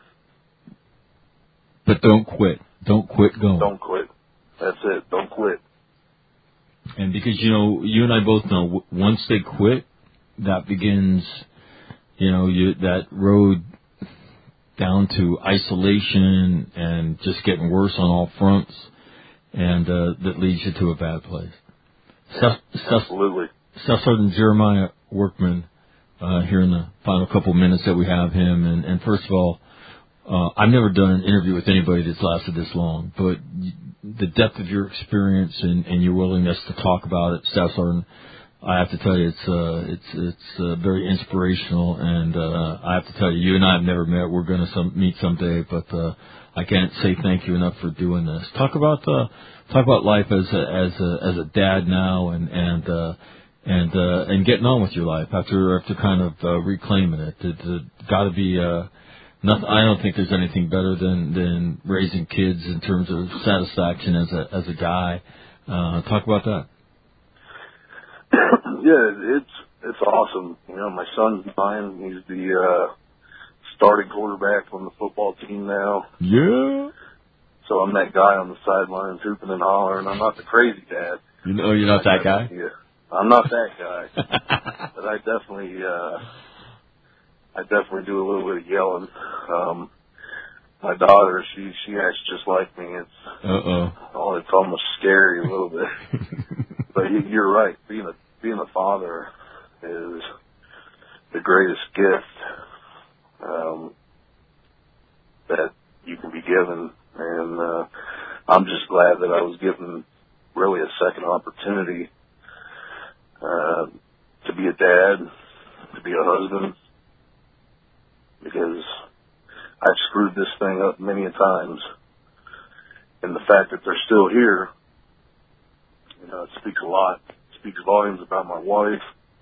But don't quit. Don't quit going. Don't quit. That's it. Don't quit. And because, you know, you and I both know once they quit, that begins, you know, you, that road down to isolation and just getting worse on all fronts, and uh, that leads you to a bad place. Yeah, absolutely. Staff Sergeant Jeremiah Workman, uh, here in the final couple minutes that we have him, and, and first of all, uh, I've never done an interview with anybody that's lasted this long, but the depth of your experience and, and your willingness to talk about it, Staff Sergeant, I have to tell you, it's uh, it's it's uh, very inspirational, and uh, I have to tell you, you and I have never met. We're going to some, meet someday, but uh, I can't say thank you enough for doing this. Talk about uh, talk about life as a, as a as a dad now, and and uh, and uh, and getting on with your life after after kind of uh, reclaiming it. It, it got to be. Uh, Nothing, I don't think there's anything better than, than raising kids in terms of satisfaction as a as a guy. Uh, talk about that. Yeah, it's it's awesome. You know, my son's mine. He's the uh, starting quarterback on the football team now. Yeah. So I'm that guy on the sidelines hooping and hollering. I'm not the crazy dad. You know, you're not that guy. Yeah, I'm not that guy. But I definitely. Uh, I definitely do a little bit of yelling. Um, my daughter, she she acts just like me. It's Uh-oh. oh, it's almost scary a little bit. But you, you're right. Being a being a father is the greatest gift um, that you can be given. And uh, I'm just glad that I was given really a second opportunity uh, to be a dad, to be a husband, because I've screwed this thing up many a times. And the fact that they're still here, you know, it speaks a lot. It speaks volumes about my wife.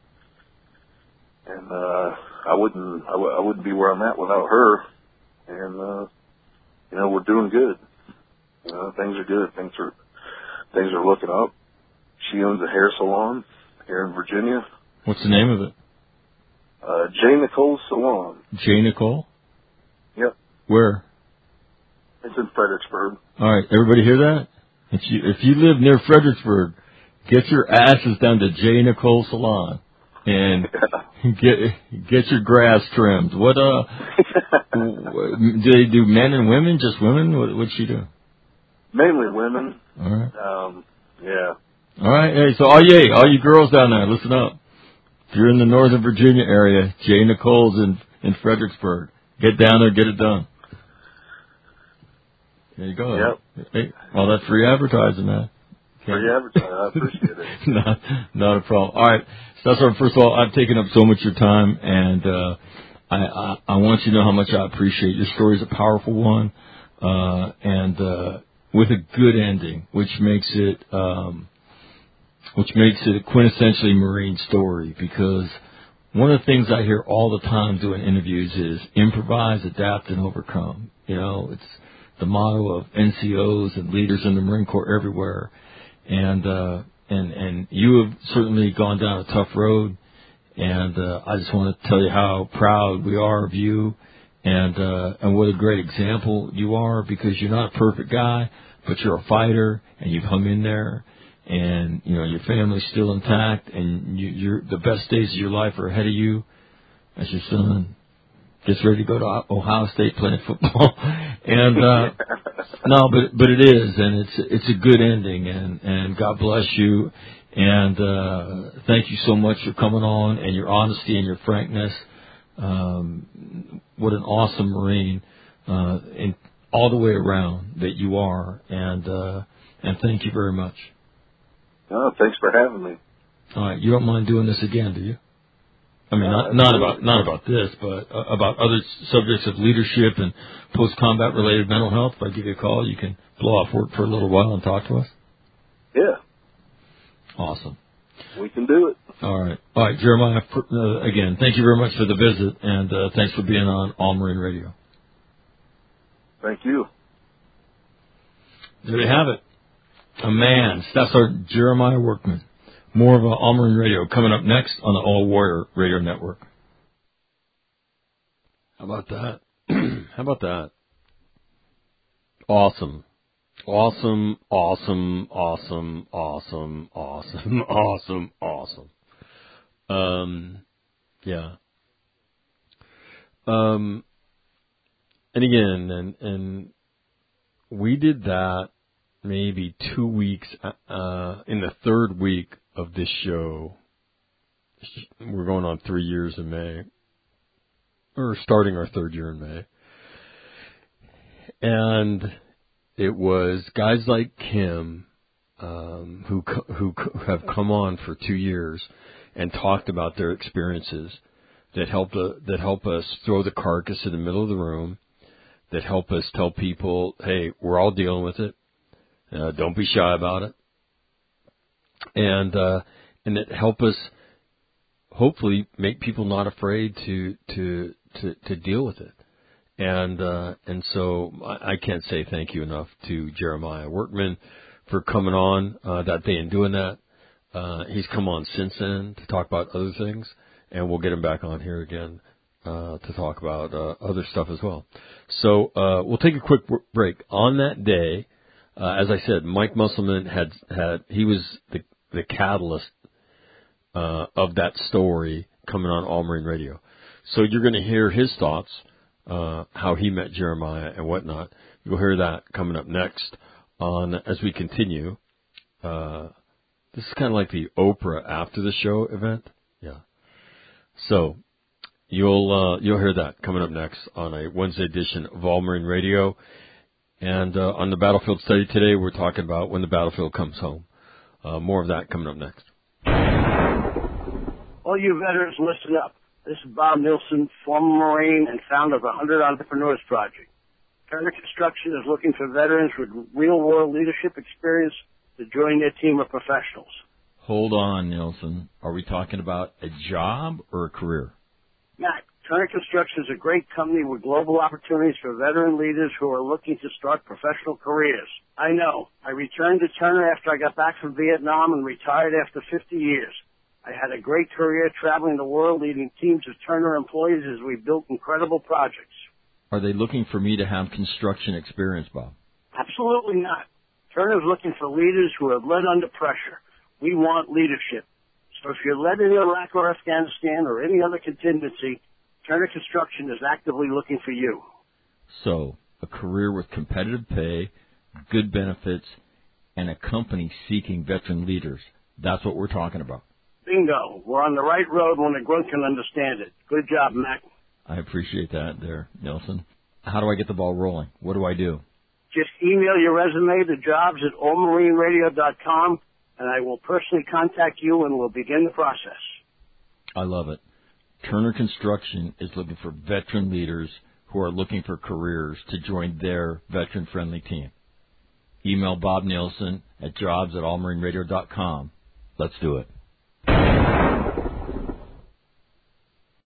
And uh, I wouldn't, I, w- I wouldn't be where I'm at without her. And uh, you know, we're doing good. You know, things are good. Things are, things are looking up. She owns a hair salon here in Virginia. What's the name of it? Uh, J. Nicole Salon. J. Nicole? Yep. Where? It's in Fredericksburg. All right, everybody hear that? If you if you live near Fredericksburg, get your asses down to J. Nicole Salon and get get your grass trimmed. What uh? Do they do men and women? Just women? What what'd she do? Mainly women. All right. Um, yeah. All right. Hey, so all you all you girls down there, listen up. If you're in the Northern Virginia area, J. Nicole's in in Fredericksburg. Get down there, get it done. There you go. Yep. Hey, all that free advertising, man. Free advertising. I appreciate it. not, not a problem. All right. So that's our, first of all, I've taken up so much of your time, and uh, I, I, I want you to know how much I appreciate your story. Is a powerful one, uh, and uh, with a good ending, which makes it um, which makes it a quintessentially Marine story. Because one of the things I hear all the time doing interviews is improvise, adapt, and overcome. You know, it's the motto of N C Os and leaders in the Marine Corps everywhere. And, uh, and, and you have certainly gone down a tough road. And, uh, I just want to tell you how proud we are of you and, uh, and what a great example you are, because you're not a perfect guy, but you're a fighter and you've hung in there, and, you know, your family's still intact, and you, you're, the best days of your life are ahead of you as your son gets ready to go to Ohio State playing football. And, uh, no, but, but it is, and it's, it's a good ending, and, and God bless you. And, uh, thank you so much for coming on and your honesty and your frankness. Um, what an awesome Marine, uh, in all the way around that you are. And, uh, and thank you very much. Oh, thanks for having me. All right. You don't mind doing this again, do you? I mean, not, not about not about this, but uh, about other subjects of leadership and post-combat related mental health. If I give you a call, you can blow off work for a little while and talk to us. Yeah. Awesome. We can do it. All right. All right, Jeremiah, uh, again, thank you very much for the visit, and uh, thanks for being on All Marine Radio. Thank you. There you have it. A man, Staff Sergeant Jeremiah Workman. More of uh, All Marine Radio coming up next on the All Warrior Radio Network. How about that? How about that? Awesome. Awesome, awesome, awesome, awesome, awesome, awesome, awesome. Um, yeah. Um, and again, and, and we did that maybe two weeks, uh, in the third week of this show. We're going on three years in May, or starting our third year in May. And it was guys like Kim, um, who, who have come on for two years and talked about their experiences that help, uh, that help us throw the carcass in the middle of the room, that help us tell people, hey, we're all dealing with it. Uh, don't be shy about it. And, uh, and it help us hopefully make people not afraid to, to, to, to deal with it. And, uh, and so I, I can't say thank you enough to Jeremiah Workman for coming on, uh, that day and doing that. Uh, he's come on since then to talk about other things, and we'll get him back on here again, uh, to talk about, uh, other stuff as well. So, uh, we'll take a quick break. On that day, uh, as I said, Mike Musselman had, had, he was the, the catalyst, uh, of that story coming on All Marine Radio. So you're going to hear his thoughts, uh, how he met Jeremiah and whatnot. You'll hear that coming up next on, as we continue. Uh, this is kind of like the Oprah after the show event. Yeah. So You'll uh, you'll hear that coming up next on a Wednesday edition of All Marine Radio. And uh, on the Battlefield Study today, we're talking about when the battlefield comes home. Uh, more of that coming up next. All you veterans, listen up. This is Bob Nilsson, former Marine and founder of the one hundred Entrepreneurs Project. Turner Construction is looking for veterans with real-world leadership experience to join their team of professionals. Hold on, Nilsson. Are we talking about a job or a career? Matt, Turner Construction is a great company with global opportunities for veteran leaders who are looking to start professional careers. I know. I returned to Turner after I got back from Vietnam and retired after fifty years. I had a great career traveling the world leading teams of Turner employees as we built incredible projects. Are they looking for me to have construction experience, Bob? Absolutely not. Turner's looking for leaders who have led under pressure. We want leadership. So if you're led in Iraq or Afghanistan or any other contingency, Turner Construction is actively looking for you. So, a career with competitive pay, good benefits, and a company seeking veteran leaders. That's what we're talking about. Bingo. We're on the right road when a grunt can understand it. Good job, Mac. I appreciate that there, Nelson. How do I get the ball rolling? What do I do? Just email your resume to jobs at all marine radio dot com, and I will personally contact you and we'll begin the process. I love it. Turner Construction is looking for veteran leaders who are looking for careers to join their veteran-friendly team. Email Bob Nielsen at jobs at all marine radio dot com. Let's do it.